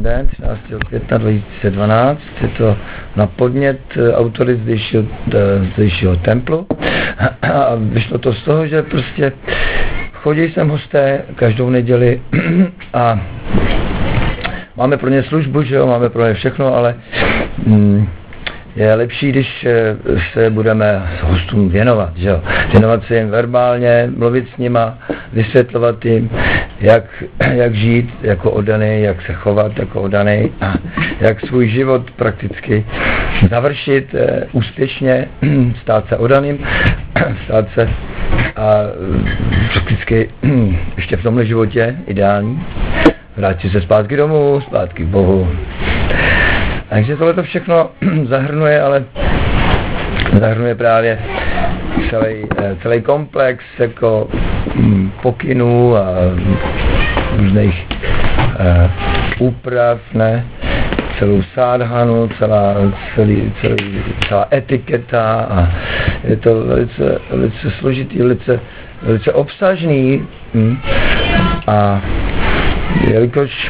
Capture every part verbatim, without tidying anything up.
den, třináctého května dva tisíce dvanáct, je to na podnět autory zdejšího, zdejšího templu a vyšlo to z toho, že prostě chodí sem hosté každou neděli a máme pro ně službu, že jo, máme pro ně všechno, ale mm, je lepší, když se budeme hostům věnovat, že jo? Věnovat se jim verbálně, mluvit s nima, vysvětlovat jim, jak, jak žít jako oddaný, jak se chovat jako oddaný a jak svůj život prakticky završit eh, úspěšně, stát se oddaným, stát se a prakticky ještě v tomhle životě ideální, vrátit se zpátky domů, zpátky k Bohu. Takže tohle to všechno zahrnuje, ale zahrnuje právě celý, celý komplex jako pokynů a různých uh, úprav, ne? Celou sádhanu, celá, celý, celý, celá etiketa a je to velice, velice složitý, velice, velice obsažný hm? a jelikož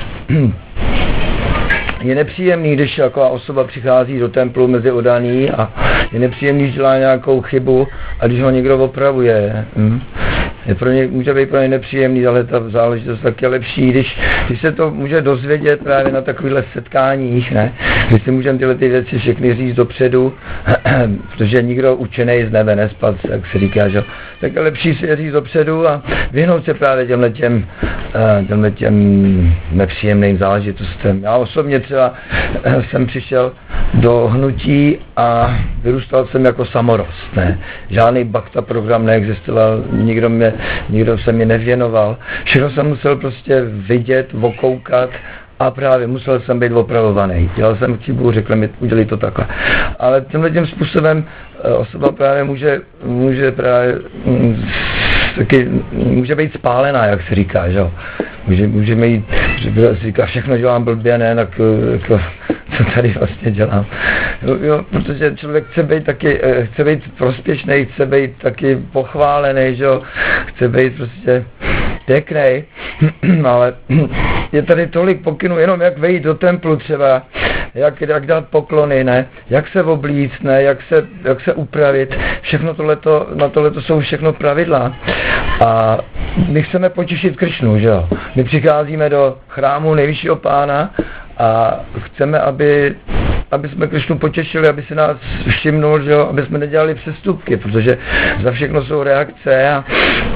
je nepříjemný, když taková osoba přichází do templu mezi oddaný a je nepříjemný, když dělá nějakou chybu a když ho někdo opravuje. Hm? Je pro ně, může být pro ně nepříjemný, ale ta záležitost tak je lepší, když, když se to může dozvědět právě na takovýchhle setkáních, ne? Když si můžeme tyhle ty věci všechny říct dopředu, protože nikdo učený z nebe nespadl, jak se říká, že? Tak je lepší si je říct dopředu a vyhnout se právě těmhle těm, těmhle těm nepříjemným záležitostem. Já osobně třeba jsem přišel do hnutí a vyrůstal jsem jako samorost, ne? Žádný bakta program neexistoval, nikdo mě nikdo se mi nevěnoval. Všechno jsem musel prostě vidět, okoukat a právě musel jsem být opravovaný. Dělal jsem chybu, řekl mi, udělej to takhle. Ale tímhle tím způsobem osoba právě může, může právě taky, může být spálená, jak se říká, že jo. Může, může mít, že se říká, všechno dělám blbě, ne, tak jako, co tady vlastně dělám. Jo, jo, protože člověk chce být taky, chce být prospěšný, chce být taky pochválený, že jo, chce být prostě pěknej, ale je tady tolik pokynů, jenom jak vejít do templu třeba, jak, jak dát poklony, ne, jak se oblíct, ne, jak se, jak se upravit, všechno tohleto, na tohleto jsou všechno pravidla. A my chceme potěšit Krišnu, že jo. My přicházíme do chrámu nejvyššího pána a chceme, aby aby jsme Krišnu potěšili, aby se nás všimnul, že jo, aby jsme nedělali přestupky, protože za všechno jsou reakce a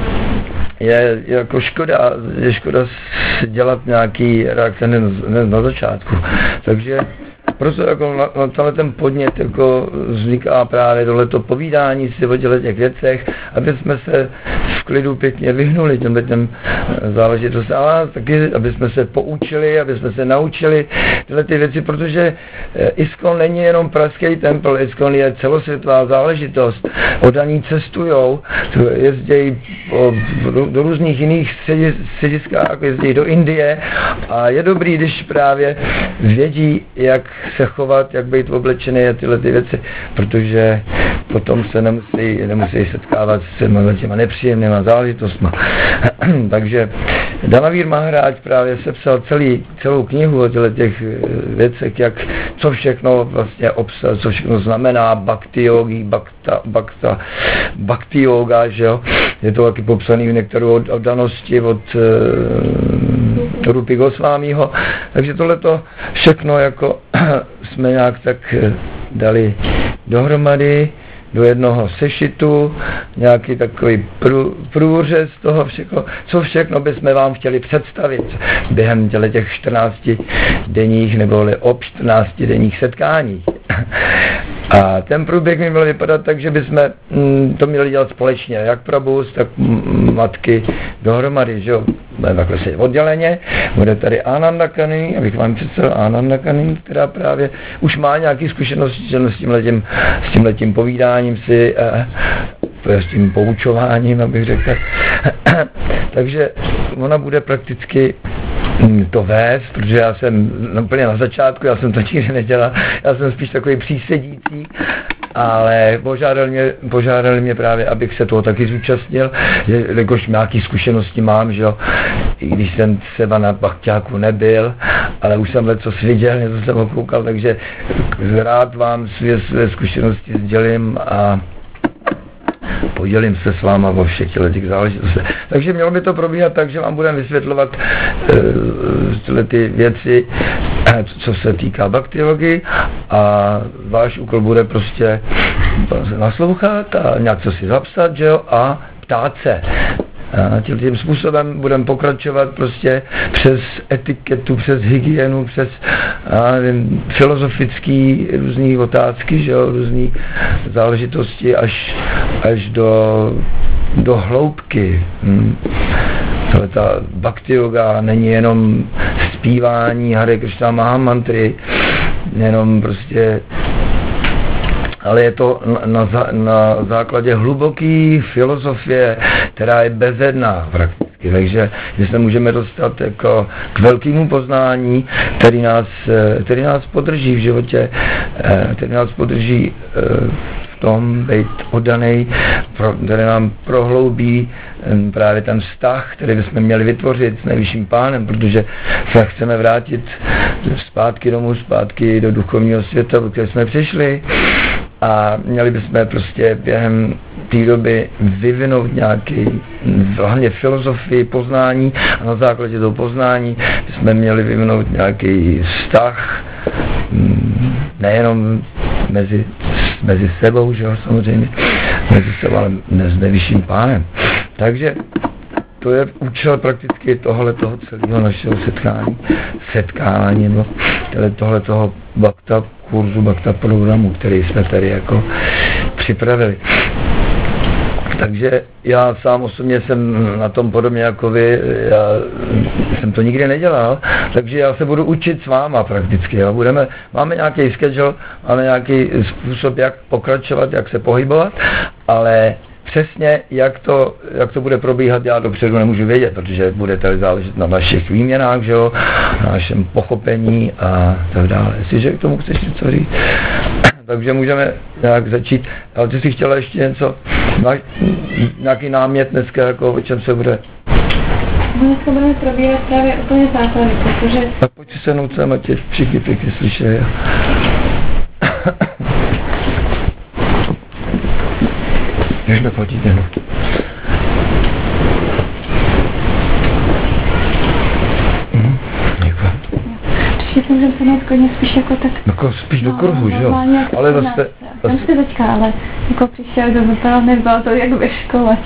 je jako škoda, je škoda dělat nějaký reakce ne, ne na začátku. Takže proto jako na, na tenhle ten podnět jako vzniká právě tohleto povídání si o těch věcech, aby jsme se v klidu pěkně vyhnuli těmhle těm záležitostem, ale taky, aby jsme se poučili, aby jsme se naučili tyhle ty věci, protože ISKCON není jenom pražský tempel, ISKCON je celosvětová záležitost. Oddaní cestujou, jezdí do, do různých jiných střediskách, jezdí do Indie a je dobrý, když právě vědí, jak se chovat, jak být oblečený a tyhle ty věci, protože potom se nemusí, nemusí setkávat s těma nepříjemnýma záležitostma. Takže Danavír Maharáč právě sepsal celý, celou knihu o těch věcech, jak, co všechno vlastně obsah, co všechno znamená bhakti yogi, bhakta, bhakta, bhakti yoga, že jo. Je to taky popsaný v některou od, od danosti od uh, Rupy Gosvámího. Takže tohleto všechno jako jsme nějak tak dali dohromady do jednoho sešitu, nějaký takový prů, průřez toho všechno, co všechno bychom vám chtěli představit během těch čtrnácti denních nebo ob čtrnácti denních setkání. A ten průběh mi měl vypadat tak, že bychom to měli dělat společně, jak prabhus, tak matky dohromady, že jo. Bude takhle se odděleně, bude tady Ananda Kani, abych vám představil Ananda Kani, která právě už má nějaké zkušenosti s tímhletím, s tímhletím povídáním si, s tím poučováním, abych řekl. Takže ona bude prakticky to vést, protože já jsem úplně na začátku, já jsem to nikdy nedělal, já jsem spíš takový přísedící, ale požádali mě, požádali mě právě, abych se toho taky zúčastnil, jakož nějaký zkušenosti mám, že jo, i když jsem třeba na Bhakťáku nebyl, ale už jsem leco viděl, něco jsem ho koukal, takže rád vám své, své zkušenosti sdělím a podělím se s váma o všech těch záležitostech. Takže mělo by to probíhat tak, že vám budeme vysvětlovat uh, ty věci, co se týká bakteriologii, a váš úkol bude prostě naslouchat a nějak co si zapsat, že jo, a ptát se. A tím způsobem budeme pokračovat prostě přes etiketu, přes hygienu, přes nevím, filozofický různý otázky, že jo, různý záležitosti až, až do, do hloubky. Hm. Tohle ta bhakti yoga není jenom zpívání Hare Krishna Mahamantry, jenom prostě, ale je to na, na, na základě hluboké filozofie, která je bezedná prakticky. Takže že se můžeme dostat jako k velkému poznání, který nás, který nás podrží v životě, který nás podrží v tom být oddaný, který nám prohloubí právě ten vztah, který bychom měli vytvořit s nejvyšším pánem, protože se chceme vrátit zpátky domů, zpátky do duchovního světa, do které jsme přišli. A měli bychom prostě během té doby vyvinout nějaký, hlavně filozofii, poznání, a na základě toho poznání bychom měli vyvinout nějaký vztah, nejenom mezi, mezi sebou, že jo, samozřejmě, mezi sebou, ale s nejvyšším pánem. Takže to je účel prakticky tohle toho celého našeho setkání, setkání, nebo tohle toho bhakta kurzu, bhakta programu, který jsme tady jako připravili. Takže já sám osobně jsem na tom podobně jako vy, já jsem to nikdy nedělal, takže já se budu učit s váma prakticky. Jo. Budeme, máme nějaký schedule, máme nějaký způsob, jak pokračovat, jak se pohybovat, ale přesně, jak to, jak to bude probíhat, já dopředu nemůžu vědět, protože bude tady záležet na našich výměnách, že jo, na našem pochopení a tak dále. Jestliže k tomu chceš něco říct, takže můžeme nějak začít. Ale ty jsi chtěla ještě něco, nějaký námět dneska, jako o čem se bude? Dneska budeme probírat právě úplně základy, protože... Tak pojď si se mnou sem, ať tě všichni pěkně slyšeli. Můžeme chodit jenom. Mhm, děkuji. Příště jsem že se nás klidně spíš jako tak... Jako spíš do kruhu, že jo? Ale zase... Tam jste teďka, ale jako přišel do vypadal, nebylo to jak ve škole.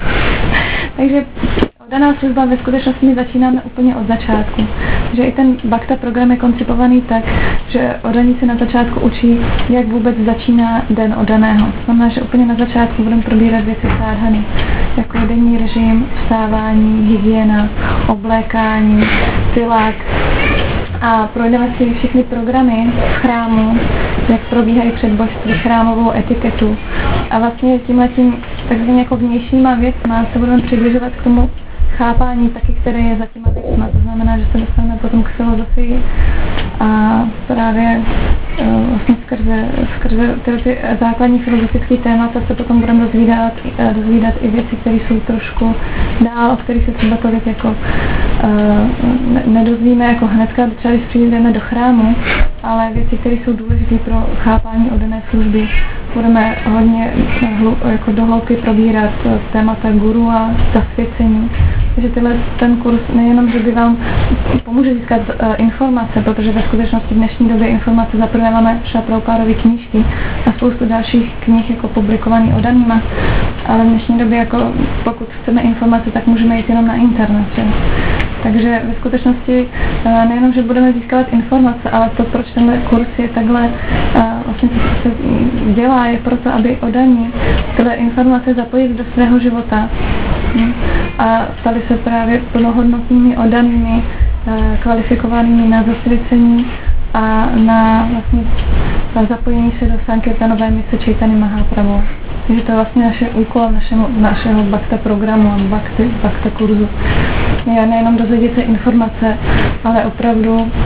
Takže daná služba ve skutečnosti my začínáme úplně od začátku. Že i ten Bhakta program je koncipovaný tak, že oddaní se na začátku učí, jak vůbec začíná den oddaného. Znamená, že úplně na začátku budeme probírat věci sádhany, jako denní režim, vstávání, hygiena, oblékání, tilák. A projdeme si všechny programy v chrámu, jak probíhají předbožství, chrámovou etiketu. A vlastně tímhletím takzvaně jako vnějšíma věcma se budeme přibližovat k tomu chápání taky, které je za těma věcma. To znamená, že se dostaneme potom k filozofii a právě uh, vlastně skrze, skrze ty, ty základní filozofické témata se potom budeme dozvídat, dozvídat i věci, které jsou trošku dál, o kterých se třeba tolik jako uh, nedozvíme jako hnedka, třeba když přijdeme do chrámu, ale věci, které jsou důležité pro chápání oddané služby. Budeme hodně hlu, jako do hloubky probírat témata guru a zasvěcení. Takže tyhle, ten kurz nejenom, že by vám pomůže získat uh, informace, protože ve skutečnosti v dnešní době informace zaprvé máme Šrila Prabhupádovy knížky a spoustu dalších knih jako publikovaný oddanýma, ale v dnešní době jako pokud chceme informace, tak můžeme jít jenom na internet. Že? Takže ve skutečnosti uh, nejenom, že budeme získávat informace, ale to, proč tenhle kurz je takhle uh, vlastně co se dělá, je proto, aby oddaní tyhle informace zapojit do svého života a stali se právě plnohodnotnými oddanými, kvalifikovanými na zasvěcení a na vlastně na zapojení se do Sankirtanové mise Chaitanya Mahaprabhu. Takže to je vlastně naše úkol našeho, našeho bhakta programu a bhakti, bhakta kurzu. Je nejenom dozvědět se informace, ale opravdu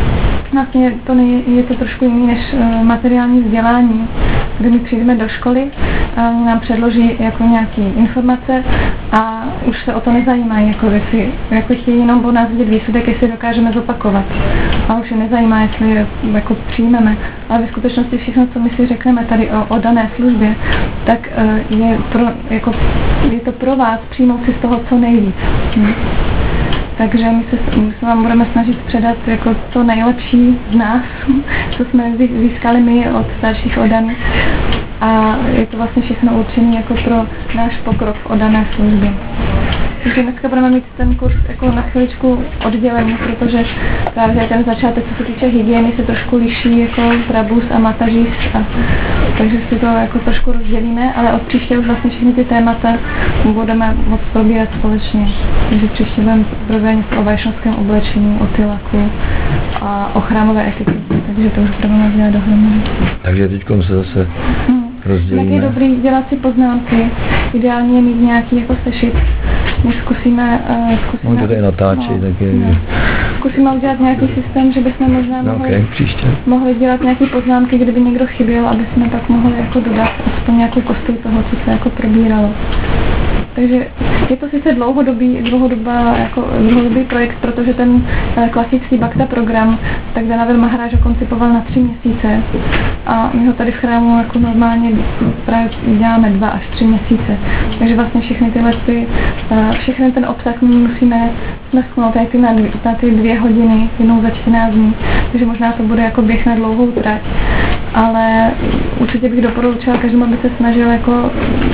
vlastně to nej, je to trošku jiný než uh, materiální vzdělání, kdy my přijdeme do školy, uh, nám předloží jako nějaké informace a už se o to nezajímají, jako jestli, jako chtějí jenom po nás vidět výsledek, jestli dokážeme zopakovat. A už je nezajímá, jestli je jako přijmeme. Ale ve skutečnosti všechno, co my si řekneme tady o, o dané službě, tak uh, je, pro, jako, je to pro vás přijmout si z toho co nejvíc. Hm. Takže my se, my se vám budeme snažit předat jako to nejlepší z nás, co jsme získali my od starších oddaných. A je to vlastně všechno určené jako pro náš pokrok v oddané službě. Takže dneska budeme mít ten kurz jako na chviličku oddělený, protože právě ten začátek, co se týče hygieny, se trošku liší jako trabus a matažis, a takže si to jako trošku rozdělíme, ale od příště už vlastně všechny ty témata budeme moc probírat společně. Takže příště budeme probírat něco o vajšnovském oblečení, o tylaku a o chrámové etiketě, takže to už budeme dělat dohromady. Takže teďkom se zase hmm. rozdělíme. Jak je dobrý dělat si poznámky, ideálně je mít nějaký jako sešit. My zkusíme... Uh, zkusíme Můžu to tady natáčet, no, tak je... No. Zkusíme udělat nějaký systém, že bychom možná no, mohli, okay, příště. mohli dělat nějaké poznámky, kdyby někdo chyběl, aby jsme pak mohli jako dodat aspoň nějakou kostru toho, co se jako probíralo. Takže je to sice dlouhodobý, dlouhodobá, jako dlouhodobý projekt, protože ten eh, klasický Bhakta program tak Danavel Maharáža koncipoval na tři měsíce a my ho tady v chrámu jako normálně právě děláme dva až tři měsíce. Takže vlastně všechny tyhle ty, eh, všechny ten obsah my musíme smrsknout tady na, na ty dvě hodiny, jednou za čtrnáct dní, takže možná to bude jako běh na dlouhou trať, ale určitě bych doporučila každému, aby se snažil jako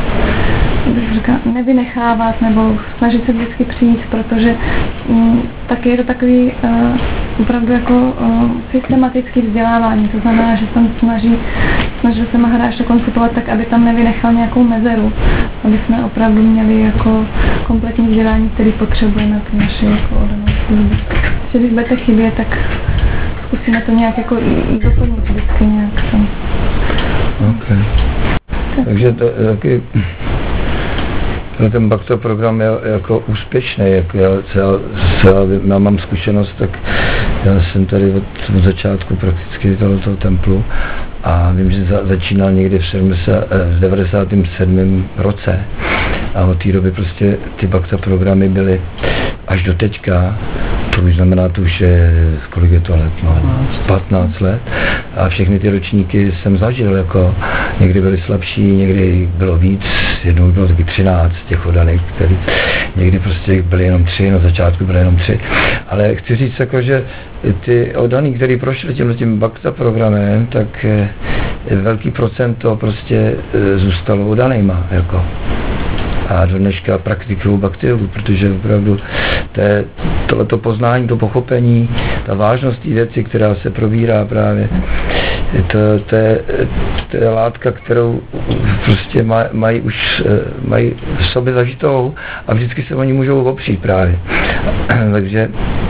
říká, nevynechávat nebo snažit se vždycky přijít, protože um, taky je to takový uh, opravdu jako uh, systematický vzdělávání, to znamená, že tam snaží, snažil se Maharáž to koncipovat tak, aby tam nevynechal nějakou mezeru, aby jsme opravdu měli jako kompletní vzdělání, který potřebujeme pro naši jako oddanou službu. Když budete chybět, tak zkusíme to nějak jako doplnit vždycky nějak tam. Okay. Tak. Takže to taky ten Bhakta program je jako úspěšný, jako já, celá, celá, já mám zkušenost, tak já jsem tady od, od začátku prakticky tohoto templu a vím, že za, začínal někdy v, sedmdesátém, v devadesátém sedmém roce a od té doby prostě ty Bhakta programy byly až do teďka, to už znamená, to už je, kolik je to let, no, patnáct let a všechny ty ročníky jsem zažil, jako někdy byly slabší, někdy bylo víc, jednou bylo taky třináct těch oddaných, který někdy prostě byly jenom tři, na začátku byly jenom tři, ale chci říct jako, že ty oddaný, který prošli tímhle tím Bhakta programem, tak velký procento prostě zůstalo oddanýma, jako. A do dneška praktikuju bhakti, protože opravdu té, tohleto poznání, to pochopení, ta vážnost té věci, která se probírá právě, to, to, je, to je látka, kterou prostě maj, mají už mají v sobě zažitou a vždycky se oni můžou opřít právě. Takže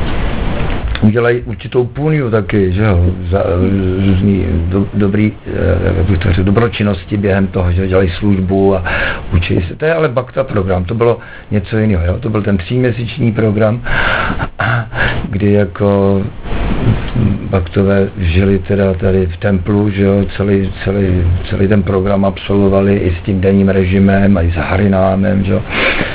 udělají určitou puniu taky, že jo, za různý do, dobrý, jak bych to řekl, dobročinnosti během toho, že dělají službu a učí se. To je ale Bhakta program, to bylo něco jiného, jo, to byl ten tříměsíční program, kdy jako Bhaktové žili teda tady v templu, že jo, celý, celý, celý ten program absolvovali i s tím denním režimem, a i s harinámem, že jo.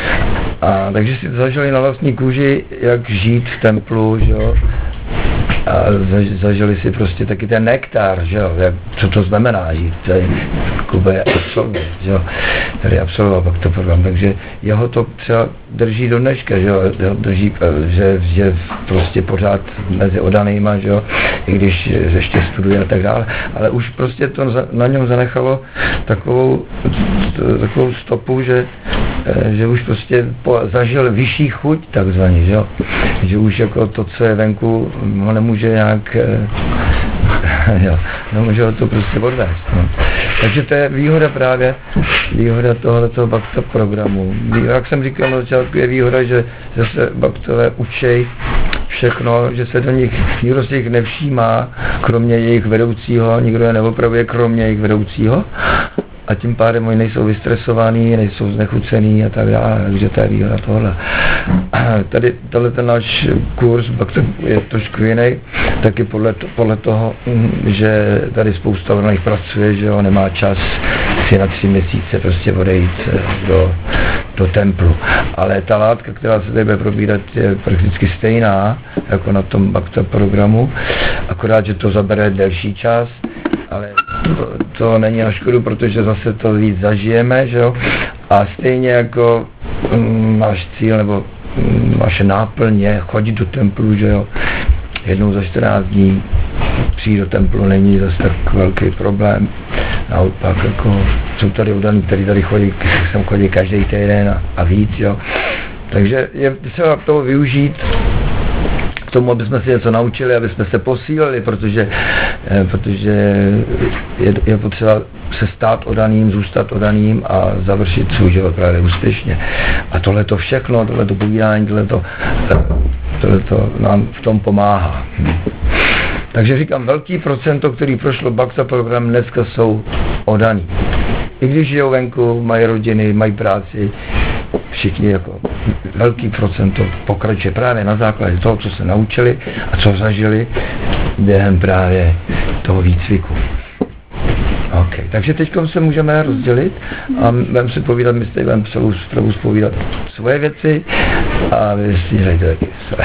A takže si zažili na vlastní kůži, jak žít v templu, že jo. A zažili si prostě taky ten nektar, že jo, jak, co to znamená žít, Kuba absolvuje, že jo, tady absolvoval pak to program, takže jeho to třeba drží do dneška, že jo, drží, že, že prostě pořád mezi oddanýma, že jo, i když ještě studuje a tak dále, ale už prostě to na něm zanechalo takovou, takovou stopu, že že už prostě po, zažil vyšší chuť takzvaně, že jo, že už jako to, co je venku, ho nemůže nějak, jo, nemůže ho to prostě odvést, no. Takže to je výhoda právě, výhoda tohoto Bhakta programu. Jak jsem říkal na začátku, je výhoda, že, že se Bhaktové učej všechno, že se do nich nikdo z nich nevšímá, kromě jejich vedoucího, nikdo je neopravuje, kromě jejich vedoucího. a tím pádem oni nejsou vystresovaní, nejsou znechucený a tak dále, takže to je výhoda tohle. Tady tenhle ten náš kurz je trošku jiný, taky podle, to, podle toho, že tady spousta lidí pracuje, že jo, nemá čas si na tři měsíce prostě odejít do, do templu. Ale ta látka, která se tady bude probírat, je prakticky stejná, jako na tom Bhakta programu, akorát, že to zabere delší čas, ale to, to není na škodu, protože zase to víc zažijeme, že jo, a stejně jako mm, náš cíl, nebo mm, naše náplň je chodit do templu, že jo, jednou za čtrnáct dní přijít do templu není zase tak velký problém. Naopak, jako jsou tady udaný, který tady chodí, sem chodí každý týden a, a víc, jo. Takže je třeba toho využít k tomu, aby jsme si něco naučili, aby jsme se posílili, protože, eh, protože je, je potřeba se stát odaným, zůstat odaným a završit svůj život právě úspěšně. A tohle to všechno, tohle to povídání, tohle to, tohle to nám v tom pomáhá. Takže říkám, velký procento, který prošlo Bhakta program, dneska jsou odaný. I když žijou venku, mají rodiny, mají práci, všichni jako velký procento pokračuje právě na základě toho, co se naučili a co zažili během právě toho výcviku. OK, takže teď se můžeme rozdělit a budeme si povídat, my si budeme celou zpravu povídat svoje věci a vy si dělejte taky své.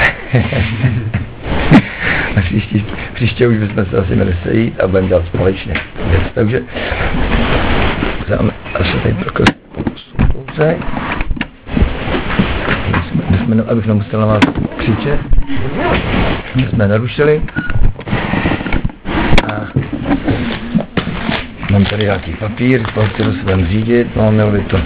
A příště, příště už bychom se asi měli sejít a budeme dělat společně věc. Takže dáme asi tady prokaz pouze. Abych nemusel na vás křičet, že jsme narušili. A mám tady nějaký papír, toho chci se budeme řídit, no mělo by to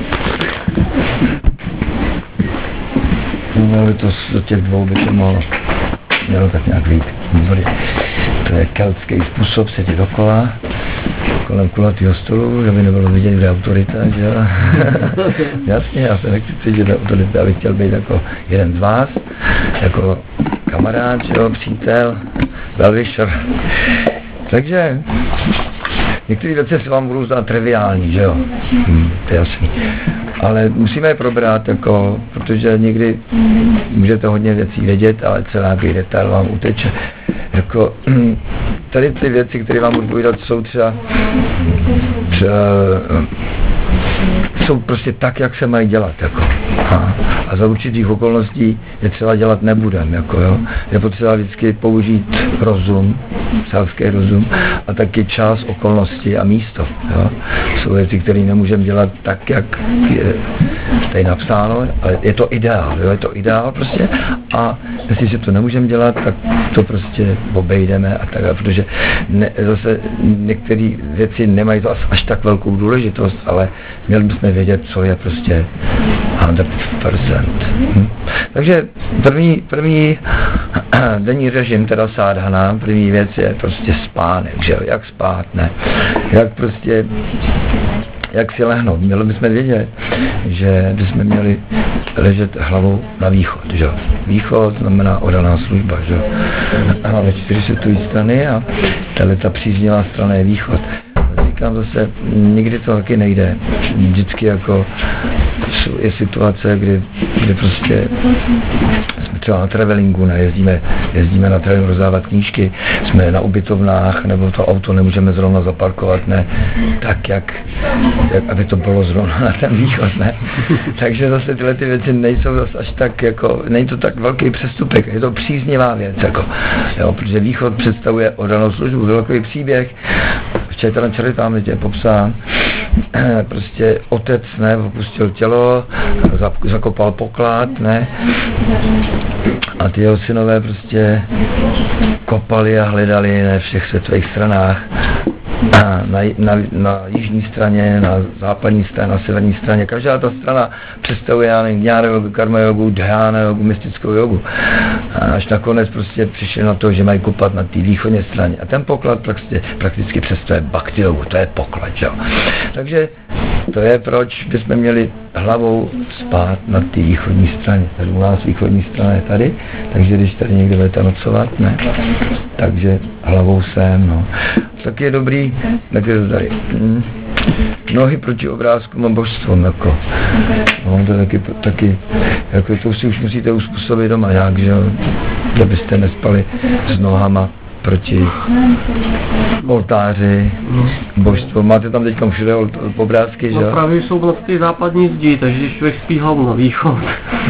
mělo by to do těch dvou by to mohlo mělo tak nějak vít. To je keltský způsob, sedět dokola, kolem kulatýho stolu, že by nebylo vidět, kde je autorita, že jo. Jasně, já se nechci cítit autorita, abych chtěl být jako jeden z vás, jako kamarád, že jo, přítel, velvyšer. Takže některé věci se vám budou zdát triviální, že jo, hm, to je jasný. Ale musíme je probrat, jako, protože někdy můžete hodně věcí vědět, ale celá nějaký detail vám uteče. Jako, tady ty věci, které vám budu povídat, jsou třeba, třeba jsou prostě tak, jak se mají dělat, jako. A, a za určitých okolností je třeba dělat nebudem, jako, jo. Je potřeba vždycky použít rozum, selský rozum a taky čas, okolnosti a místo, jo. Jsou věci, které nemůžeme dělat tak, jak je tady napsáno, ale je to ideál, jo. Je to ideál prostě a jestliže to nemůžeme dělat, tak to prostě obejdeme a tak, protože ne, zase některé věci nemají to až tak velkou důležitost, ale měli bychom vědět, co je prostě sto procent. Hm. Takže první, první denní režim, teda sádhana, první věc je prostě spánek, že jo, jak spát, ne, jak prostě jak si lehnout. Měli bychom vědět, že bychom měli ležet hlavou na východ, že jo. Východ znamená oddaná služba, že jo. Máme čtyři světové strany a tahle ta příznivá strana je východ. Říkám zase, nikdy to taky nejde. Vždycky jako je situace, kdy, kdy prostě jsme třeba na travelingu, ne, jezdíme, jezdíme na travelingu rozdávat knížky, jsme na ubytovnách, nebo to auto nemůžeme zrovna zaparkovat, ne, tak jak, jak aby to bylo zrovna na ten východ, ne. Takže zase tyhle ty věci nejsou zase až tak jako, není to tak velký přestupek, je to příznivá věc, jako, jo, protože východ představuje oddanou službu, velký příběh, v Čajtana Čaritámritě je popsán, prostě otec, ne, opustil tělo, zakopal poklad, ne, a ty jeho synové prostě kopali a hledali na všech světových stranách, a na, na, na jižní straně, na západní straně, na severní straně. Každá ta strana představuje, já nevím, jnána jogu, karma jogu, dhyána jogu, mystickou jogu. A až nakonec prostě přišli na to, že mají kopat na té východní straně. A ten poklad prostě, prakticky představuje bhakti jogu, to je poklad, jo. Takže to je, proč bychom měli hlavou spát na té východní straně. Tady u nás východní strana je tady, takže když tady někde budete nocovat, ne, takže hlavou sem, no. Tak je dobrý, tak je to tady. Hmm. nohy proti obrázkům a božstvům, jako. No, to je taky, taky, jako to si už musíte uspůsobit doma nějak, že jo, abyste nespali s nohama proti oltáři, božstvo. Máte tam teďka všude obrázky, že jo? No právě jsou vlastně západní zdi, takže člověk spí hlavou na východ.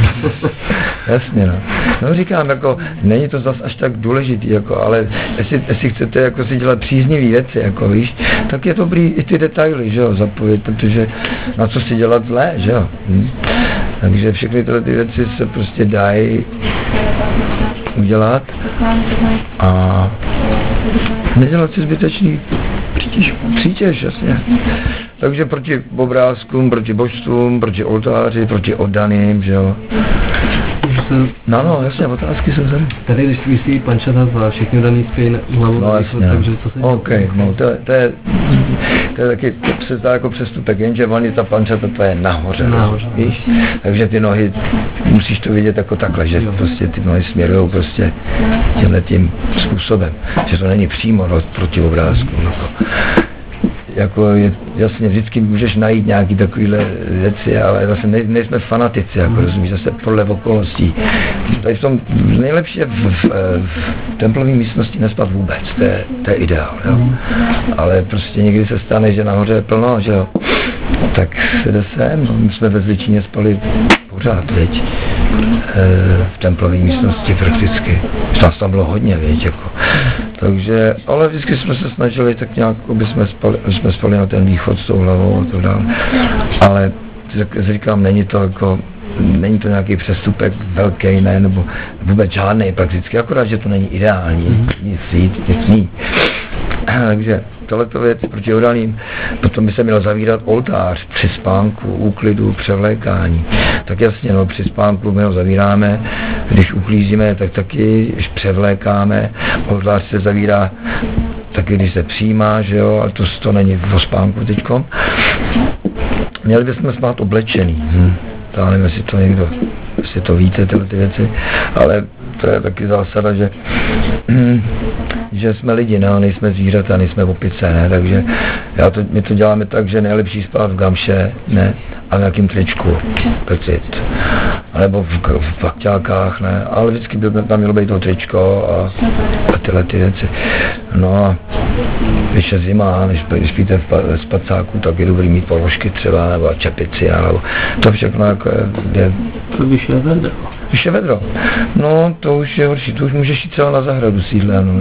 Jasně, no. No říkám, jako, není to zas až tak důležitý, jako, ale jestli, jestli chcete jako si dělat příznivý věci, jako víš, tak je dobrý i ty detaily, že jo, zapojit, protože na co si dělat zlé, že jo. Hm? Takže všechny tyhle ty věci se prostě dají udělat a nedělat si zbytečný přítěž, přítěž, jasně. Takže proti obrázkům, proti božstvům, proti oltáři, proti oddaným, že jo. No, no, jasně, otázky jsou tady. Tady, když vysí pančata za všechny daný spějí hlavou, no, jasně, takže co se dělá? OK, no, to, to, je, to je taky, to se zdá jako přestupek, jenže oni ta pančata, to je nahoře, nahoře víš? Takže ty nohy, musíš to vidět jako takhle, že jo. Prostě ty nohy směrujou prostě tímhle tím způsobem, že to není přímo proti obrázku, no. Jako je, jasně, vždycky můžeš najít nějaký takovýhle věci, ale zase ne, nejsme fanatici, jako rozumíš, zase podle okolností. Tady v tom nejlepší je v, v, v templové místnosti nespat vůbec, to je, to je ideál, jo. Ale prostě někdy se stane, že nahoře je plno, že jo. Tak se jde sem, no, my jsme ve Zličině spali pořád, veď, v templové místnosti prakticky. Nás tam bylo hodně, věď, jako. Takže, ale vždycky jsme se snažili tak nějak, aby jsme spali, jsme spali na ten východ s tou hlavou a tak dále. Ale jak říkám, není to jako, není to nějaký přestupek velký, ne, nebo vůbec žádný prakticky, akorát, že to není ideální, nic jít, nic mít. Takže tohleto věc proti oddaným, potom by se mělo zavírat oltář při spánku, úklidu, převlékání. Tak jasně, no, při spánku my ho zavíráme, když uklízíme, tak taky, když převlékáme, oltář se zavírá taky, když se přijímá, že jo, ale to, to není o spánku teďkom. Měli bychom spát oblečený. Hm. Já nevím, jestli to někdo, jestli to víte, tyhle ty věci, ale to je taky zásada, že, že jsme lidi, no, nejsme zvířata, nejsme opice, ne, takže já to, my to děláme tak, že nejlepší spát v gamše, ne, a v nějakým tričku, pecit, anebo v, v pakťákách, ne, ale vždycky by tam mělo být to tričko a, a tyhle ty věci. No a když je zima, než, když spíte v spacáku, tak je dobrý mít položky třeba, nebo čepici, nebo to všechno jako je... je to vyšší vedro. Vyšší vedro. No, to už je horší, to už můžeš jít třeba na zahradu sídle, no.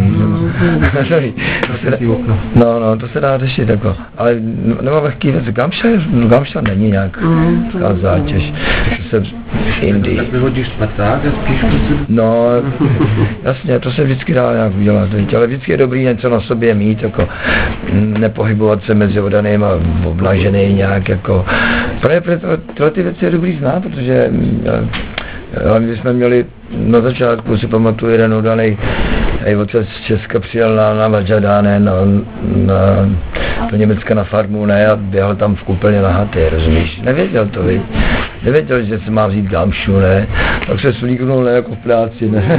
No, no, to se dá řešit, jako, ale nemá lehký věc. Gamša, no, gamša není nějak taková zátěž. To se v Indii. Tak vyhodíš spacák a spíš prostě... No, jasně, to se vždycky dá nějak udělat, ale vždycky je dobrý něco na sobě mít, jako nepohybovat se mezi oddaným a obnažený nějak, jako... Právě tyhle ty věci je dobrý znát, protože hlavně jsme měli na začátku, si pamatuju, jeden oddaný hej, otec z Česka přijel na, na Vajada, ne, na, na, do Německa na farmu, ne, a běhal tam v koupelně na haty, rozumíš? Nevěděl to, vy. Nevěděl, že se má vzít gamšu, ne, tak se slíknul, ne, jako v práci, ne.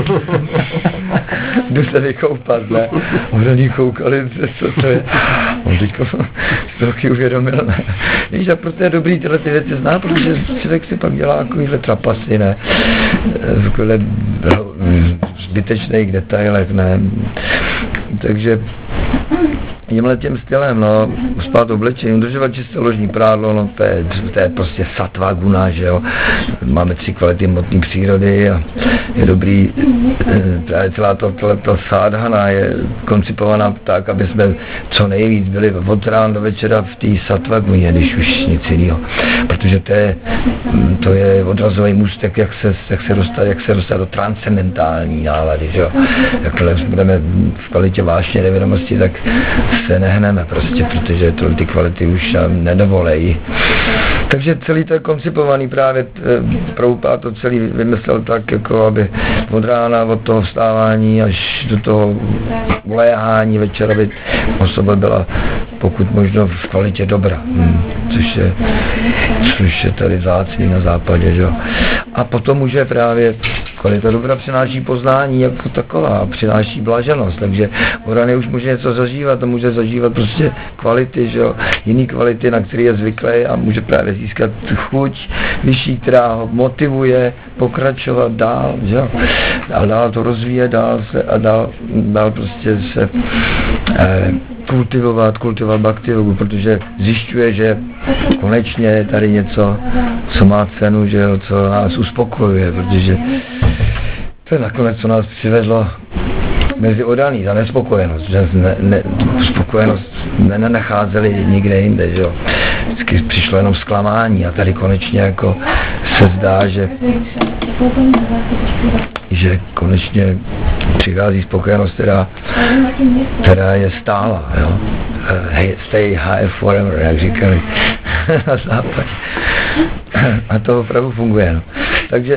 Jdu se vykoupat, ne, oni koukali, co to je. On teďko se to taky uvědomil, ne. Víš, a proto je dobrý tyhle ty věci znát, protože člověk si pak dělá takovýhle trapasy, ne, takovýhle zbytečných detailech, ne. Takže tímhle tím stylem, no, spát oblečením, udržovat čisté ložní prádlo, no, to je, to je prostě satva guna, že jo. Máme tři kvality hmotné přírody a je dobrý, právě celá to, to sádhana je koncipovaná tak, aby jsme co nejvíc byli od rána do večera v té satva guně, když už nic jiného. Protože to je, to je odrazový můstek, jak se, jak se dostat, jak se dostat do transcendentální nálady, že jo. Jakhle budeme v kvalitě vášně nevědomosti, tak se nehneme prostě, protože to, ty kvality už nedovolejí. Takže celý to je koncipovaný právě, Prabhupád to celý vymyslel tak, jako aby od rána, od toho vstávání až do toho uléhání večera, aby osoba byla pokud možno v kvalitě dobra, hmm. což, je, což je tady vzácný na západě, že? A potom může právě kvalita dobra přináší poznání jako taková, přináší blaženost, takže Oran už může něco zažívat a může zažívat prostě kvality, že jo, jiný kvality, na který je zvyklý a může právě získat chuť vyšší, která ho motivuje pokračovat dál, že jo, a dál to rozvíjet, dál se a dál, dál prostě se eh, kultivovat, kultivovat bhakti jogu, protože zjišťuje, že konečně je tady něco, co má cenu, že jo, co nás uspokojuje, protože to je nakonec, co nás přivedlo mezi oddaný, ta nespokojenost, že ne, ne, spokojenost ne, nenacházeli nikde jinde, že jo. Vždycky přišlo jenom zklamání a tady konečně jako se zdá, že že konečně přichází spokojenost, která, která je stála, jo. Hey, stay high forever, jak říkali na západě. A to opravdu funguje, no. Takže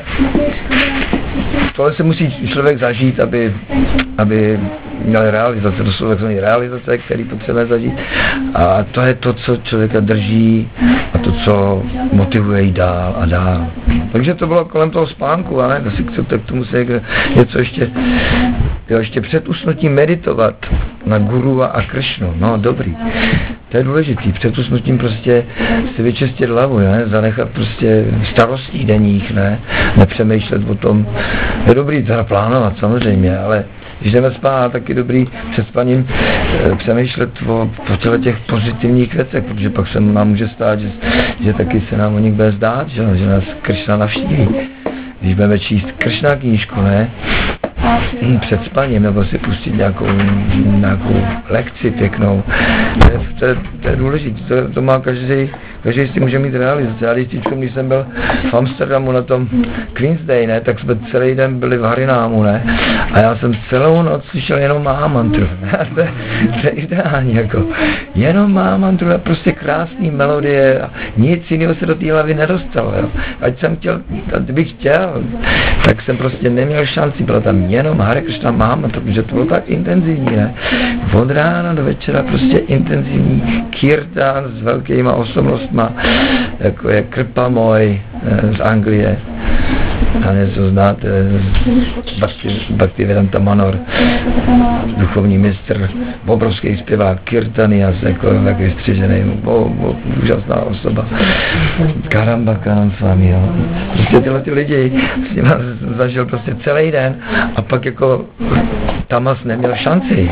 tohle se musí člověk zažít, aby, aby měl realizace, to jsou takzvané realizace, které potřebuje zažít. A to je to, co člověka drží a to, co motivuje jít dál a dál. Takže to bylo kolem toho spánku, ale k tomu se něco ještě, jo, ještě před usnutím meditovat na Guru a Kršnu. No dobrý, to je důležitý, před usnutím prostě si vyčistit hlavu, ne? Zanechat prostě starostí denních, ne? Nepřemýšlet o tom. Je dobrý teda plánovat samozřejmě, ale když jdeme spát, tak je dobrý před spaním e, přemýšlet o, o těch pozitivních věcech, protože pak se nám může stát, že, že taky se nám o nich bude zdát, že, že nás Kršna navštíví. Když budeme číst Kršna knížku, ne? Před spaním, nebo si pustit nějakou, nějakou lekci pěknou. To je, to je, to je důležité, to, to má každý, každý si může mít realizaci. Já když, když jsem byl v Amsterdamu na tom Queen's Day, ne, tak jsme celý den byli v Harinámu, ne, a já jsem celou noc slyšel jenom Mahamantru. to, je, to je ideální, jako, jenom Mahamantru a prostě krásný melodie a nic jiného se do té hlavy nedostalo, jo. Ať jsem chtěl, kdybych chtěl, tak jsem prostě neměl šanci, byla tam jenom Hare Kršna Mahamantru, protože to bylo tak intenzivní, ne? Od rána do večera prostě intenzivní kirtan s velkýma osobnostma, jako je Krpa Můj z Anglie, a něco znáte, Bhakti, Bhaktivedanta Manor, duchovní mistr, obrovský zpěvák Kirtanias, jako takový střižený, bo, bo, úžasná osoba, Karamba Karam Swami, jo. Prostě tyhle ty lidi s nimi zažil prostě celý den a pak jako Tamas neměl šanci.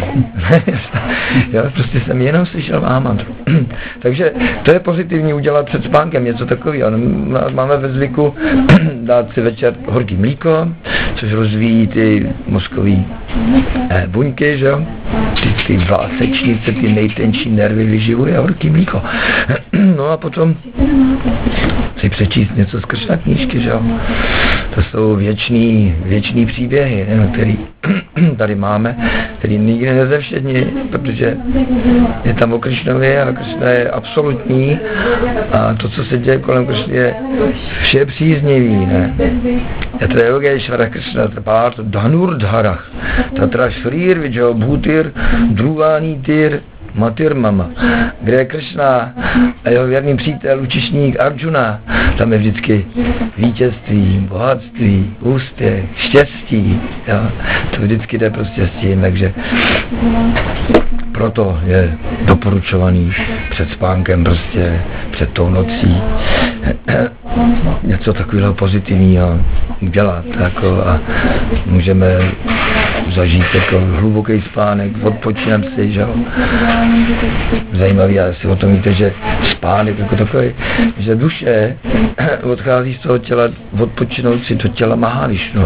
Jo, prostě jsem jenom slyšel Mahamantru. Takže to je pozitivní udělat před spánkem, něco takového. Máme ve zvyku dát si večer horký mlíko, což rozvíjí ty mozkový eh, buňky, že jo? Ty, ty vlásečnice, ty nejtenčí nervy vyživuje horký mlíko. No a potom si přečíst něco z Kršna knížky, že jo? To jsou věčný, věčný příběhy, ne, který tady máme, který nikdy nezevšední, protože je tam o Kršnovi a Kršna je absolutní a to, co se děje kolem Kršny, je vše příznivý, ne? Yatra Yogeshvara Kršna Trapart Dhanurdharach Tatra Shrir Vijao Bhutir Dhruvanītir Matir Mama, kde je Kršna a jeho věrný přítel, učišník Arjuna, tam je vždycky vítězství, bohatství, úspěch, štěstí, jo? To vždycky jde prostě s tím, takže proto je doporučovaný před spánkem, prostě před tou nocí něco takového pozitivního udělat, jako, a můžeme zažít jako hluboký spánek, odpočinem si, že jo. Zajímavý, a si o tom víte, že spánek jako takový, že duše odchází z toho těla odpočinout si do těla Mahavišnu.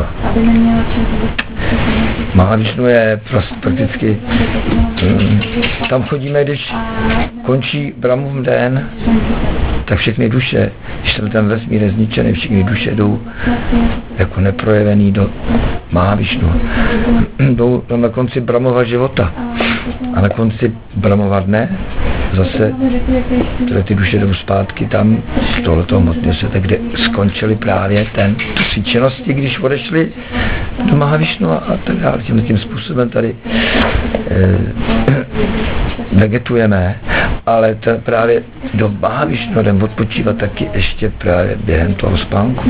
Mahavišnu je prakticky, tam chodíme, když končí Brahmův den, tak všechny duše, když ten, ten vesmír je zničený, všechny duše jdou jako neprojevený do Mahavišnu. Jdou na konci Brahmova života. A na konci Brahmova dne zase tyhle ty duše jdou zpátky tam z tohoto hmotného světa, kde skončili právě ten tři činnosti, když odešli do Mahavišnu a, a tak dále. Tím, tím způsobem tady eh, vegetujeme, ale to právě do Mahavišnu jdeme odpočívat taky ještě právě během toho spánku.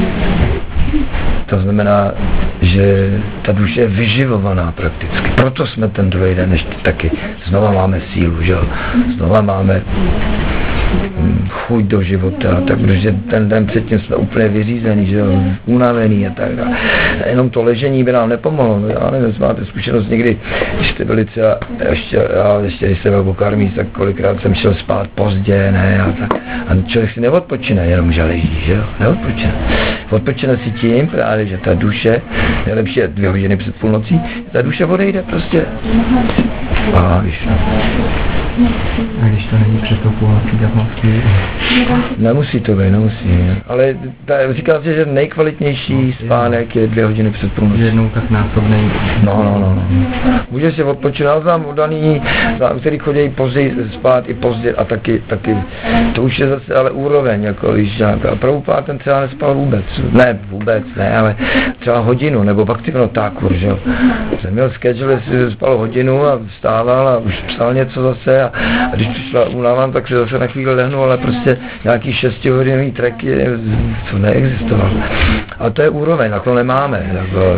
To znamená, že ta duše je vyživovaná prakticky. Proto jsme ten druhý den ještě taky. Znova máme sílu, že jo? Znova máme chuť do života, tak protože ten den předtím jsme úplně vyřízený, že jo, unavený a tak dále. Jenom to ležení by nám nepomohlo. No, já nevím, máte zkušenost někdy, když jste byli třeba, ještě, já ještě, když jsem byl po karmí, tak kolikrát jsem šel spát pozdě, ne, a tak. A člověk si neodpočine, jenom že leží, že jo, neodpočine. Odpočine si tím právě, že ta duše, nejlepší je dvě hodiny před půlnocí, ta duše odejde prostě. A víš, no. A když to není před tou půlnocí, tak moc Nemusí to být, nemusí. Ale ta, říká se, že nejkvalitnější spánek je dvě hodiny před půlnocí. Jednou tak násobnej. No, no, no. no. Můžeš se odpočinout, znám oddaný, znám, který chodí později spát i pozdě a taky, taky, to už je zase ale úroveň, jako víš, nějaká. Prabhupáda ten třeba nespal vůbec, ne vůbec, ne, ale třeba hodinu, nebo Bhaktivinoda Thakur, že jo. Jsem měl schedule, si spal hodinu a vstával a už psal něco zase a, a když přišla únava, tak se zase na chvíli lehnu, ale prostě nějaký šestihodinový treky, to neexistovalo. A to je úroveň, na to nemáme. Jako.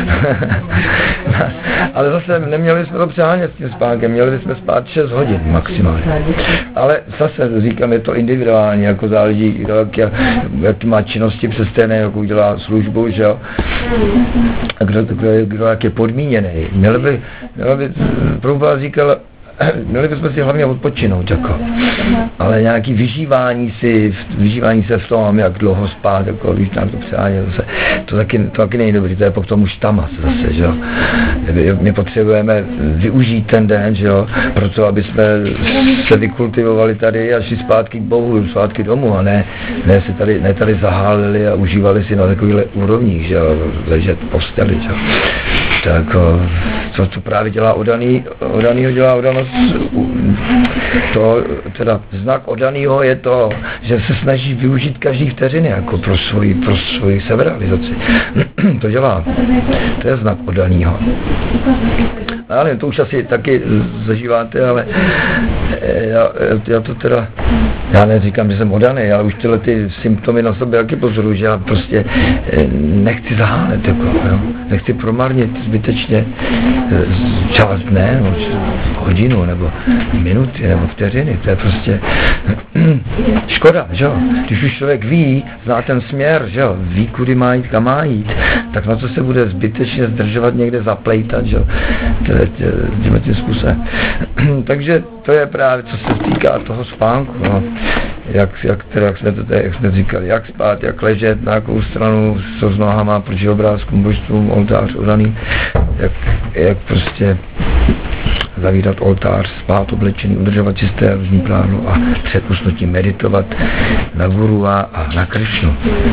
Ale zase neměli jsme to přehánět s tím spánkem, měli jsme spát šest hodin maximálně. Ale zase říkám, je to individuálně, jako záleží, jak, jak má činnosti přes stejné, jak udělá službu, že jo. A kdo, kdo, kdo jak je podmíněný. Měli by, měli by, Prabhupáda říkal, měli bychom si hlavně odpočinout, jako. Ale nějaký vyžívání si, vyžívání se v tom, jak dlouho spát, jako, víš, tam to přáně, zase, to taky, to taky není dobrý, to je potom už tamas zase, že jo. My potřebujeme využít ten den, že jo, proto, aby jsme se vykultivovali tady a šli zpátky k Bohu, zpátky domů, a ne, ne se tady, ne tady zahálili a užívali si na takovýchhle úrovních, že jo, ležet v posteli, že jo. Tak to, co právě dělá odaný, odanýho dělá odanost, to teda znak odanýho je to, že se snaží využít každý vteřiny jako pro svoji, pro svoji seberealizaci. To dělá, to je znak odanýho. Já nevím, to už asi taky zažíváte, ale já, já to teda, já neříkám, že jsem odaný, ale už tyhle ty symptomy na sobě taky pozoruji, že já prostě nechci zahálet, jako, jo? Nechci promarnit zbytečně část dne, nebo hodinu, nebo minuty, nebo vteřiny, to je prostě škoda, že jo? Když už člověk ví, zná ten směr, že jo? Ví, kudy má jít, kam má jít, tak na co se bude zbytečně zdržovat někde zaplejtat, že jo? Tímhle tím způsobem. Takže to je právě, co se týká toho spánku, no. Jak, jak, teda, jak, jsme to, jak jsme říkali, jak spát, jak ležet, na jakou stranu, co s nohama, proti obrázkům, božstvům, oltář odaný, jak, jak prostě zavírat oltář, spát oblečený, udržovat čisté různý plávno a před usnutím meditovat na Guru a na Krišnu.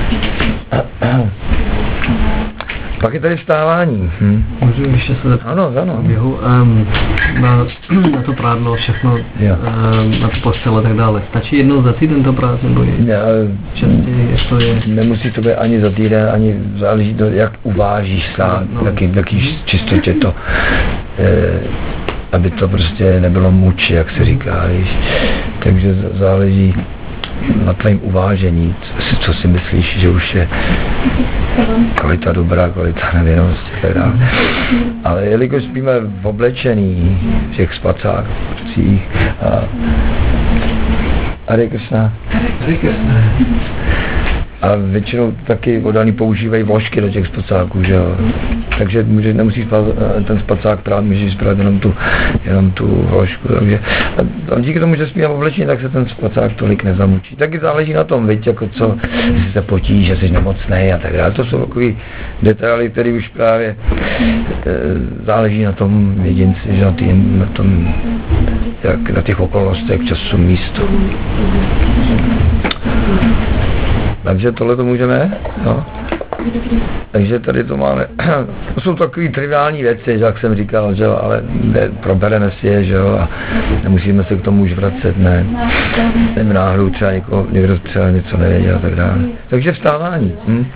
Pak je tady vstávání. Hm? Můžu ještě se zeptat? Ano, ano. Běhu, um, na, na to prádlo, všechno, um, na to postele a tak dále. Stačí jednou za týden to prát, nebo je ne, častěji, jak to je? Nemusí to být ani za týden, ani záleží to, jak uvážíš sám, no, no. jaký, jaký čistotě to, eh, aby to prostě nebylo muči, jak se říká, víš. Takže záleží na tvém uvážení, co si myslíš, že už je kvalita dobrá, kvalita nevěnosti, tak dále. Ale jelikož spíme v oblečení v těch spacácích a Hare Krishna. Hare Krishna. A většinou taky odaný používají vošky do těch spacáků, že jo. Takže může, nemusíš spát, ten spacák prát, můžeš spát jenom tu, jenom tu vošku, takže a díky tomu, že spíme v oblečení, tak se ten spacák tolik nezamučí. Taky záleží na tom, viď, jako co, jestli se potí, že jsi nemocnej a tak dále. To jsou takový detaily, které už právě e, záleží na tom jedinci, že na, tý, na tom, jak na těch okolnostech, času, místo. Takže tohle to můžeme, no. Takže tady to máme, to jsou takové triviální věci, jak jsem říkal, že jo, ale ne, probereme si je, že jo, a nemusíme se k tomu už vracet, ne. Nevím, náhodou třeba někoho, někdo třeba něco nevěděl a tak dále. Takže vstávání. Hm?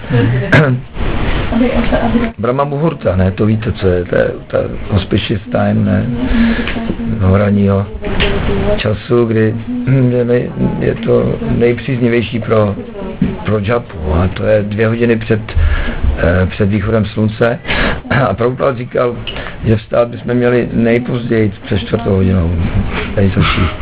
Brahma Muhurta, ne, to víte, co je, to je ta auspicious time, ne, horaního času, kdy je, nej, je to nejpříznivější pro, pro japu, a to je dvě hodiny před, eh, před východem slunce. A Prabhupada říkal, že vstát bychom měli nejpozději před čtvrtou hodinou. Tady to vší.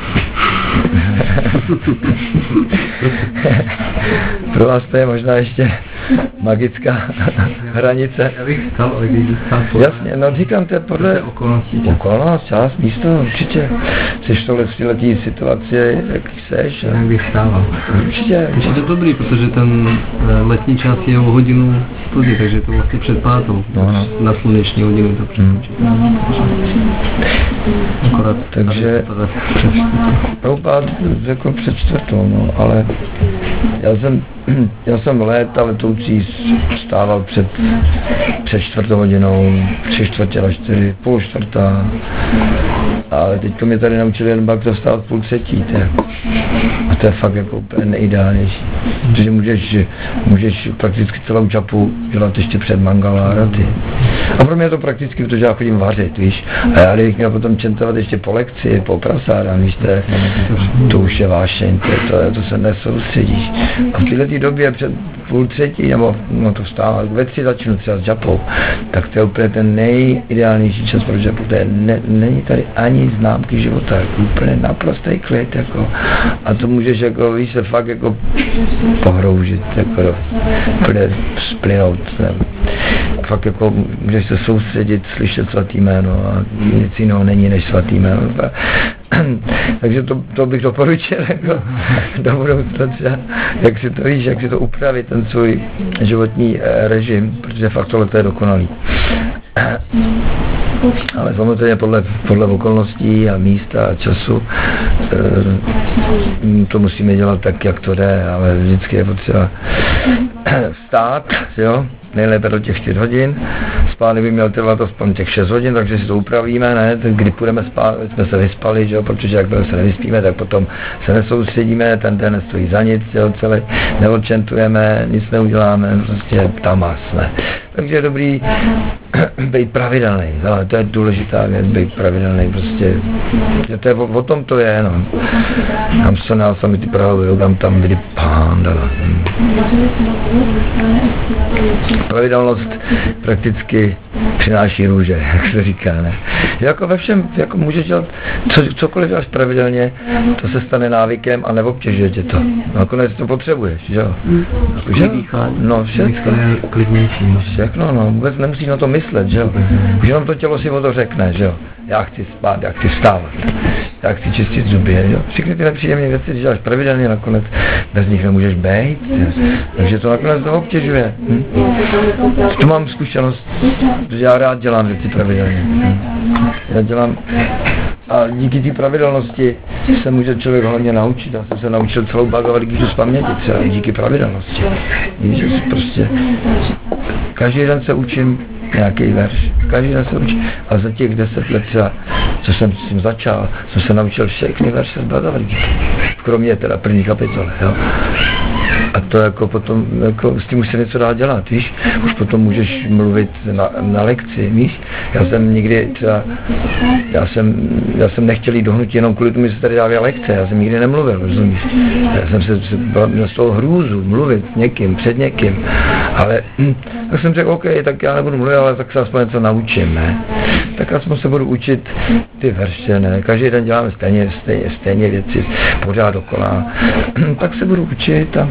Pro vás to je možná ještě magická hranice. Já bych stál, ale když stál jasně, no říkám, to je podle okolností. Okolnost, čas, místo, určitě. Jsi v tohle letí situaci, jak seš. Jak bych stával. Určitě. Je to dobrý, protože ten letní čas je o hodinu později, takže to vlastně před pátou. No, no. Na sluneční hodinu to přeskočí. Hmm. Akorát. Takže Prabhupada řekl před čtvrtou, no, ale já jsem, já jsem léta letoucí vstával před, před čtvrtou hodinou, tři čtvrtě na čtyři, půl čtvrtá. Ale teďko mě tady naučili jen bak vstávat půl třetí, to je, a to je fakt jako úplně nejideálnější. Protože můžeš, můžeš prakticky celou čapu dělat ještě před Mangala Arati. A pro mě je to prakticky, protože já chodím vařit, víš. A já kdybych měl potom čentovat ještě po lekci, po prasádám, víš, to, je, to už je vášeň, to, to, to se nesoustředíš. A v této době před půl třetí, nebo no to vstává, ve tři začnu třeba s džapou, tak to je úplně ten nejideálnější čas pro džapu. To je, ne, není tady ani známky života, jako úplně naprostý klid, jako. A to můžeš, jako, víš, se fakt jako pohroužit, jako, úplně splynout, nebo, fakt jako můžeš se soustředit, slyšet svatý jméno a nic jiného není než svatý jméno. Takže to, to bych doporučil jako do budoucna, jak si to víš, jak si to upravit, ten svůj životní režim, protože fakt tohle to je dokonalý. Ale samozřejmě podle, podle okolností a místa a času to musíme dělat tak, jak to jde, ale vždycky je potřeba vstát, jo, nejlépe do těch čtyř hodin, spány by měl trvat aspoň těch šest hodin, takže si to upravíme, ne, tak kdy půjdeme spát, jsme se vyspali, jo, protože jakmile se nevyspíme, tak potom se nesoustředíme, ten den nestojí za nic, jo, celý, neodčentujeme, nic neuděláme, prostě tamas, ne. Takže je dobrý být pravidelný, ale to je důležitá věc, být pravidelný, prostě, to je, o, o tom to je, no. Tam se nás sami ty pravují, tam tam byli pándala. Pravidelnost prakticky přináší růže, jak se říká, ne? Jako ve všem, jako můžeš dělat, co, cokoliv děláš pravidelně, to se stane návykem a neobtěžuje tě to. Nakonec to potřebuješ, že jo? Že? No, všechno. Klidnější. Všechno, no, vůbec nemusíš na to myslet, že jo? Už jenom to tělo si o to řekne, že jo? Já chci spát, já chci vstávat, já chci čistit zuby, jo? Všechny ty nepříjemné věci, když děláš pravidelně, nakonec bez nich nemůžeš být, takže to nakonec to obtěžuje. Hm? To mám zkušenost, že já rád dělám věci pravidelně. Hm? Já dělám a díky té pravidelnosti se může člověk hlavně naučit. Já jsem se naučil celou Bhagavad Gita z paměti, třeba díky pravidelnosti. Víš, prostě každý den se učím nějaký verš, každý den se učím. A za těch deset let třeba, co jsem s tím začal, jsem se naučil všechny verše z Bhagavad Gita. Kromě teda první kapitole, jo. A to jako potom, jako s tím už se něco dá dělat, víš? Už potom můžeš mluvit na, na lekci, víš? Já jsem nikdy třeba, já jsem, já jsem nechtěl jít do hnutí jenom kvůli tomu, že se tady dává lekce, já jsem nikdy nemluvil, rozumíš? Já jsem se měl z toho hrůzu mluvit s někým, před někým, ale hm, tak jsem řekl, OK, tak já nebudu mluvit, ale tak se aspoň něco naučím, ne? Tak aspoň se budu učit ty verše, ne? Každý den děláme stejně, stejně, stejně věci, pořád dokola, tak se budu učit a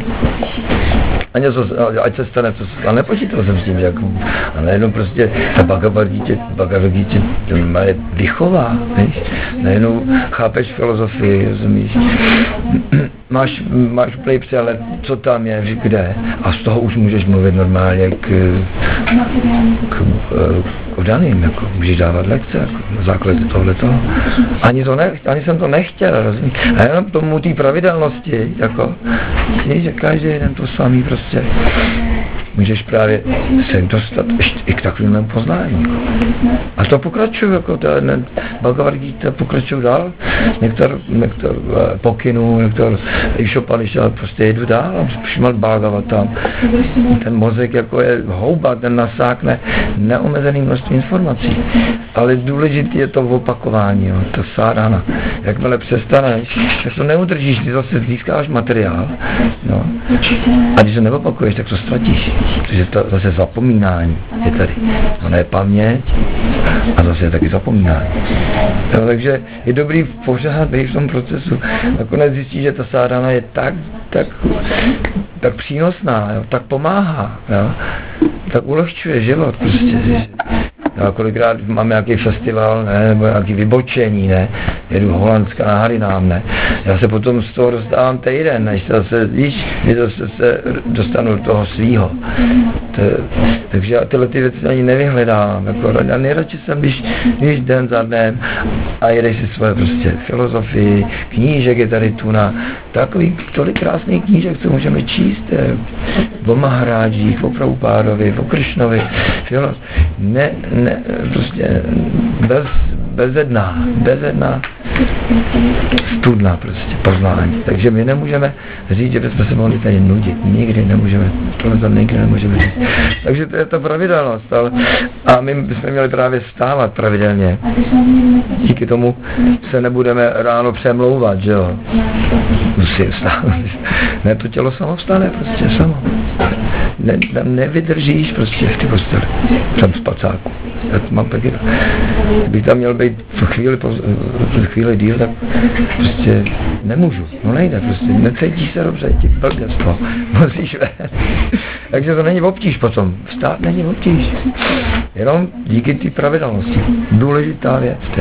a něco, ať se stane, co se, a nepočítal jsem s tím, že jako, a najednou prostě ta Bhagavad Gita, Bhagavad Gita je vychová, víš, najednou chápeš filozofii, rozumíš, máš, máš úplný přehled, co tam je, kde, a z toho už můžeš mluvit normálně k, k, k daným, jako, můžeš dávat lekce, jako, na základě tohletoho. Ani, to ne, ani jsem to nechtěl, rozumíš, a jenom tomu té pravidelnosti, jako, víš, že každý den to samý prostě. můžeš právě se dostat ještě i k takovému poznání. A to pokračuje, jako ta Bhagavad Gita pokračuje dál, některý, některý pokynů, některý Išopanišad, prostě jedu dál, Šrimad Bhagavatam. Ten mozek jako je houba, ten nasákne neomezený množství informací. Ale důležité je to opakování, jo, to sárana. Jakmile přestaneš, tak to neudržíš, ty zase získáš materiál. No. A když to neopakuješ, tak to ztratíš. Protože to zase zapomínání je tady. Ono je paměť a zase je taky zapomínání. No, takže je dobrý pořád být v tom procesu. Nakonec zjistíš, že ta sárana je tak, tak, tak přínosná, jo, tak pomáhá, jo, tak ulehčuje život prostě. No, kolikrát mám nějaký festival, ne, nebo nějaký vybočení, ne, jedu Holandska na Harinám, ne, já se potom z toho dostávám týden, než se zase, víš, že zase se dostanu do toho svýho. To, takže já tyhle ty věci ani nevyhledávám, jako, a nejradši jsem, když, když den za dnem a jedeš si svoje prostě filozofii, knížek je tady tu na takový, tolik krásných knížek, co můžeme číst, je, o Maharádžích, o Prabhupádovi, o Kršnovi, ne, ne, prostě bez, bezedná, bezedná studna prostě poznání. Takže my nemůžeme říct, že bychom se mohli tady nudit. Nikdy nemůžeme, tohle tam nikdy nemůžeme říct. Takže to je ta pravidelnost. Ale, a my bychom měli právě vstávat pravidelně. Díky tomu se nebudeme ráno přemlouvat, že jo. Musím vstávat. Ne, to tělo samo vstane, prostě samo. Ne, nevydržíš prostě v ty posteli. Jsem v spacáku. Já mám taky, kdybych tam měl být v chvíli, po, v chvíli díl, tak prostě nemůžu, no nejde, prostě necítíš se dobře, ti blbě z toho, musíš ven. Takže to není obtíž potom, vstát není obtíž, jenom díky té pravidelnosti, důležitá věc. To.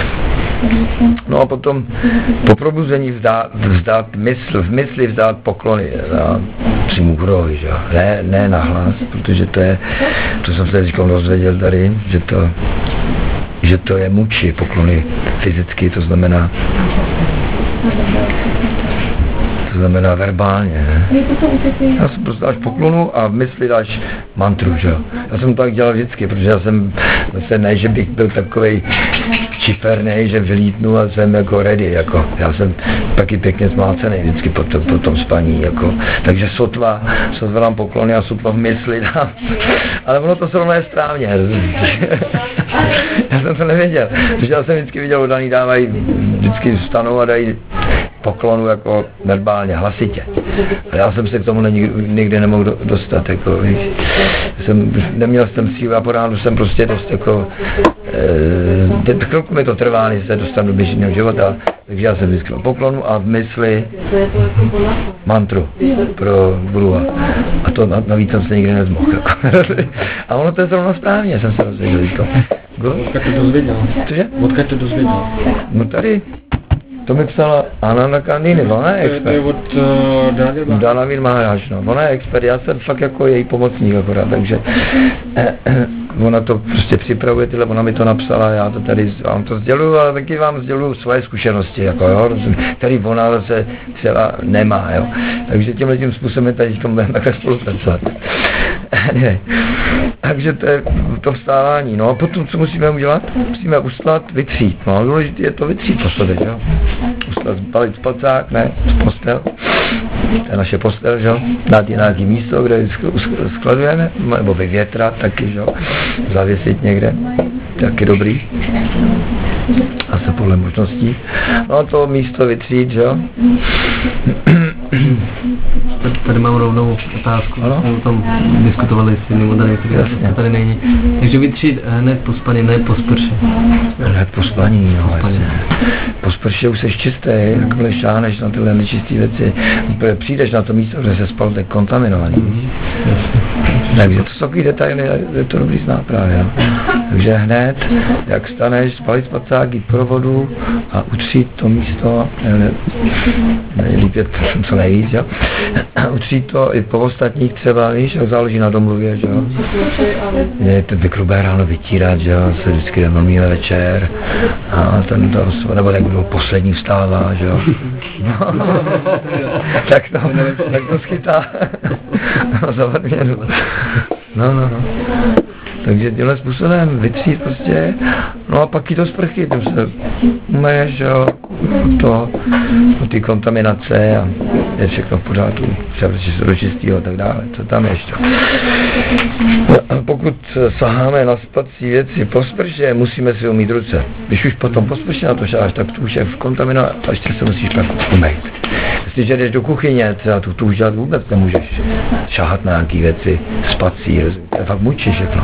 No a potom po probuzení vzdát, vzdát mysl, v mysli vzdát poklony na přímu Gurovi, že jo, ne, ne nahlas, protože to je, to jsem se říkal dozvěděl tady, že to, že to je muči, poklony fyzicky, to znamená to znamená verbálně, ne? Já jsem prostě dáš poklonu a v mysli dáš mantru, že jo. Já jsem to tak dělal vždycky, protože já jsem zase ne, že bych byl takovej čifernej, že vylítnu a jsem jako ready, jako. Já jsem taky pěkně zmácený vždycky po, to, po tom spaní, jako. Takže sotva, sotva dám poklony a sotva v mysli dám. Ale ono to zrovna je správně. Já jsem to nevěděl, protože já jsem vždycky viděl, daný dávají, vždycky vstanou a dají poklonu jako verbálně, hlasitě. A já jsem se k tomu nikdy nemohl dostat, jako, víš. Jsem, neměl jsem sílu a po ránu jsem prostě dost jako, e, chvilku mi to trvá, než se dostanu do běžného života, takže já jsem vždycky poklonu a v mysli mantru pro Gurua. A to navíc jsem se nikdy nezmohl. Jako. A ono to je zrovna správně, jsem se rozvěděl. Odkud to dozvěděl? Cože? Odkud to dozvěděl? No tady. To mi psala Ananda Kandini, ona je expert. To je od uh, Dhanavir Maharaj, no. Ona je expert, já jsem fakt jako její pomocník akorát, takže eh, eh, ona to prostě připravuje, tyhle, ona mi to napsala, já to tady vám to sděluju, ale taky vám sděluju svoje zkušenosti, jako jo, který ona zase třeba nemá, jo. Takže tímhle tím způsobem tady budeme takhle spolupracovat. Takže to je to vstávání, no a potom co musíme udělat? Musíme uslat, vytřít, no důležité je to vytřít po sobě, jo. Uslat, zbalit spacák, ne, postel, to je naše postel, jo, dát je nějaký místo, kde skladujeme, nebo vyvětrat taky, jo, zavěsit někde, taky dobrý, asi podle možností, no to místo vytřít, jo. Tady mám rovnou otázku, ano? Jsme o tom diskutovali s jiným moderátorem, to tady není. Takže vytřít hned po spaní, ne po sprše. Hned po spaní, no, po, po sprše už seš čistý, jakmile šáneš na tyhle nečisté věci, přijdeš na to místo, kde se spal, tak kontaminovaný. Mm-hmm. Takže to jsou takový detaily, je to dobrý znát právě. Takže hned, jak staneš, spalit spacák, jít pro vodu a utřít to místo, nejlíp je co nejvíc, jo. Utřít to i po ostatních třeba, víš, jak záleží na domluvě, že jo. Je to vyklubé ráno vytírat, že jo, se vždycky domluvíme večer a ten to, nebo tak bylo poslední vstává, že jo. No, tak to, tak to schytá za odměnu. No, no, no. Takže tímhle způsobem vytřít prostě, no a pak i to sprchy, tím se umeješ, jo, to, ty kontaminace a je všechno v pořádku, třeba se do čistého a tak dále, co tam ještě. No, pokud saháme na spací věci po sprše, musíme si umýt ruce. Když už potom po sprše na to šáš, tak tu už je v kontaminaci a ještě se musíš pak umýt. Jestliže jdeš do kuchyně, třeba tu, tu už dělat vůbec nemůžeš šáhat na nějaký věci, spací, to je fakt mučí všechno.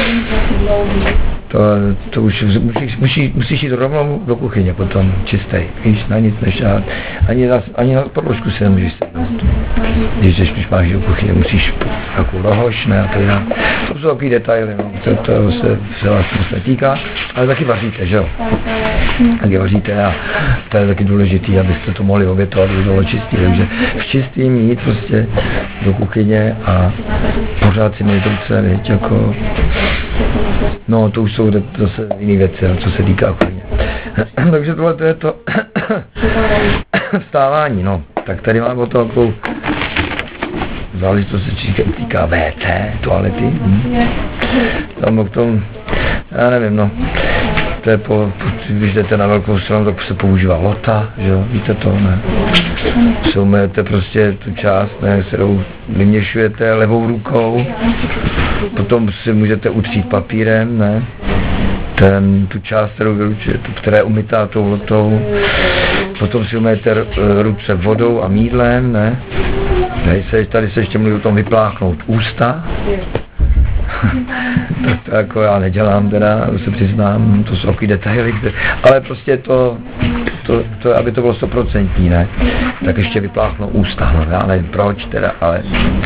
To, to už musíš, musíš, musíš jít rovnou do kuchyně potom, čistej, víš, na nic nešát, ani na, ani na podložku se nemůžeš sednout. Když jdeš, když máš do kuchyně, musíš takovou rohoš, ne, a to je, to jsou takový detaily, no, to, to se, se vás moc netýká, ale taky vaříte, že jo, taky vaříte a to je taky důležitý, abyste to mohli obětovat, aby bylo čistý, takže v čistým jít prostě do kuchyně a pořád si mít ruce, víš, jako, no, to už jsou zase jiné věci, co se týká kuchyně. Takže tohle to je to vstávání, no. Tak tady mám o to takovou záležitost, se týká vé cé, toalety. Hm. Tam k tomu, já nevím, no. To je po, když jdete na velkou stranu, tak se používá lota, že jo, víte to, ne. Se umyjete prostě tu část, ne, kterou vyměšujete levou rukou, potom si můžete utřít papírem, ne. Ten, tu část, kterou vylučujete, která je umytá tou lotou, potom si umyjete ruce vodou a mýdlem, ne. Tady se, tady se ještě mluví o tom vypláchnout ústa. Tak to jako já nedělám teda, se přiznám, to jsou takový detaily, ale prostě to, to, to, aby to bylo stoprocentní, ne, tak ještě vypláchnou ústa, no, já nevím proč teda, ale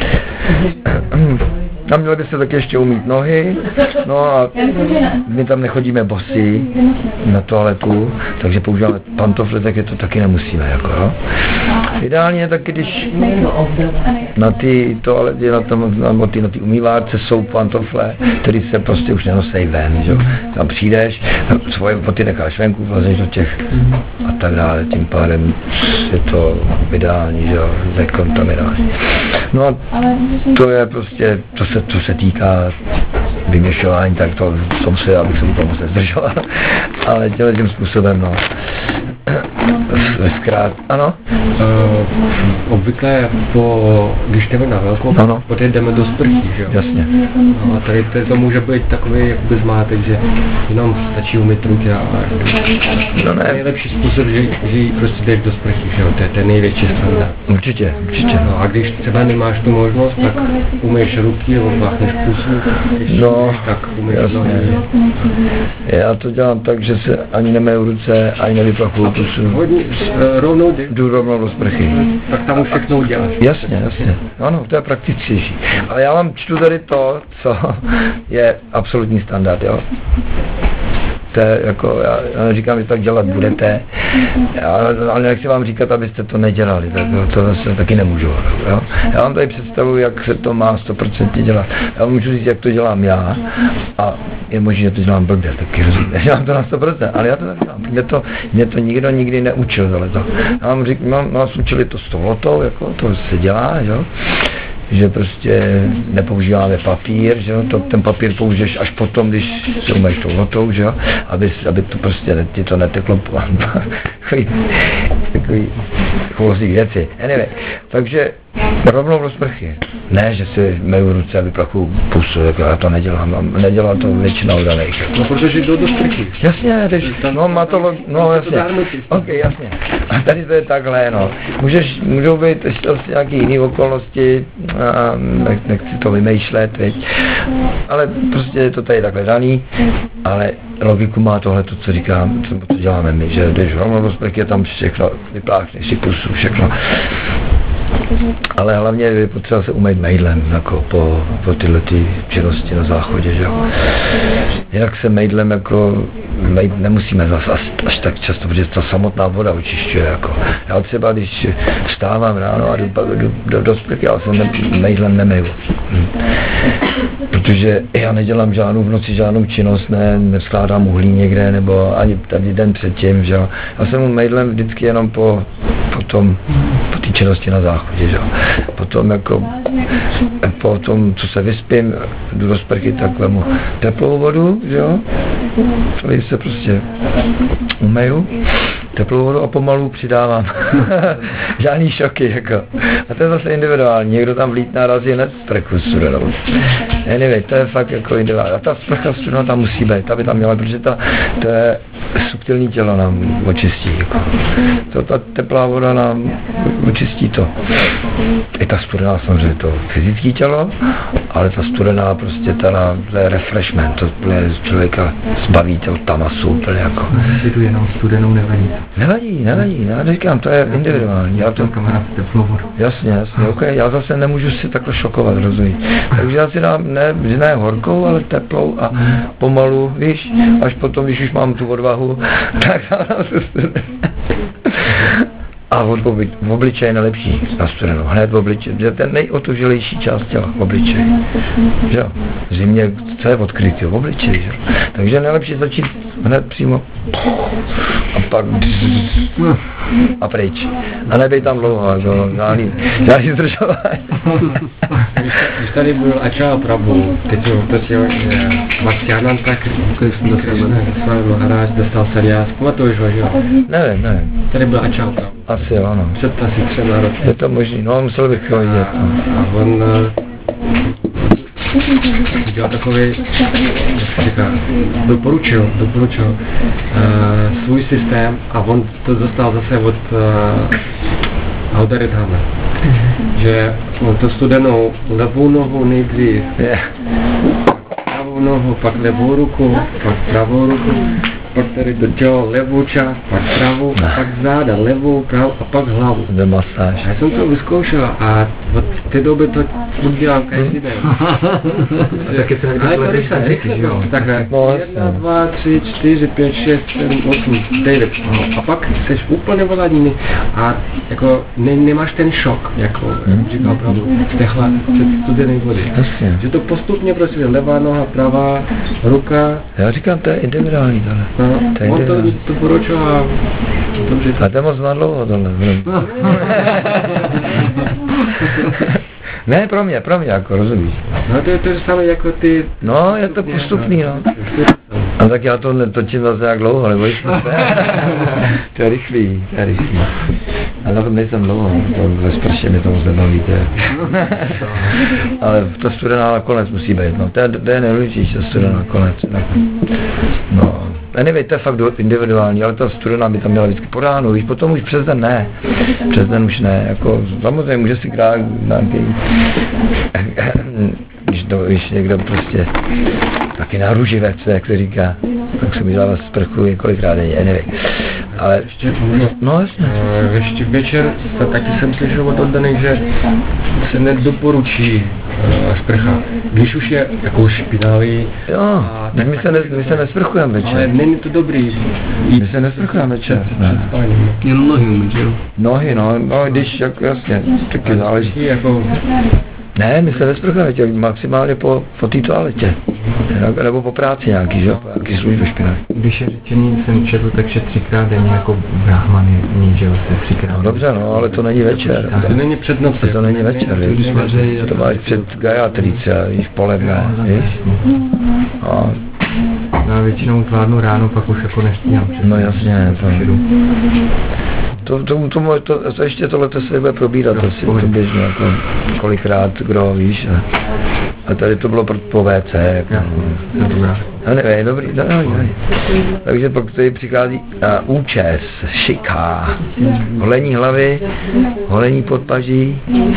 a měli byste taky ještě umýt nohy, no a my tam nechodíme bosí na toaletu, takže používáme pantofle, tak je to taky nemusíme, jako jo. Ideálně taky, když na ty toalety, na tom, na ty, na ty umývárce jsou pantofle, které se prostě už nenosej ven, že jo. Tam přijdeš, svoje boty necháš venku, vlezeš do těch a tak dále, tím pádem je to ideální, že jo, dekontaminace. No a to je prostě, to se co se týká vyměšování, tak to jsem se, abych se u toho moc nezdržoval, ale těle tím způsobem, no. Zkrát, ano? Uh, obvykle, po, když jdeme na velkou, ano. poté jdeme do sprchy, že jo? Jasně. No a tady to může být takový jakoby zmátek, že jenom stačí umyt ruky a no ne. Nejlepší způsob, že, že prostě jdeš do sprchy, že jo? To je ten největší standard. Určitě, určitě. No a když třeba nemáš tu možnost, tak umyješ ruky, obláchneš pusu, když no, umyješ, tak umyješ nohy. Já to dělám tak, že se ani nemiju ruce, ani nevyplachuju pusu. Hodně, rovnou jdeš? Jdu rovnou do sprchy. Tak tam už všechno uděláš. Jasně, jasně. Ano, to je praktičtější. Ale já vám čtu tady to, co je absolutní standard, jo. To je jako, já, já neříkám, že tak dělat budete, já, ale nechci vám říkat, abyste to nedělali, tak to zase taky nemůžu, jo. Já vám tady představuji, jak se to má sto procent dělat. Já vám můžu říct, jak to dělám já a je možné, že to dělám blbě, taky rozumím, dělám to na sto procent, ale já to tak dělám. Mě to, mě to nikdo nikdy neučil, ale to. Já vám říkám, mám, nás učili to s tou lotou, jako to se dělá, jo. Že prostě nepoužíváme papír, že jo, to, ten papír použiješ až potom, když se umýš tou lotou, že jo, aby, aby to prostě ti to neteklo po takový, takový chůzí věci. Anyway, takže rovnou do sprchy. Ne, že si meju ruce a vyplachu pusu, jako já to nedělám, nedělá to většina udaných. No, protože jdou do sprchy. Jasně, když, no má to, no jasně, ok, jasně. A tady to je takhle, no. Můžeš, můžou být ještě nějaké jiné okolnosti, a nechci to vymýšlet, veď. Ale prostě je to tady takhle daný, ale logiku má tohle, to, co říkám, co, co děláme my, že jdeš rovnou do sprchy, tam všechno vypláchneš si pusu, všechno. Ale hlavně je potřeba se umýt mejdlem, jako po, po tyhle ty činnosti na záchodě, že jo. Jinak se mejdlem jako mejd nemusíme zase až, až tak často, protože ta samotná voda očišťuje, jako. Já třeba, když vstávám ráno a jdu do, do, do sprchy, já se ne, mejdlem nemiju. Hm. Protože já nedělám žádnou v noci žádnou činnost, ne, neskládám uhlí někde, nebo ani tady den předtím, že jo. Já jsem mejdlem vždycky jenom po, po potom po té činnosti na záchodě, že jo. Potom jako po tom, co se vyspím, jdu do sprchy, tak vemu teplou vodu, že jo. Celý se prostě umeju, teplou vodu a pomalu přidávám. Žádný šoky, jako. A to je zase individuální, někdo tam vlítne a razí hned sprchu studenou. Anyway, to je fakt jako individuální. A ta sprcha studená tam musí být, ta by tam měla, protože ta, to je subtilní tělo nám očistí. Jako. To, ta teplá voda nám očistí to. I ta studená samozřejmě to fyzické tělo, ale ta studená prostě ta, to je refreshment, to je člověka zbaví toho tamasu úplně jako. Si tu jenom studenou nevadí. Nevadí, nevadí, já říkám, to je individuální. Já to kamarád teplou vodu. Jasně, jasně, ok, já zase nemůžu si takhle šokovat, rozumíš. Takže já si dám ne, ne horkou, ale teplou a pomalu, víš, až potom, když už mám tu odvahu, tak dám se studenou. A od obli, v obličeji je nejlepší na studenou, hned v obličeji, že ten nejotužilejší část těla, v obličeji, že jo, v zimě, co je odkrytý, v obličeji, že jo, takže nejlepší začít hned přímo a pak a pryč, a nebej tam dlouho, jako, žádný, žádný zdržování. Když tady byl Ačala Prabhu, teď ho prostě Vaksyanan, tak když jsem dostal Maharaj, dostal saniás, pamatuješ ho, že jo? Nevím, nevím. Tady byl Ačala Prabhu. Asi jo, ano. Před asi třema roky. Je to možný, no musel bych ho vidět. No. A on udělal takový, jak se říká, doporučil, doporučil uh, svůj systém a on to dostal zase od uh, Audaritama. Že on to studenou levou nohu nejdřív, Yeah. pravou nohu, pak levou ruku, pak pravou ruku, pak tady to tělo levou část, pak pravou, a pak záda, levou, pravou a pak hlavu. To je masáž. A já jsem to vyzkoušel a od té doby to udělám každý den. Taky se Ale to rychle, rychle to. Takhle, jedna, dva, tři, čtyři, pět, šest, sedm, osm, devět. A pak jsi úplně voladní a jako ne, nemáš ten šok, jako hmm. říkal pravdu, z téhle studené vody. Jasně. Že to postupně prostě levá noha, pravá ruka. Já říkám, to je individuální tohle. No, to je on to individuální. doporučil a dobře to. A to je moc nadlouho tohle. Ne, pro mě, pro mě, jako rozumíš. No to je to samé jako ty... No, je to postupný, no. A tak já to netočím zase jak dlouho, nebo ještě to je rychlý, to je rychlý. A na tom nejsem dlouho, to ve sprše mě to moc nebavíte. Ale to studená nakonec musí být, no. To je, to je nejdůležitější, to studená nakonec. No. Anyway, to je fakt individuální, ale ta studená by tam měla vždycky po ránu, víš, potom už přes den ne, přes den už ne, jako samozřejmě může si krát nějaký, když, to, když někdo prostě taky náruživec, jak se říká, tak se mi dává sprchu několikrát denně, anyway. Ale ještě, no jasně. Uh, ještě večer to taky jsem slyšel od oddaných, že se nedoporučí uh, sprcha. Když už je jako špinavý. Jo, tak my se, ne, my se nesprchujeme večer. Ale není to dobrý. My se nesprchujeme večer. Ne. Jen nohy umít, jo? Nohy, no, no, když, jak, jasně, taky záleží. Jako... Ne, my se nesprchujeme večer, maximálně po, po té toaletě. Nebo po práci nějaký, že jo, nějaký služby špinavý. Když je řečení, jsem četl, takže třikrát denně jako brahmany mít, že jo, se třikrát. No dobře, no, ale to není večer. To není před nocí. To není večer, víš. To máš před Gayatri třeba, víš, poledne, víš. No. No a většinou zvládnu ráno, pak už jako nestíhám. No jasně, to, to, to, to, to, to ještě tohle se bude probírat, to si to běžně, jako kolikrát, kdo víš. A, a tady to bylo po vé cé. Jako, no nevím, dobrý, no, no, no. Takže pak tady přichází uh, účes, šiká, holení hlavy, holení podpaží,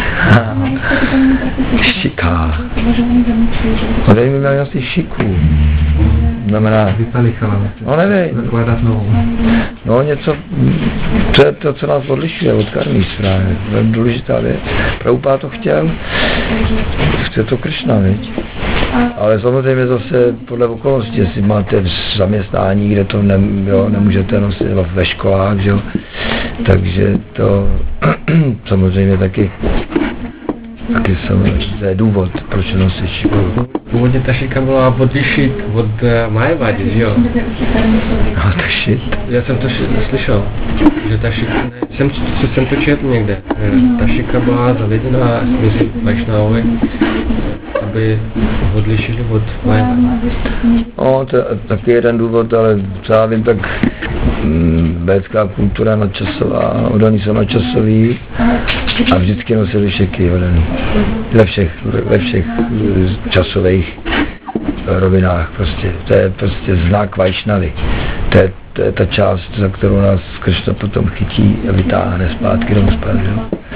šiká. Holení by měli asi šiku. Znamená... Vypalichala. No nevím. Zakládat novou. No něco, to je to, co nás odlišuje od karmí správně. To je důležitá věc. Prabhupád to chtěl, chce to Kršna, viď? Ale samozřejmě zase podle okolností, jestli máte zaměstnání, kde to ne, jo, nemůžete nosit ve školách, že jo? Takže to samozřejmě taky taky jsem, to je důvod, proč nosit šiku. Původně ta šika byla odlišit od uh, Májevádi, že jo? No to šit. Já jsem to slyšel, že ta šika, jsem, jsem to četl někde, ta šika byla zavěděná mezi Vajšnávy, aby odlišili od Májevádi. No, to je taky jeden důvod, ale co já vím, tak mm, védská kultura nadčasová, odaný jsou nadčasový a vždycky nosili šiky odaný. Ve všech, ve všech časových rovinách prostě. To je prostě znak Vajšnavy. To je, to je ta část, za kterou nás Kršna potom chytí a vytáhne zpátky do zpátky.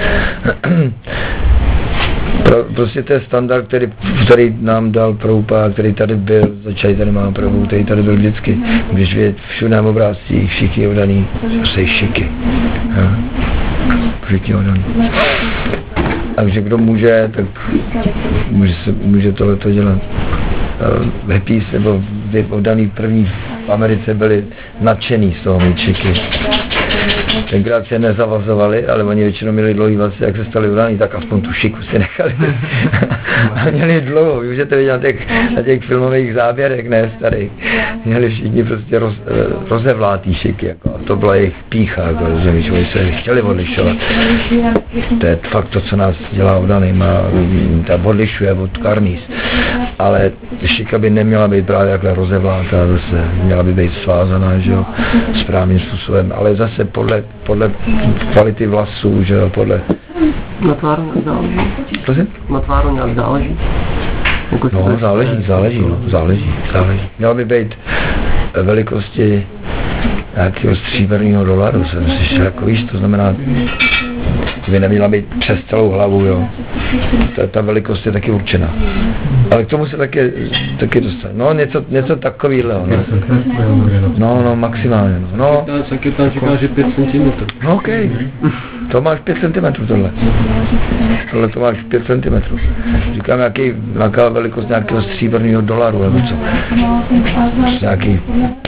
Pro, prostě to je standard, který, který nám dal Prabhupáda, který tady byl, začali tady mám Prabhu, který tady byl vždycky. Když vidět všude na obrázcích, všichni odaný, se šiky. Ja? Všichni odaný. Takže kdo může, tak může, se, může tohleto dělat. Hippies nebo odaný první v Americe byli nadšený z toho mít šiky. Tenkrát se nezavazovali, ale oni většinou měli dlouhý vlasy, jak se stali udaný, tak aspoň tu šiku si nechali. A měli dlouhou, už můžete vidět na těch, na těch filmových záběrech, ne starých. Měli všichni prostě roz, rozevlátý šiky, jako, a to byla jejich pícha, jako, že oni se chtěli odlišovat. To je fakt to, co nás dělá udaným a ta odlišuje od karníz. Ale šika by neměla být právě takhle rozevlátá, zase měla by být svázaná, že jo, správným způsobem, ale zase podle, podle kvality vlasů, že jo, podle... Na tváru nějak záleží. Prosím? Na tváru nějak záleží. Jako no, záleží, záleží, no, záleží, záleží. Měla by být velikosti nějakého stříbrného dolaru, jsem si jako víš, to znamená, by neměla být přes celou hlavu, jo. Ta, ta velikost je taky určená. Ale k tomu se taky, taky dostane. No, něco, něco takovýhle, no. No, no, maximálně, no. No, Sankirtan říká, že pět centimetrů. No, okej. Okay. To máš pět centimetrů tohle. Tohle to máš pět centimetrů. Říkám, nějaký, nějaká velikost nějakého stříbrného dolaru, nebo co. Nějaký...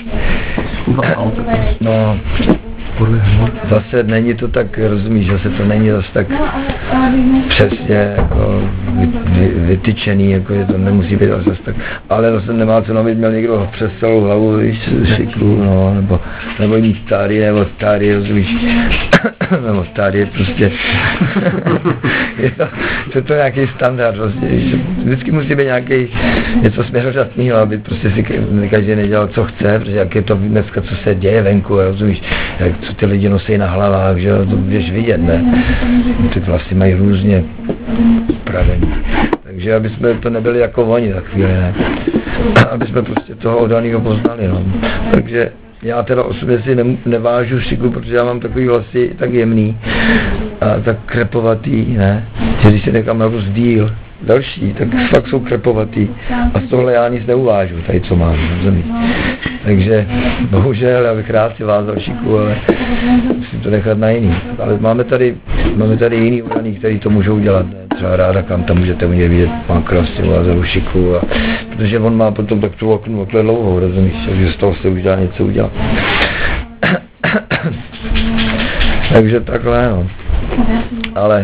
No... Zase není to tak, rozumíš, zase to není zase tak přesně jako vy, vy, vytyčený, jako že to nemusí být zase tak, ale zase nemá co novit, měl někdo přes celou hlavu, víš, šiku, no, nebo, nebo mít starý, nebo starý, rozumíš, nebo starý, prostě, je to, je to nějaký standard, prostě, víš, vždycky musí být nějaký něco směrodatného, aby prostě si každý nedělal, co chce, protože jak je to dneska, co se děje venku, rozumíš, jak co ty lidi nosí na hlavách, že jo, to budeš vidět, ne? Ty vlastně mají různě upravení. Takže aby jsme to nebyli jako oni za chvíli, ne? Aby jsme prostě toho odanýho poznali, no. Takže já teda osobně si ne, nevážu šiku, protože já mám takový vlasy tak jemný a tak krepovatý, ne? Že když si nechám narůst díl, další, tak fakt jsou krepovatý a z tohle já nic neuvážu, tady co mám, rozumíš. Takže bohužel, já bych rád si vázal šiku, ale musím to nechat na jiný. Ale máme tady, máme tady jiný udaný, kteří to můžou dělat, ne? Třeba Ráda Kanta, můžete u něj vidět, má krásně vázanou šiku, a, protože on má potom tak tu oknu okle dlouhou, rozumíš, takže z toho se už dá něco udělat. Takže takhle, no. Ale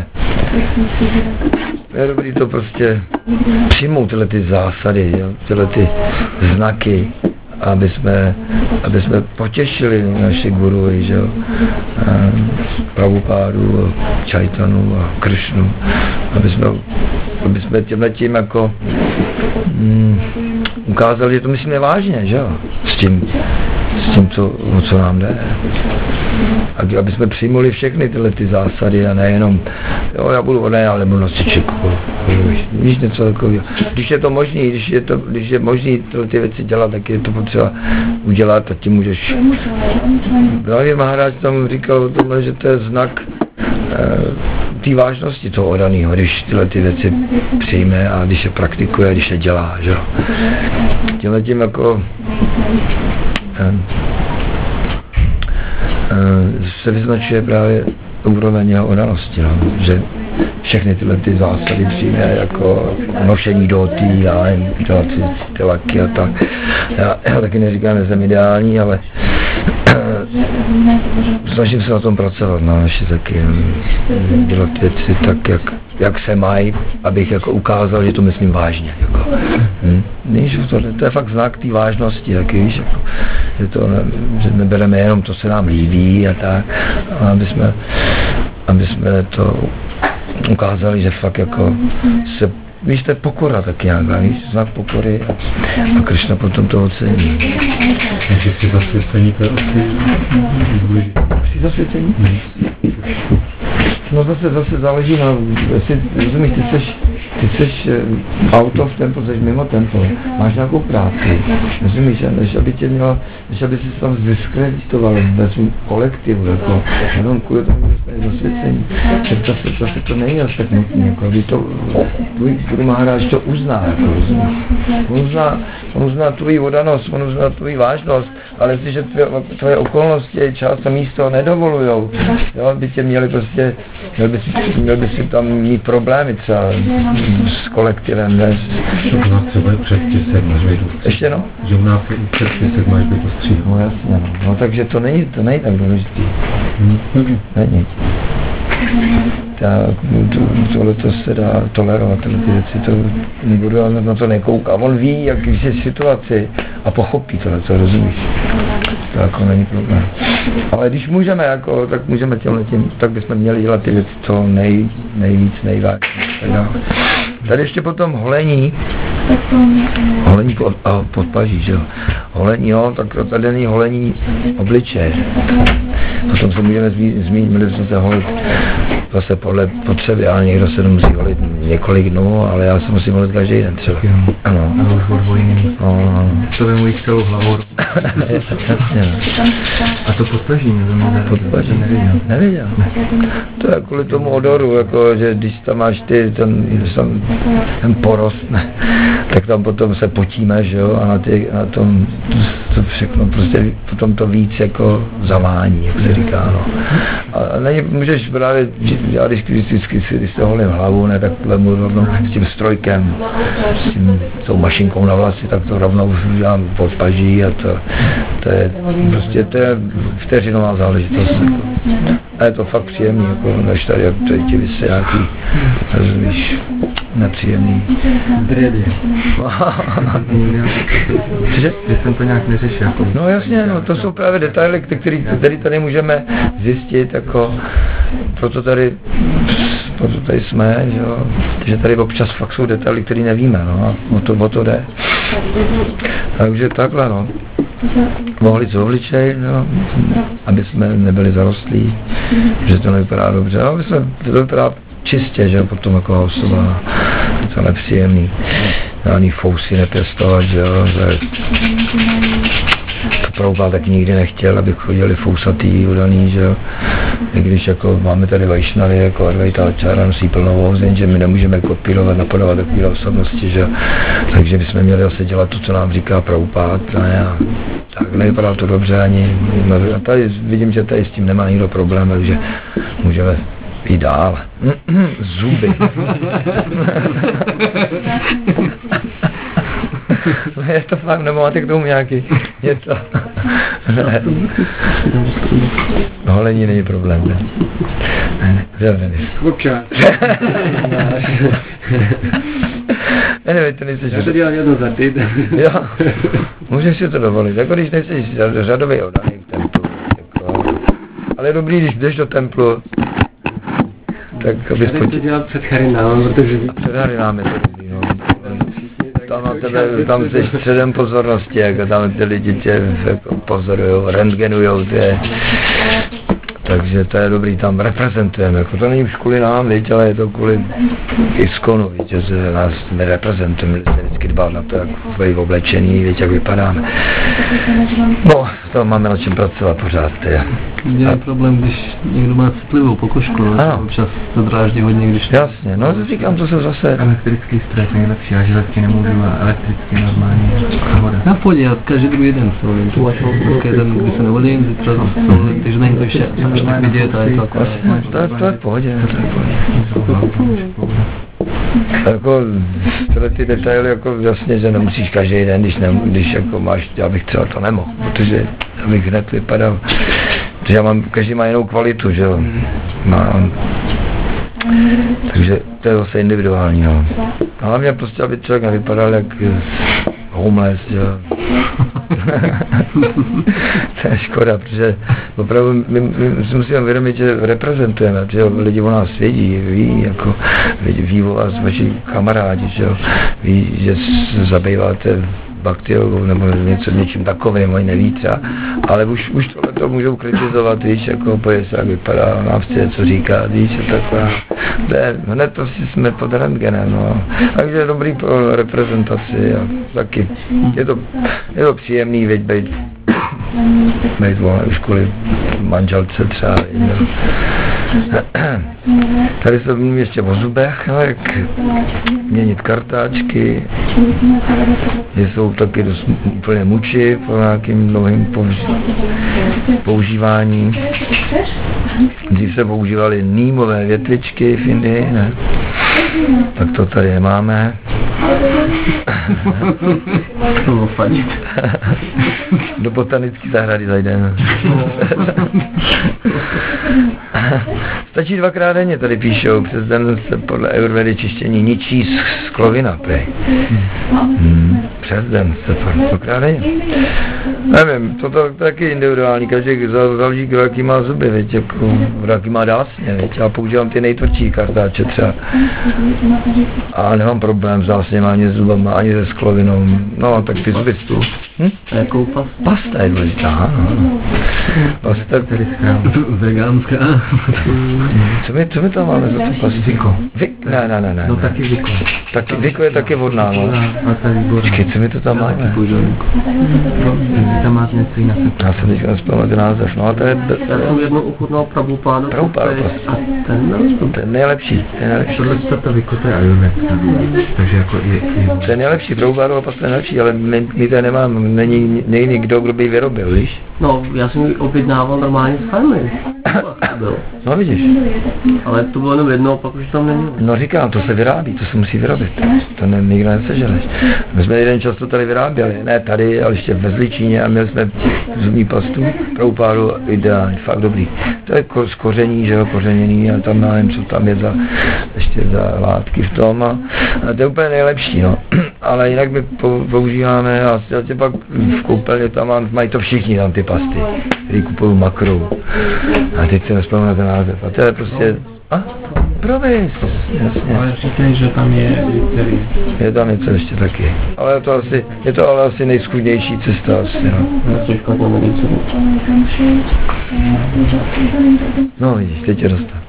je dobrý to prostě přijmout tyhle ty zásady, jo? Tyhle ty znaky, aby jsme, aby jsme potěšili naše guruji, že jo, Prabhupádu, Chaitanu a Kršnu, aby jsme, aby jsme tímhle tím jako mm, ukázali, že to myslíme vážně, že jo, s tím, s tím, co, o co nám jde. A aby jsme přijmuli všechny tyhle ty zásady a nejenom, jo, já budu odejít, ale budu nosit šiku. Víš něco takového. Když je to možný, když je, to, když je možný tyhle ty věci dělat, tak je to potřeba udělat a tím můžeš. Právě Maharáč tam říkal o tomhle, že to je znak e, té vážnosti toho odaného, když tyhle ty věci přijme a když je praktikuje, když je dělá, že jo. Tímhle tím jako e, se vyznačuje právě úroveň jeho odanosti, no, že všechny tyhle ty zásady přijme jako nošení dóty a dělat si tylaky a tak. Já, já taky neříkám, že jsem ideální, ale snažím se na tom pracovat, no, ještě taky dělat věci tak, jak jak se mají, abych jako ukázal, že to myslím vážně. Jako. Hm? Víš, to, to je fakt znak té vážnosti, taky, víš, jako, že, to, že nebereme jenom to, se nám líbí a tak, a aby jsme, aby jsme to ukázali, že fakt jako se, víš, to je pokora taky nějaká, víš, znak pokory a, a Krishna potom to ocení. Takže si zasvěcení, to je asi důležité. Jsi zasvěcení? No zase, zase záleží na, jestli, rozumíš, ty chceš, ty chceš auto v tempu, jsi mimo tempo, máš nějakou práci, rozumíš, než aby tě měla, než aby si tam zdiskreditoval ve svém kolektivu, jako, jenom kvůli tomu, že jsi zasvěcení, tak zase, zase to není asi tak nutný, jako, aby to, tvůj Guru Maharaj to uzná, jako, rozumíš, on uzná, on uzná tvoji oddanost, on uzná tvoji vážnost, ale jestliže tvoje, tvoje okolnosti, čas a místo nedovolujou, jo, by tě měli prostě, měl by, si, měl by si tam mít problémy třeba s kolektivem, ne? U nás třeba je předpisek, máš být ustříh. Ještě no? Že u nás je předpisek, máš být ustříh. No jasně, no. No takže to není, to není tak důležitý. Hmm. Není. Tohle to se dá tolerovat, tyhle ty věci, to nebudu, ale na to nekouká. On ví, jak je situaci a pochopí tohle, to rozumíš. To jako není problém. Ale když můžeme, jako, tak můžeme těmhle tím, tak bychom měli dělat ty věci, co nej, nejvíc, nejvážněji. Tady ještě potom holení, holení pod, a podpaží, že jo. Holení, jo, tak tady není holení obličeje. Potom se můžeme zmínit, měli jsme se holit zase podle potřeby, ale někdo se musí holit několik dnů, ale já se musím holit každý den třeba. Ano. A už odvojím. No. To by mu jich celou hlavou. A to podpaží, ne? Podpaží, neviděl. Neviděl. To je kvůli tomu odoru, jako, že když tam máš ty, ten, ten, ten porost, ne, tak tam potom se potíme, že jo, a na, ty, na tom to všechno, prostě potom to víc jako zavání, jak se říká, no. A není, můžeš právě, já když vždycky si, když se holím hlavu, ne, tak vemu rovnou s tím strojkem, s tím, tou mašinkou na vlasy, tak to rovnou dělám podpaží a to, to je, prostě to je vteřinová záležitost. A je to fakt příjemný, jako než tady, jak tady ti vysí nějaký, rozumíš, nepříjemný. Dredy. Cože? Když jsem to nějak neřešil. Jako... No jasně, no, to jsou právě detaily, které tady můžeme zjistit, jako, proto tady, proto tady jsme, že jo, že tady občas fakt jsou detaily, které nevíme, no, o to, o to jde. Takže takhle, no. Mohli co obličej, no, aby jsme nebyli zarostlí, že to nevypadá dobře, aby jsme, to vypadá čistě, že potom jako osoba, je to nepříjemný, žádný fousy nepěstovat, že jo, že to Prabhupáda tak nikdy nechtěl, aby chodili fousatý, udaný, že jo, i když jako máme tady Vajšnavy, jako Advaita nosí plnou vozeň, že my nemůžeme kopírovat, napadovat takové osobnosti, že jo, takže bychom měli zase dělat to, co nám říká Prabhupád, ne, a tak nevypadá to dobře ani, a tady vidím, že tady s tím nemá nikdo problém, takže můžeme jít dál. Zuby. Je to fakt, nebo máte k tomu nějaký něco? Ne. Holení není problém, ne? Ne, Občas. ne, nevím, to nejsi... Já to dělám jedno za týden. Jo, můžeš si to dovolit, jako když nejsi řadový oddaný v templu. Jako, ale je dobrý, když jdeš do templu, tak abys Já to dělat před Harinám, protože... A před Harinám je to dobrý, no. Tam na tebe, tam jsi středem pozornosti, jako tam ty lidi tě jako pozorujou, rentgenujou tě. Takže to je dobrý, tam reprezentujeme, jako to není kvůli nám, víc, ale je to kvůli Iskonu, víc, že se nás nereprezentujeme, se vždycky dbát na to, jak svoji oblečení, víc, jak vypadáme. No, to máme na čem pracovat pořád, ty. Je problém, když někdo má citlivou pokožku, no, občas to dráždí hodně, když... Jasně, no říkám, to se zase... Elektrický stres je nejlepší, a železky nemůžu, a elektricky normálně voda. Já v pohodě, já každý druhý den se volím, dneska je den, kdy se nevolím, zítra zase, takže není to ještě až tak vidět a je to jako... To je, to je v pohodě, to je v pohodě. Jako tyhle ty detaily, jako jasně, že nemusíš každý den, když, ne, když jako máš, já bych třeba to nemohl, protože abych hned vypadal, protože já mám, každý má jinou kvalitu, že jo, mám, Takže to je zase individuální, no. A hlavně prostě, aby člověk nevypadal jak homeless, jo. To je škoda, protože opravdu my, my si musíme vědomit, že reprezentujeme, že lidi o nás vědí, ví, jako, ví o vás vaši kamarádi, že jo, ví, že se zabýváte bakteriologou nebo něco, něčím takovým, oni neví třeba, ale už, už tohle to můžou kritizovat, víš, jako pojď, jak vypadá, návštěvě, co říká, víš, a taková, ne, hned prostě jsme pod rentgenem, no, takže je dobrý pro reprezentaci a taky, je to, je to příjemný, veď, bejt, bejt volné už kvůli manželce třeba, no. Tady se mluví ještě o zubech, no, jak měnit kartáčky, že jsou taky dost úplně muči po nějakým dlouhým používání. Dřív se používaly nýmové větvičky v Indii, ne? Tak to tady je máme. Do botanické zahrady zajdeme. Stačí dvakrát denně, tady píšou, přes den se podle Ayurvedy čištění ničí sklovina, prej. Hmm, přes den se to dvakrát denně. Nevím, to, to, to taky individuální, každý záleží, kdo jaký má zuby, veď, jako, kdo jaký má dásně, veď, já používám ty nejtvrdší kartáče třeba. A nemám problém s dásněma ani s zubama, ani se sklovinou, no, tak ty zuby tu. Hm? A jakou pastu? Pasta je důležitá, ano. Pasta vegánská. Co my, co my tam máme za tu pastu? Viko. Vik? Ne, ne, ne, ne. No taky Viko. Taky, Viko je taky vodná, no. Počkej, co my to tam máme? Tam máš něco jiného. Já jsem teďka nespomněl ten název, no a to je... Já jsem jednou ochutnal Prabhupádu. Prabhupádu A ten nejlepší. Ten nejlepší, ten nejlepší. Tohle to Viko, to je ayurvédská. Takže jako je... To je nejlepší, Prabhupádu pasta je nejlepší, ale my, my to nemám, není, není nikdo, kdo by ji vyrobil, víš? No, já jsem ji objednával normálně z farmy. No vidíš. Ale to bylo jenom jedno, pak už tam není. No říkám, to se vyrábí, to se musí vyrobit. To ne, nikdo nesežereš. My jsme jeden čas to tady vyráběli, ne tady, ale ještě ve Zličíně a měli jsme zubní pastu, Prabhupádu ideální, fakt dobrý. To je ko, z koření, že jo, kořeněný a tam nevím, co tam je za, ještě za látky v tom a, a to je úplně nejlepší, no. Ale jinak my používáme a tě pak v koupelně tam mají to všichni tam ty pasty, který kupují Makrou. A teď se nespomínám ten název. A to je prostě... A? Provis, jasně. Ale říkají, že tam je celý. Je tam něco ještě taky. Ale je to asi, je to ale asi nejschudnější cesta asi, no. No vidíš, teď tě dostal.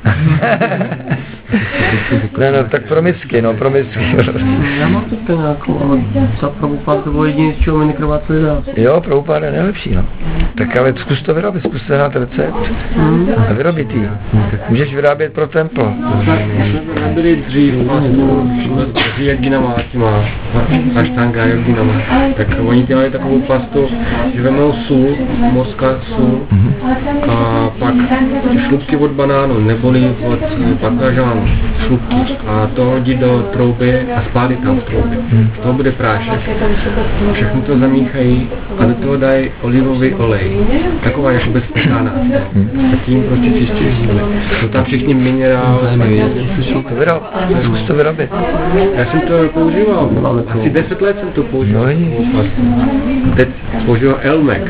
Ne, no, tak promisky, no, promisky. Já mám teďka nějakou, ale za Prabhupádu to bylo jediné, z čeho mi nekrvácel dá. Jo, Prabhupáda je nejlepší, no. Tak ale zkus to vyrobit, zkus to dát recept a vyrobit jí. Můžeš vyrábět pro templo. jsme byli dřív s joginama, těma aštanga joginama, tak oni dělali takovou pastu, že vemou sůl, morská sůl a pak šlupky od banánu, neboli od baklažánu, šlupky a to hodí do trouby a spálit tam v troubě. Z toho bude prášek. Všechno to zamíchají a do toho dají olivový olej. Taková jako bezpečná. A tím prostě čistí. Jsou tam všichni minerál. To vyrob, zkus to vyrobit. Já jsem to používal. Asi deset let jsem to používal. No, teď používal Elmex.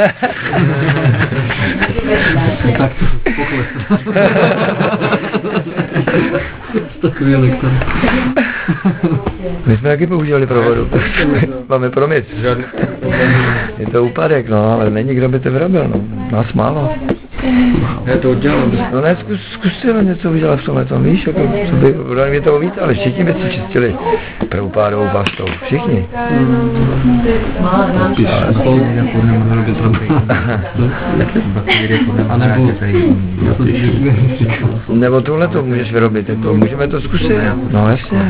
Tak pokles. Takový lektor. My jsme taky používali provodu. Máme promys. Je to úpadek, no, ale není kdo by to vyrobil, no. Nás málo. Já to udělám. No ne, zkus, zkus si něco udělat v tomhle tom, víš, jako, co by, mě to uvítali, všichni by si čistili Prabhupádovou pastou, všichni. Nebo tohle to můžeš vyrobit, jako, můžeme to zkusit, no jasně.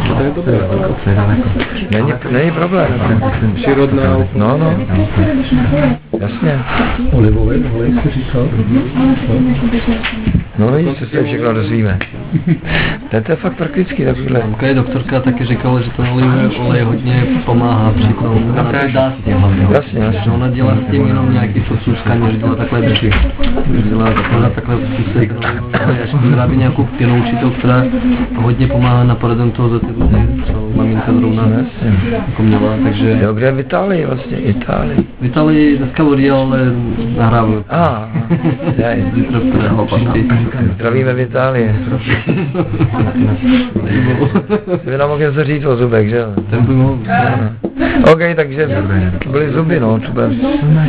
Není, není problém. Přírodná. No, no. Jasně. Olivový olej jsi říkal? No vidíš, co se všechno dozvíme. To je fakt prakticky takovýhle. Mamka je doktorka taky říkala, že to olivové olej hodně pomáhá při tom nádástě hlavně. Jasně, jasně. Ona dělá s tím jenom nějaký sosůzkání, že dělá takhle břichy. Dělá takhle, takhle způsob, až vyrábí nějakou pěnou určitou, která hodně pomáhá napadem toho za ty lidi, co maminka zrovna jako měla, takže... Jo, kde je v Itálii vlastně, Itálii. V Itálii dneska odjel, ale nahrávám. A, jaj. Zdravíme v Itálii. Vy nám mohl něco říct o zubech, že jo? Ten by mohl. OK, takže to byly zuby, no, to bylo.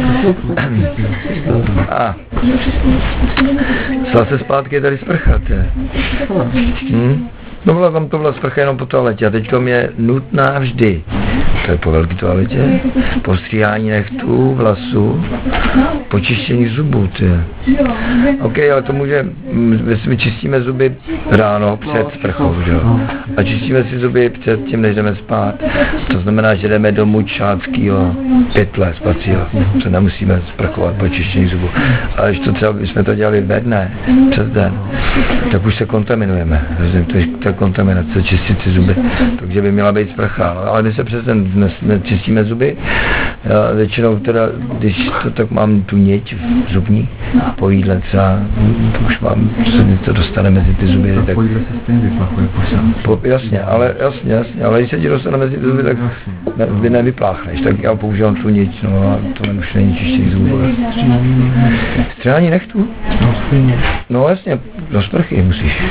A. Stala se zpátky tady sprchat, je. Hm? No byla tam to byla sprcha jenom po toaletě a teďkom je nutná vždy. To je po velké toaletě, po stříhání nechtů, vlasů, počištění zubů, ty. OK, ale to může, my čistíme zuby ráno před sprchou, jo. A čistíme si zuby před tím, než jdeme spát. To znamená, že jdeme domů čáckýho pytle spacího, co nemusíme sprchovat po čištění zubů. Ale když to třeba, když jsme to dělali ve dne, přes den, tak už se kontaminujeme. To je ta kontaminace, čistit si zuby. Takže by měla být sprcha, ale my se přes den dnes nečistíme zuby. Já většinou teda, když to tak mám tu něť v zubní, po jídle třeba, to už mám, se to dostane mezi ty zuby. Tak po jídle se stejně vyplachuje po, jasně, ale jasně, jasně, ale když se ti dostane mezi ty zuby, tak ne, ty nevypláchneš, tak já používám tu něť, no a to už není čištění zubů. Střihání nechtů? No jasně, do sprchy musíš.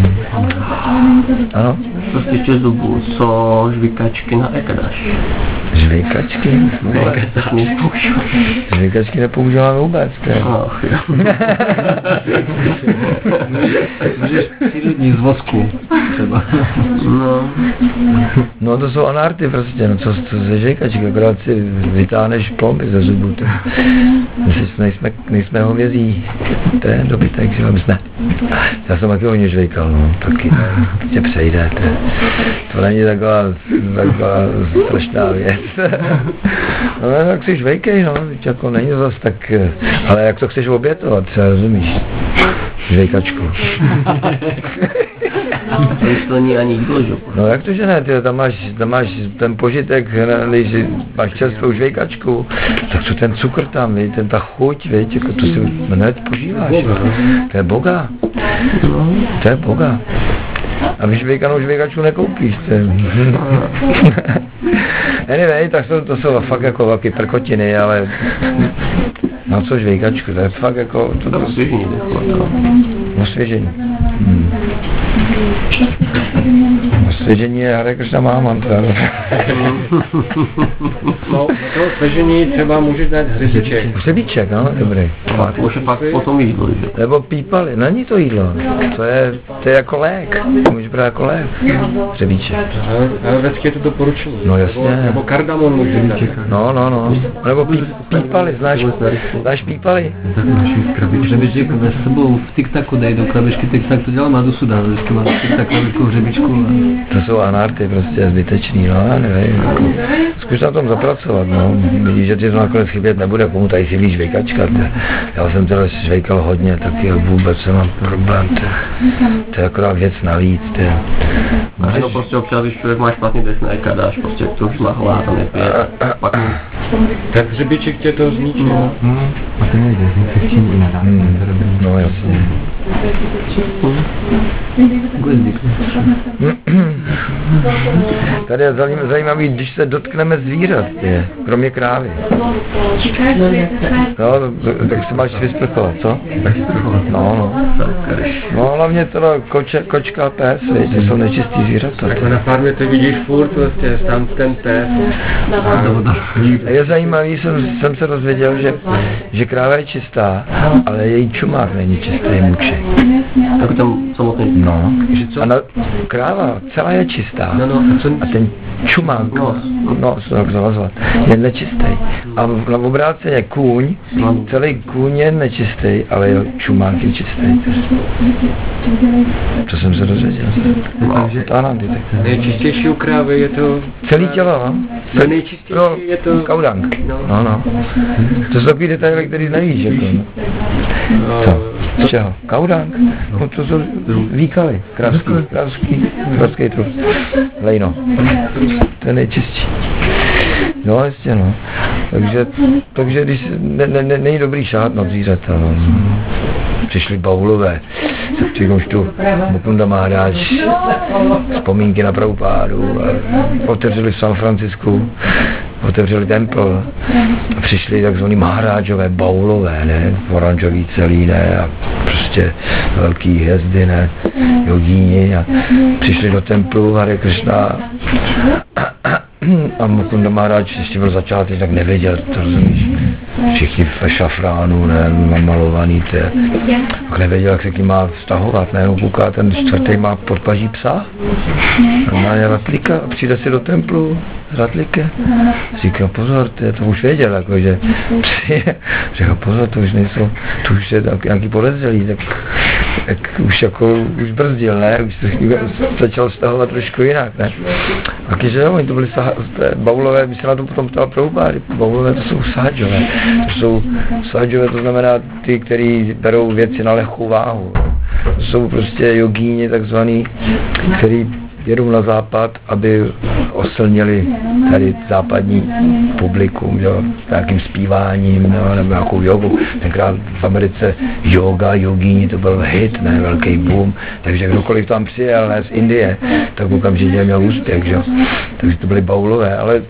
Ano? Co se týče zubů, co žvíkačky na Ekadaš? Žvíkačky? Ekadaš nepoužíváme. Žvíkačky nepoužíváme vůbec, Ach, jo. Můžeš přírodní z vosku třeba. No. No to jsou anarty prostě, no co, co ze žvíkačky, akorát si vytáhneš plomby ze zubů. My nejsme, nejsme hovězí, to je dobytek, že jsme. Já jsem taky hodně žvíkal, no, taky, tě přejde, to, to není taková, taková strašná věc. No tak si žvejkej, no, jako není to zase tak, ale jak to chceš obětovat, třeba rozumíš, žvejkačku. To není ani jídlo, že? No jak to, že ne, ty, tam, máš, tam máš ten požitek, když máš čerstvou žvejkačku, tak co ten cukr tam, víš, ten ta chuť, víš, jako to si hned požíváš, to je boga, to je boga. A když žvejkanou žvejkačku nekoupíš, to je... Anyway, tak to, to jsou fakt jako velké prkotiny, ale... No co žvejkačku, to je fakt jako... To, to... Osvěžení, Osvěžení. Hmm. Osvěžení je Hare Kršna Mahamantra. No, to osvěžení třeba můžeš dát hřebíček. Hřebíček, no, dobrý. Tak může pak potom jídlo, že? Nebo pípali, není to jídlo, to je, to je jako lék, to můžeš brát jako lék, hřebíček. Ale vždycky je to doporučení. No jasně. Nebo, nebo kardamon můžeš dát. No, no, no. Nebo pí, pípali, znáš, znáš pípali? Hřebíček ve sebou v TikTaku dej do krabičky, TikTak to dělá má do suda, vždycky má TikTak krabičku hřebíčku. To jsou anarty prostě zbytečný, no já nevím, jako, zkuš na tom zapracovat, no, vidíš, že ti to nakonec chybět nebude, komu tady chybí žvejkačka, já jsem teda žvejkal hodně, taky vůbec nemám problém, to, to je akorát věc navíc, to je. No prostě občas, když člověk má špatný dech na Ekadáš, prostě to už má hlad a nepije, pak... Tak hřebíček tě to zničí. Hmm, a to nejde, dezinfekční i nadále. No jasně. Tady je zajímavý, když se dotkneme zvířat, je, kromě krávy. No, tak se máš vysprchovat, co? No, no. No, hlavně teda koče, kočka a pes, to jsou nečistý zvířata. Tak na farmě to vidíš furt, vlastně, tam ten pes. A je zajímavý, jsem, jsem se dozvěděl, že, že kráva je čistá, ale její čumák není čistý, muček. Tak tam samotný. No, a na, kráva celá je čistá, no, no, a ten čumák, no, no, jak to nazvat, je nečistý. A na obráceně kůň, celý kůň je nečistý, ale jeho čumák je čistý. To jsem se dozvěděl. No, nejčistější u krávy je to... Celý tělo, no. To nejčistější no, je to... Kaudang. No, no. To jsou takový detaily, který nevíš, jako. No. Z čeho? Kaudang? No to jsou výkaly. Kravský, kravský, kravský trus. Lejno. To je nejčistší. No jistě, no. Takže, takže když ne, ne, ne, není dobrý šát na zvířata, no. Přišli baulové, přikom tu Mukunda Maharaj, vzpomínky na Prabhupádu, otevřeli v San Francisku, otevřeli templ a přišli takzvaný Maharajové baulové, ne, oranžový celý, ne, a prostě velký hvězdy, ne, jogíni a přišli do templu Hare Krishna a Mukunda Maharaj ještě byl začátek, tak nevěděl, to rozumíš, všichni v šafránu, ne, namalovaný, to je, tak nevěděl, jak se k ním má vztahovat, ne, kouká, ten čtvrtý má podpaží psa, má ratlíka a přijde si do templu s ratlíkem, říká, pozor, to, to už věděl, jako, že říká, pozor, to už nejsou, to už je nějaký podezřelý, tak jak už jako, už brzdil, ne, už se začal stahovat trošku jinak, ne. Taky, že jo, oni to byli saha, baulové, by se na to potom ptal Prabhupády, baulové to jsou sahadžové, to jsou sahadžové, to znamená ty, kteří berou věci na lehkou váhu, to jsou prostě jogíni takzvaný, který jedou na západ, aby osilnili tady západní publikum, jo, nějakým zpíváním, jo, nebo nějakou jogu. Tenkrát v Americe yoga, jogíni, to byl hit, ne, velký boom, takže kdokoliv tam přijel, ne, z Indie, tak okamžitě měl úspěch, jo. Takže to byly baulové, ale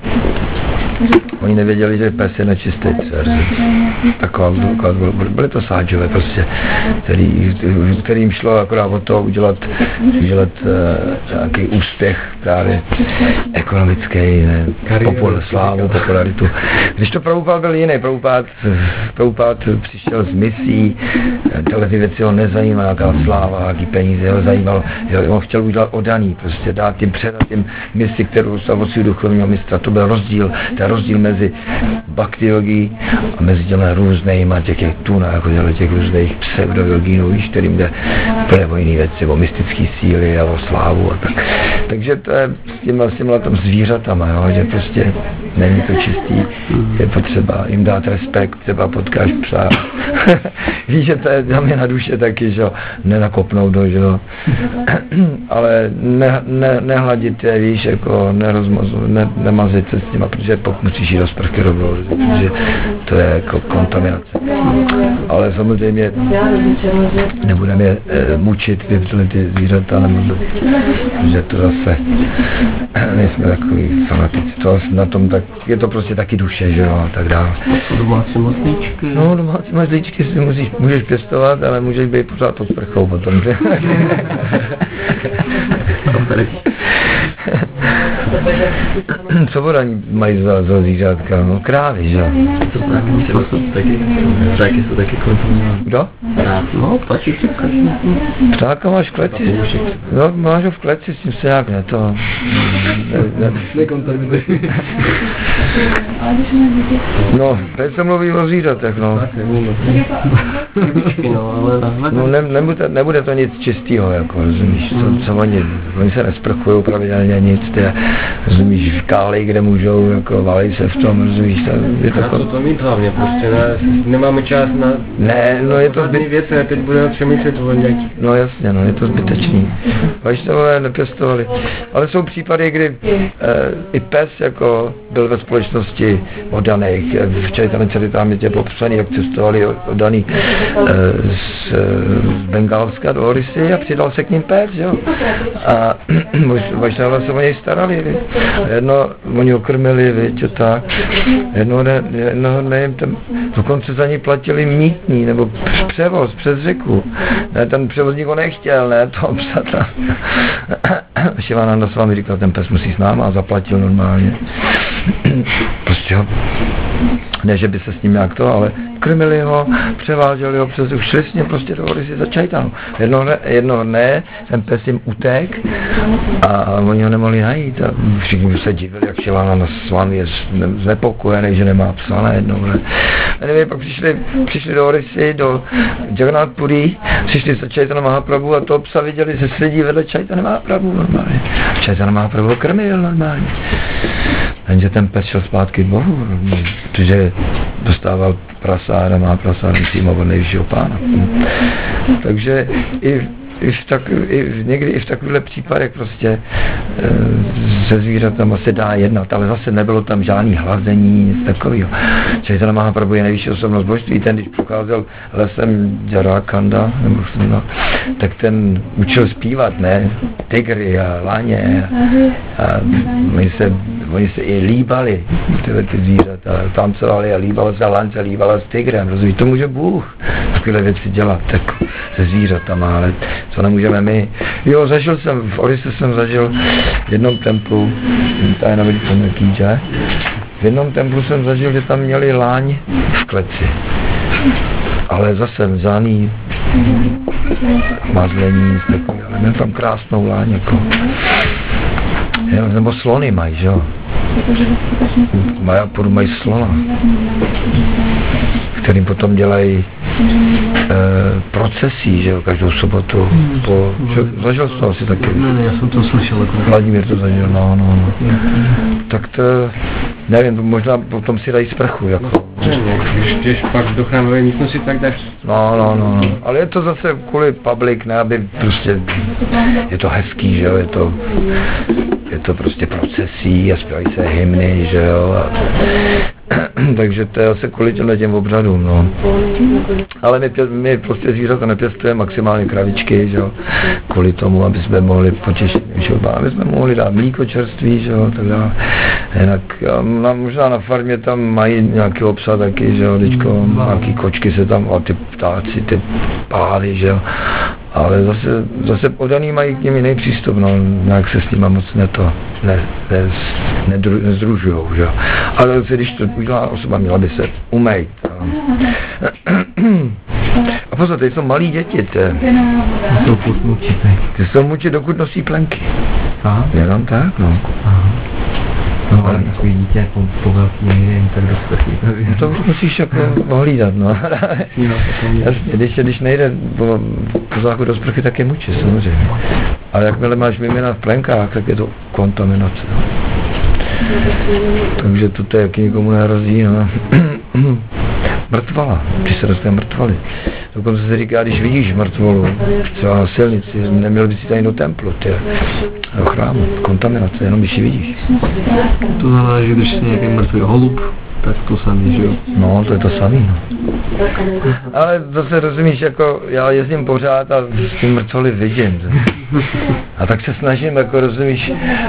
oni nevěděli, že pes je nečistý dcer. Taková, taková, byly to sádžové prostě, který, kterým šlo akorát o to udělat, udělat uh, nějaký úspěch právě ekonomický, ne, popul, slávu, popularitu. Když to Prabhupád byl jiný, Prabhupád, Prabhupád přišel z misí, tyhle ty věci ho nezajímá, nějaká sláva, nějaký peníze, ho zajímalo, on chtěl udělat odaný, prostě dát jim, předat jim misi, kterou od duchovního mistra, to byl rozdíl, ten rozdíl mezi bhakti jogí a mezi těmi různýma těch tuna, jako těch různých pseudojogínů, víš, kterým jde úplně o jiný věci, o mystické síly a o slávu a tak. Takže to je s těma, s těma tam zvířatama, jo, že prostě není to čistý, je potřeba jim dát respekt, třeba potkáš psa. Víš, že to je za mě na duše taky, že jo, nenakopnout ho, že jo, ale ne, ne, nehladit je, víš, jako nerozmazit, ne, nemazit se s těma, protože pokud musíš jít do sprchy rovnou, protože to je jako kontaminace. Ale samozřejmě nebudeme je e, mučit, tyhle ty zvířata, nebo že to zase nejsme takový fanatici, to na tom tak, je to prostě taky duše, že jo, a tak dále. Domácí mazlíčky. No, domácí mazlíčky si musíš, můžeš pěstovat, ale můžeš být pořád pod sprchou potom, že? Co vodaní mají za, za zvířátka? No krávy, že? To právě jsou taky, ptáky jsou taky kontaminované. Kdo? No, ptačí chřipka. Ptáka máš v kleci? No, máš ho v kleci, s tím se jak ne, to... Ne, ne. Nekontaminuje. No, teď se mluví o zvířatech, no. No, ne, nebude, nebude to nic čistého, jako, rozumíš, co, co oni, oni se nesprchují pravidelně nic, ty, rozumíš, kálej, kde můžou, jako, valej se v tom, rozumíš, to je to... Na to to mít hlavně, prostě, ne, nemáme čas na... Ne, no je to zbyt... věci, a teď budeme přemýšlet o nějaký... No jasně, no, je to zbytečný. Vašnové nepěstovali, ale jsou případy, kdy e, i pes, jako, byl ve společnosti oddaných, v Chaitanya Charitamrite je popsaný, jak cestovali oddaný e, z, z Bengálska do Orisy a přidal se k ním pes, jo. A Vašnové se o něj starali, vi. Jedno, oni ho krmili, viď, a tak. Jedno, ne, jedno ne, tam, dokonce za ní platili mýtný, nebo převoz přes řeku. Ne, ten převozník ho nechtěl, ne, toho psa tam. Šivananda s vámi říkal, ten pes musí s náma a zaplatil normálně. Prostě ho, ne, že by se s ním nějak to, ale krmili ho, převáželi ho přes, už šli s ním prostě do Orisy za Chaitanu. Jedno, jedno ne, ten pes jim utek a oni ho nemohli najít a všichni se divili, jak Šivananda s vámi je znepokojený, že nemá psa najednou, ne. A nevím, pak přišli, přišli do Orisy, do Jagannath Puri, přišli za Chaitana Mahaprabhu a toho psa viděli, že sedí vedle Chaitana Mahaprabhu normálně. Chaitana Mahaprabhu ho krmil normálně. jenže ten pes šel zpátky k Bohu, protože dostával prasára, má prasára přímo od nejvyššího pána. Takže i I v tak, i někdy i v takovýchhle případech prostě e, se zvířatama se dá jednat, ale zase nebylo tam žádný hlazení, nic takového. Čaitanya Mahaprabhu je nejvyšší osobnost božství, ten když procházel lesem Jarakanda, nebo no, tak ten učil zpívat, ne? Tygry a láně a, a oni, se, oni se i líbali, tyhle ty zvířata, tancovali a líbala se lance, líbala s tygrem, rozumíš? To může Bůh takové věci dělat tak se zvířatama, ale co nemůžeme my. Jo, zažil jsem, v Orisse jsem zažil v jednom templu, tady na Veličané Kýže, v jednom templu jsem zažil, že tam měli láň v kleci. Ale zase žádný mazlení, nic takového, ale měl tam krásnou láň, jako. Jo, nebo slony mají, že jo? V Mayapuru mají slona, kterým potom dělají e, procesí, že jo, každou sobotu. Po, že, zažil jsi to asi taky? Ne, ne, já jsem to slyšel. Jako. Vladimír to zažil, no, no, no. Tak to, nevím, možná potom si dají sprchu, jako. Když jdeš pak do chrámové místnosti, tak dáš... No, no, no, no. Ale je to zase kvůli public, ne, aby prostě, je to hezký, že jo, je to, je to prostě procesí a zpívají se hymny, že jo, a takže to je asi kvůli těmhle těm obřadům, no. Ale my, my prostě zvířata nepěstujeme, maximálně kravičky, že jo, kvůli tomu, aby jsme mohli potěšit, že jo, aby jsme mohli dát mlíko čerství, že jo, tak dále. Jinak, na, možná na farmě tam mají nějaký obsah taky, že jo, teďko, nějaký kočky se tam, a ty ptáci, ty pávy, že jo. Ale zase, zase podaný mají k nimi jiný přístup, no, nějak se s nima moc ne to, ne, ne, nedru, nezdružujou, že jo. Ale zase, když to udělá osoba, měla by se umejt. No. A pozor, teď jsou malí děti, ty. To pusmučí. Ty jsou muči, dokud nosí plenky. Aha. Jenom tak, no. Aha. No, ale takový dítě jako po velký nejde jen tak dostatí. To už musíš jako ohlídat, no. Jasně, když, když nejde po, po záchodu do sprchy, tak je muči, samozřejmě. Ale jakmile máš mimina v plenkách, tak je to kontaminace. No. Takže to je, jak nikomu nehrozí, no. Mrtvala, když se dostane mrtvaly. Dokonce se říká, když vidíš mrtvolu, třeba na silnici, neměl by si tady do templu, tě, do chrámu, kontaminace, jenom když ji vidíš. To znamená, že když je nějaký mrtvý holub, tak to samý, že jo? No, to je to samý, no. Ale zase rozumíš, jako já jezdím pořád a s tím mrtvoly vidím. A tak se snažím, jako rozumíš,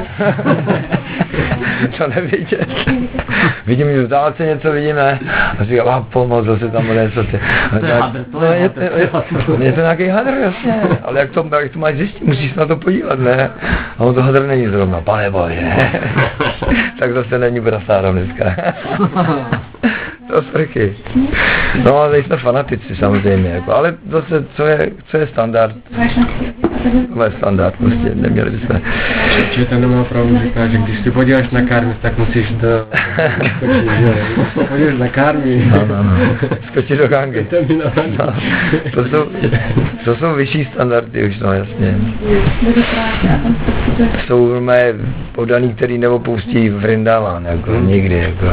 to nevidět. Vidím, že v dálce něco vidíme a říkám, a pomoc, zase tam bude něco. Ty. To je hadr, to je je, je, je to nějaký hadr, jasně, ale jak to, jak to máš zjistit, musíš na to podívat, ne? A on to hadr není zrovna, pane bože. Tak zase není prasára dneska. To sprchy. No, ale jsme fanatici samozřejmě, jako, ale zase, co je, co je standard? To je standard, prostě neměli bychom. Čaitanya Mahaprabhu říká, že když si podíváš na karmy, tak musíš to skočit, že? Když si podíváš na karmy. No, no, no. Skočit do Gangy. No, to, jsou, to jsou vyšší standardy už, no jasně. Jsou mé podaný, který neopustí Vrindavan, jako nikdy, jako.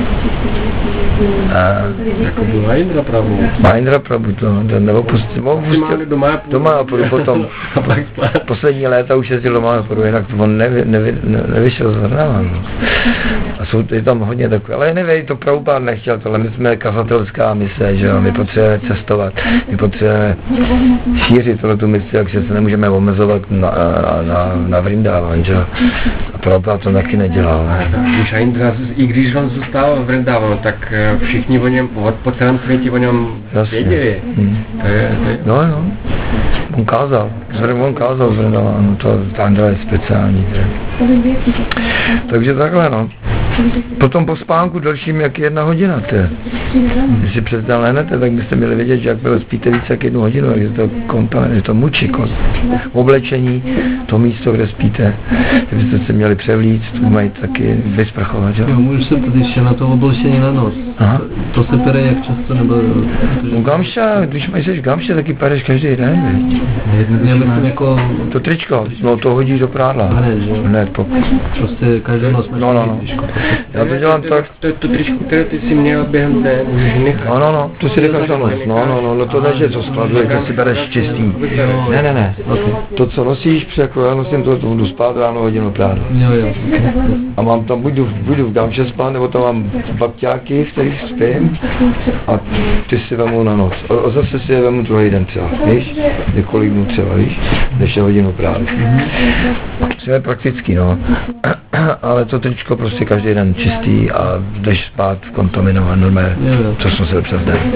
A jako byl Mahendra Prabhu. Mahendra Prabhu to, ten neopustil. Do Mayapuru potom. Poslední léta už jezdil do Mayapuru, jinak on nevy, nevy, ne, nevyšel z Vrnavanu. A jsou je tam hodně takové, ale nevím, to Prabhupád nechtěl tohle, my jsme kazatelská mise, že jo, my potřebujeme cestovat, my potřebujeme šířit tohletu misi, takže se nemůžeme omezovat na, na, na Vrindavan, že jo. A Prabhupád to taky nedělal, ne. Když Mahendra, i když on zůstal v Vrindavanu, tak všichni o něm, po celém světě o něm věděli. Hmm. To je, to je... No, no. On kázal, on kázal z Vrindavanu, to Andra je speciální. Že? Takže takhle, no. Potom po spánku dalším, jak jedna hodina, te. Když si přestal lehnete, tak byste měli vědět, že jak bylo spíte více jak jednu hodinu, jak je to kontaminuje, je to mučí, oblečení, to místo, kde spíte, byste se měli převlít, tu mají taky vysprchovat, že? Jo, můžu se ptát ještě na to oblečení na noc. Aha. To se pere jak často, nebo... U Gamša, když máš seš Gamše, taky pereš každý den, veď? Já bych jako... To tričko, no to hodíš do prádla. Hned, že? Hned, po... Prostě každou noc máš no, no, no. tričko. Já to dělám tak. To, to tričku, které ty si měl během dne, můžeš nechat. Ano, no, to si necháš na noc. No, no, no, no, to ne, že to skladuje, to si bereš čistý. Ne, ne, ne. To, co nosíš, jako já nosím to, to budu spát ráno hodinu práno. Jo, jo. A mám tam, budu, budu v gauče spát, nebo tam mám bakťáky, v kterých spím, a ty si vemu na noc. A, a zase si je vemu druhý den třeba, víš? Několik dnů třeba, víš? Než je hodinu právě. To je praktický, no. Ale to tričko prostě každý den čistý a jdeš spát kontaminovaný normálně, co jsme se přes den.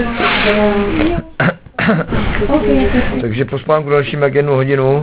Takže po spánku dalším jak jednu hodinu,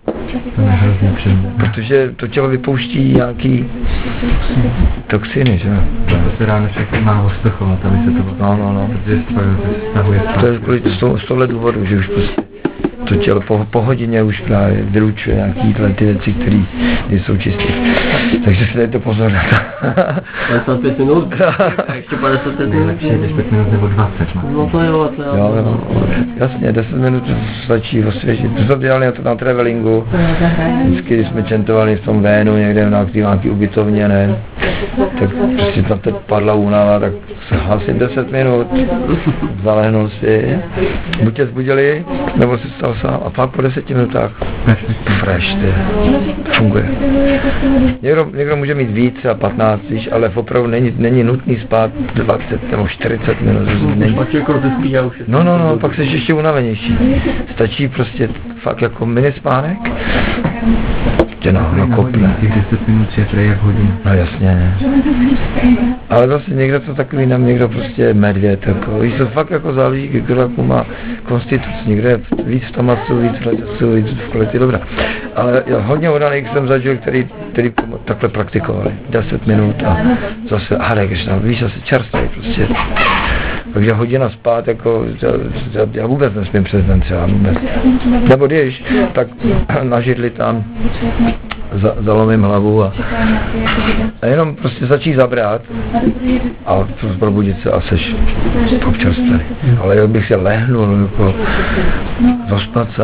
protože to tělo vypouští nějaký toxiny, že? To se ráno všechny má osprchovat, aby se to bylo. No, no, no. Protože se stahuje to je kvůli z tohle důvodu, že už prostě to tělo po, po hodině už právě vylučuje nějaký ty věci, které nejsou čisté. Takže si dejte pozor na to. padesát pět minut? Ještě padesát pět minut? Lepší deset minut nebo dvacet. No to jo, to jo. Jo, jo. Jasně, deset minut stačí osvěžit. To jsme dělali na, to, na travelingu. Vždycky jsme čentovali v tom vénu někde na nějaký ubytovně, ne? Tak prostě tam teď padla únava, tak se hlasím deset minut, zalehnul si, buď tě zbudili, nebo se stal sám a pak po deseti minutách fresh, ty, funguje. Někdo, někdo může mít víc a patnáct, víš, ale opravdu není, není nutný spát dvacet nebo čtyřicet minut. Není. Pak jako rozespí a už je. No, no, no, pak jsi ještě unavenější. Stačí prostě fakt jako minispánek, tě na, nakopne. Těch deset minut je prej jak hodinu. No jasně. Ale zase někdo to takový nám, někdo prostě medvěd, jako, víš, to fakt jako záleží, kdo jako má konstituci, někdo je víc v tomasu, víc v letesu, víc v kvalitě, dobrá. Ale já hodně odaných jsem zažil, který, který takhle praktikovali, deset minut a zase, ale když tam, víš, zase čerstvý prostě. Takže hodina spát, jako, já, já vůbec nesmím přes den třeba, vůbec. Nebo když, tak na židli tam za, zalomím hlavu a, a jenom prostě začít zabrát a probudit se a seš občerstvený. Ale jak bych se lehnul, jako zaspat se.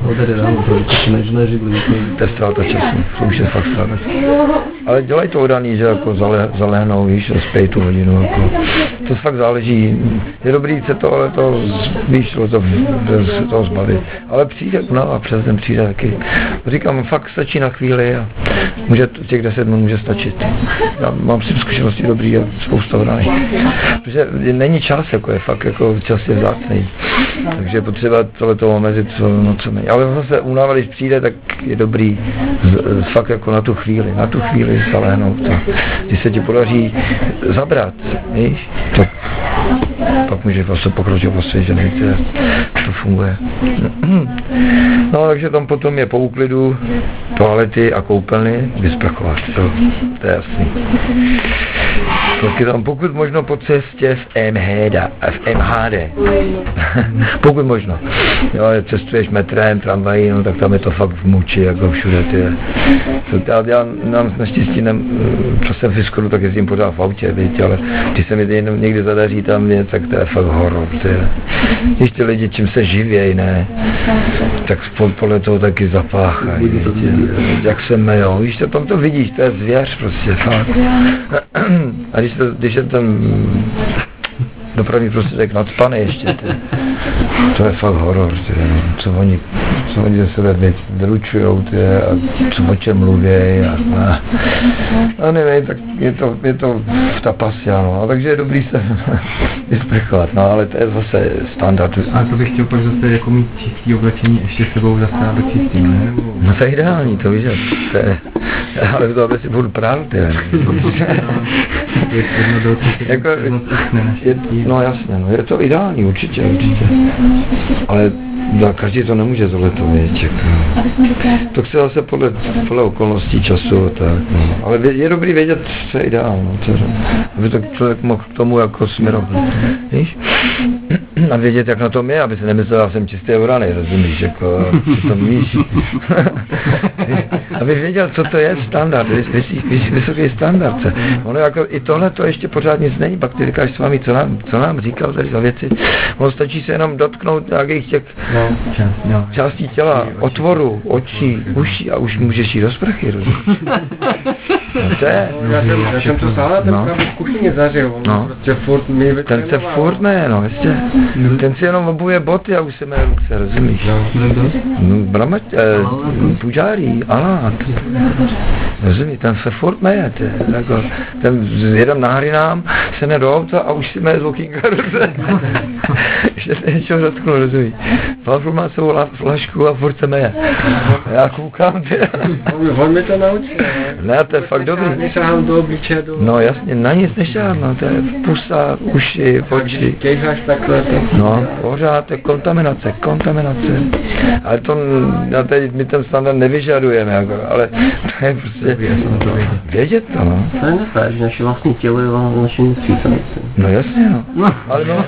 To je ztráta času, to už je fakt ztráta času. Ale dělají to odaný, že jako zale, zalehnou, víš, a spějí tu hodinu, jako. To fakt záleží. Je dobrý se to, ale to, víš, to, to, se toho zbavit. Ale přijde únava, přes den přijde taky. Říkám, fakt stačí na chvíli a může, těch deset minut může stačit. Já mám si zkušenosti dobrý a spousta odaných. Protože není čas, jako je fakt, jako čas je vzácný. Takže je potřeba tohleto omezit, co, no, co méně. Ale zase únava, když přijde, tak je dobrý z, z, fakt jako na tu chvíli, na tu chvíli zalehnout. Když se ti podaří zabrat, víš, tak pak může vlastně pokročit osvěžený, to funguje. No, takže tam potom je po úklidu toalety a koupelny vysprchovat, jo, to je jasný. Pak je tam pokud možno po cestě v M H D, v M H D. Pokud možno. Jo, cestuješ metrem, tramvají, no tak tam je to fakt v muči, jako všude, ty. Já, já nám naštěstí, nem, co jsem v Skodu, tak jezdím pořád v autě, víte, ale když se mi jenom někdy zadaří tam věc, tak to je fakt horor, ty. Když ty lidi čím se živěj, ne, tak podle toho taky zapáchají, jak se mejou, víš, to tam to vidíš, to je zvěř prostě, fakt. A když, to, když je ten dopravní prostředek nadspaný ještě, ty, to je fakt horor, ty, co oni, co oni ze sebe vylučujou, ty, a co o čem mluvěj, a, a, a nevím, tak je to, je to v ta pasia, no, a takže je dobrý se vysprchovat, no, ale to je zase standard. A to bych chtěl pak zase jako mít čistý oblečení ještě sebou zase aby čistý, ne? No to je ideální, to víš, to je, ale to aby si budu prát, ty, jako, je, no jasně, no, je to ideální, určitě, určitě. Ale no, každý to nemůže tohleto vědět, jako. To chce zase podle, podle okolností času, tak, no. Ale je dobrý vědět, co je ideální, no, aby to člověk mohl k tomu jako směrovat, víš? A vědět, jak na tom je, aby se nemyslel, že jsem čistý oranej, rozumíš, jako, co to víš. Aby věděl, co to je standard, vysoký, vysoký standard. Ono jako i tohle to ještě pořád nic není, pak ty říkáš s vámi, co nám, co nám říkal tady za věci. Ono stačí se jenom dotknout nějakých těch No. Část, no. částí těla, otvoru, očí, uší a už můžeš jít do sprchy, rozumíš? No to je. No, já, jsem, já jsem to stále ten No. právě v kuchyni zažil, on No. prostě furt mi Ten se vytrénoval. furt ne, no, ještě. Ten si jenom obuje boty a už se mé ruce, rozumíš? No. No, bramač, eh, půžárí, alát. Rozumíš, ten se furt meje, ty, jako, ten jedem na hrinám, se ne do auta a už si meje z okýnka ruce. Ještě se něčeho dotknul, rozumíš? Pan furt má svou la- flašku a furt se meje. Já koukám, ty. On, on mi to naučil, ne? Ne, to je fakt dobrý. Nesahám do obliče, do... No jasně, na nic nešáhnu, to je pusa, uši, oči. Kejcháš takhle, to... No, pořád to je kontaminace, kontaminace. Ale to, no teď my ten standard nevyžadujeme, jako, ale to je prostě vědět to, no. To je nefér, že naše vlastní tělo je naším přísanici. No jasně, no. Ale no.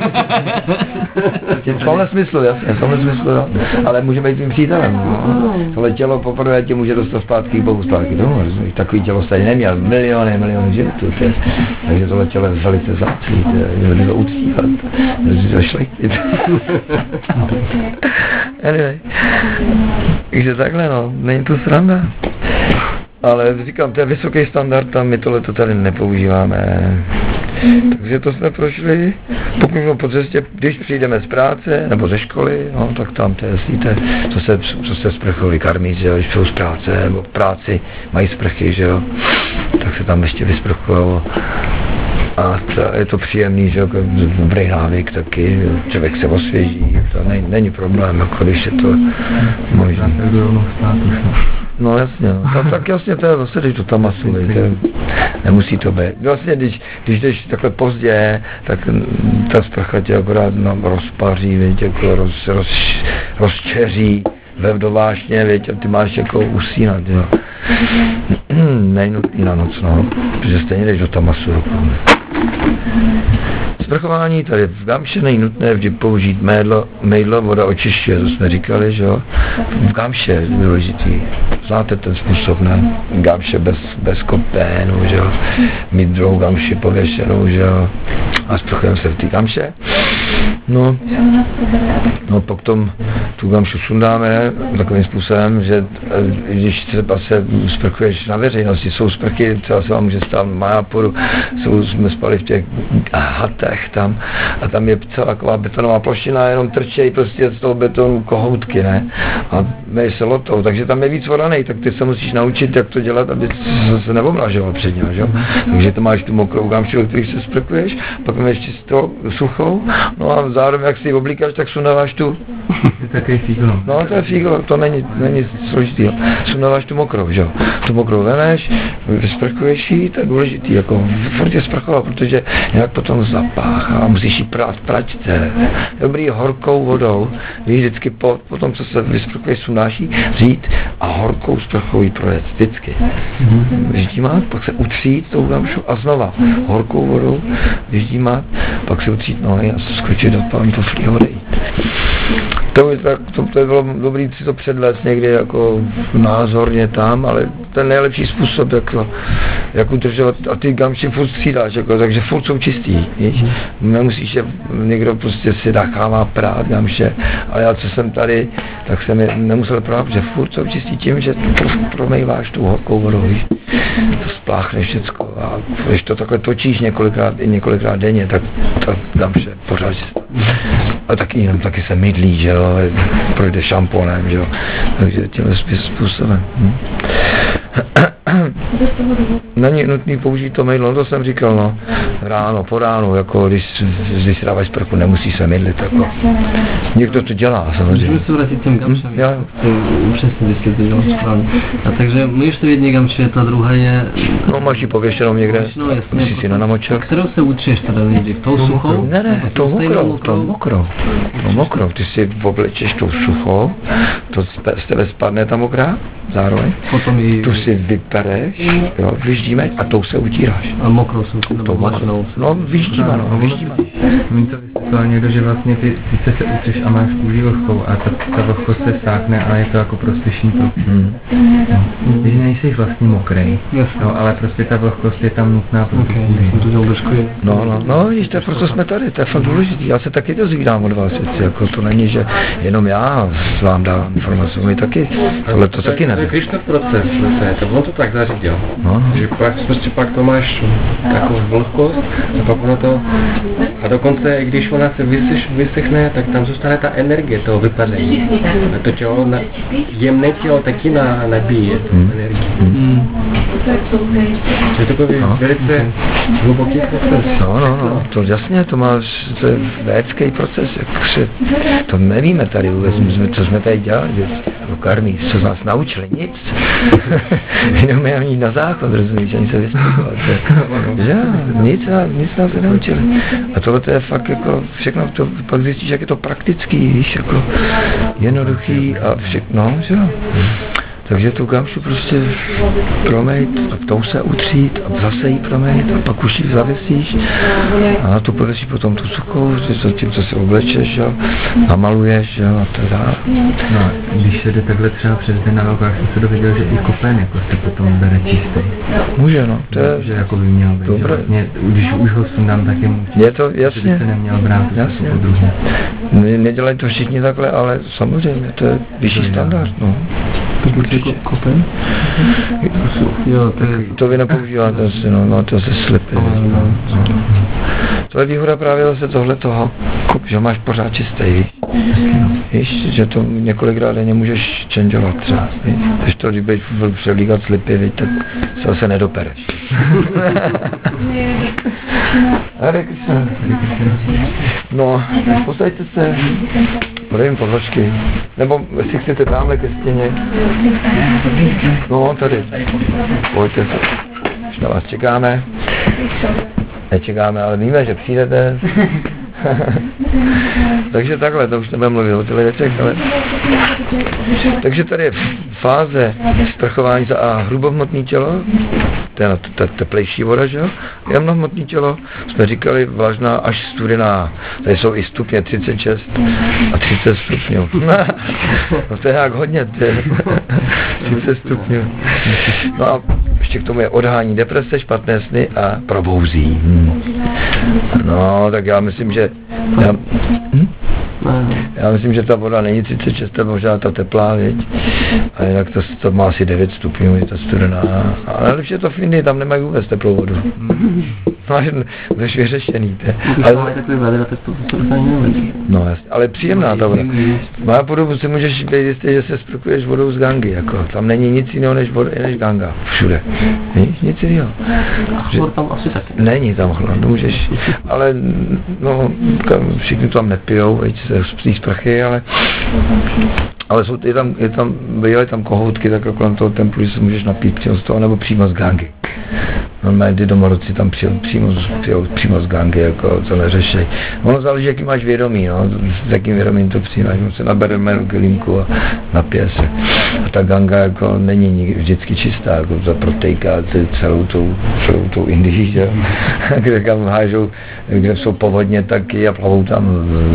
V tomhle smyslu, jasně, v tomhle smyslu, no. Ale můžeme být tvým přítelem, no. Tohle tělo poprvé tě může dostat zpátky k Bohu, zpátky domů, rozumíš? Takový tělo jste neměl, miliony, miliony životů, tě. Takže tohle tělo je velice vzácný, je to uctívat, je to šlechtit. Anyway. Takže takhle, no, není to sranda. Ale říkám, to je vysoký standard a my tohleto tady nepoužíváme. Takže to jsme prošli. Pokud no, po cestě, když přijdeme z práce nebo ze školy, no, tak tam to je jasný, co se, co se sprchovi karmí, že jo, když jsou z práce nebo v práci mají sprchy, že jo, tak se tam ještě vysprchujou. A to, je to příjemný, že jako dobrý návyk taky, člověk se osvěží, to není, není problém, jako když je to možná. No jasně, no. Tak, tak jasně to je zase, když to tam masuje, nemusí to být. Vlastně, když, když jdeš takhle pozdě, tak ta sprcha tě akorát no, rozpaří, víš, jako roz, roz, rozčeří, vevdovášně, víš, a ty máš jako usínat, jo. Není nutný na noc, no, protože stejně jdeš do tamasu roku. Sprchování tady v Gamše není nutné vždy použít médlo, mejdlo, voda očišťuje, to jsme říkali, že jo. V Gamše je důležitý. Znáte ten způsob, ne? Gamše bez, bez kopénu, že jo. Mít druhou Gamši pověšenou, že jo. A sprchujeme se v té Gamše. No, no potom tu Gamšu sundáme takovým způsobem, že když třeba se sprchuješ na veřejnosti, jsou sprchy, třeba se vám může stát v Majáporu, jsou, jsme spali v těch hatech tam a tam je celá taková betonová plošina, jenom trčejí prostě z toho betonu kohoutky, ne? A my se lotou, takže tam je víc vodanej, tak ty se musíš naučit, jak to dělat, aby se neomlažoval před něm, že jo? Takže to máš tu mokrou Gamšu, který se sprchuješ, pak máš čistou suchou, no a zároveň, jak si ji oblíkáš, tak sundáváš tu. Takový fíglo. No to je fíglo, to není, není složitý. Sundáváš tu mokrou, že jo? Tu mokrou vemeš, sprchuješ ji, to je důležitý, jako furt je sprchovat, protože nějak potom zapáchá, musíš ji prát pračce. Dobrý horkou vodou, víš, vždycky po, po tom, co se vysprchuješ, sundáš ji, vzít a horkou sprchou ji projet, vždycky. Vyždímat, pak se utřít tou Gamšu a znova horkou vodou vyždímat, pak se utřít nohy a skočit do pantoflí odejít. To, to, to je bylo dobrý si to předvést někdy jako názorně tam, ale ten nejlepší způsob, jako, jak udržovat, a ty Gamši furt střídáš, jako, takže furt jsou čistý, víš? Nemusíš, že někdo prostě si dachává prát Gamše, ale já co jsem tady, tak jsem je nemusel prát, že furt jsou čistý tím, že promejváš tu horkou vodou, víš? To spláchneš všecko a když to takhle točíš několikrát, i několikrát denně, tak to Gamše pořád čistý. A taky jenom taky se mydlí, že jo, projde šamponem, že jo, takže tímhle způsobem. Hm. Není nutný použít to mydlo, to jsem říkal, no, ráno, po ránu, jako když, když si dáváš sprchu, nemusíš se mydlit, jako. Někdo to dělá, samozřejmě. Můžeme se vrátit těm Gamšem, hm? Já. Přesně vysvětlil správně. A takže máš tu jedné Gamše, ta druhá je... No, máš ji pověšenou někde, no, jasně, musíš si nenamočil. Kterou se utřeš teda nejdřív, tou suchou? Ne, ne, tou mokrou, tou mokrou, tou mokrou, ty si oblečeš tou suchou, to z tebe spadne ta mokrá, zároveň, Potom ji... tu si vyp vypereš, jo, vyždíme a tou se utíráš. A mokrou jsem, nebo mačinou. No, vyždíme, no, vyždíme. Mně to vysvětloval někdo, že vlastně ty sice se utřeš a máš kůži vlhkou a ta, ta vlhkost se sákne, ale je to jako prostyšný průh. Hmm. Když nejsi vlastně mokrej, no, ale prostě ta vlhkost je tam nutná pro tu kůži. No, no, no, víš, to je proto jsme tady, to je fakt důležitý. Já se taky dozvídám od vás věci, jako to není, že jenom já vám dám informace, my taky, ale to taky nevím. To je Krišnův proces, to on to tak zařídil, no. Že pak, prostě pak to máš takovou vlhkost a pak ono to, a dokonce, když ona se vysych, vysychne, tak tam zůstane ta energie toho vypadení. A to tělo, na, jemné tělo taky na, nabíje hmm. energii. Hmm. To je takový no. velice hluboký proces. No, no, no, to jasně, to máš, to je védský proces, jakože, to nevíme tady vůbec, my jsme, co jsme tady dělali, do karmy, co z nás naučili, nic. Jenom já jít na záchod, rozumíš, ani se vystupovat. Že, nic, nic nás nenaučili. A tohle to je fakt jako, všechno, to pak zjistíš, jak je to praktický, víš, jako jednoduchý a všechno, že jo. Takže tu gamšu prostě promejt a tou se utřít a zase jí promejt a pak už ji zavěsíš a na to pověsíš potom tu cukru, co tím, co si oblečeš, jo, namaluješ, jo, a teda. No, když se jde takhle třeba přes den na velkou, já jsem se dověděl, že i kopen jako se potom bere čistý. Může, no, to je... Že jako by měl být, že vlastně, když už ho sundám, tak je mu je to, jasně. Že by se neměl brát, jasně. to podružně. Ne, nedělají to všichni takhle, ale samozřejmě, to je vyšší standard, no. Jako kopen? Jo, to je... To vy nepoužíváte asi, no, no to se slipy. No, no, no. To je výhoda právě zase tohle toho, že máš pořád čistý, víš? Víš, že to několikrát denně můžeš changeovat třeba, víš? Když to, když budeš převlíkat slipy, víš, tak se zase nedopereš. Hare Krishna. No, posaďte se, podejím podložky, nebo jestli chcete tamhle ke stěně. No, tady, pojďte se, už na vás čekáme. Nečekáme, ale víme, že přijdete. Takže takhle, to už nebudeme mluvit o těch věcech, ale... Takže tady je fáze sprchování za A hrubohmotné tělo, to je ta teplejší voda, že jo? Jemnohmotné tělo, jsme říkali vlažná až studená, tady jsou i stupně třicet šest a třicet stupňů. No to je jak hodně, to je třicet stupňů. No a ještě k tomu je odhání deprese, špatné sny a probouzí. Hmm. No, tak já myslím, že já, hm? já myslím, že ta voda není třicet šest, možná ta teplá, věď? A jinak to, to má asi devět stupňů, je to studená. A nejlepší je to v Indii, tam nemají vůbec teplou vodu. Máš než vyřešený, te. Ale, no jasně, ale příjemná ta voda. Má podobu si můžeš být jistý, že se sprchuješ vodou z Gangy, jako. Tam není nic jiného než, voda, než Ganga, všude. Víš, nic jiného. Chlor tam asi taky. Není tam chlor, no můžeš, ale no, všichni to tam nepijou, veď se z té sprchy, ale ale jsou, je tam, je tam, bývají tam kohoutky, tak kolem toho templu, že se můžeš napít přímo z toho, nebo přímo z Gangy. Normálně ty domorodci tam přijou, přímo, přijou, přímo z Gangy, jako to neřešej. Ono záleží, jaký máš vědomí, no, s jakým vědomím to přijímáš, on se nabere jménu kelímku a napije se. A ta Ganga jako není vždycky čistá, jako to protejká celou tou, celou tou Indii, že? Kde tam hážou, kde jsou povodně taky a plavou tam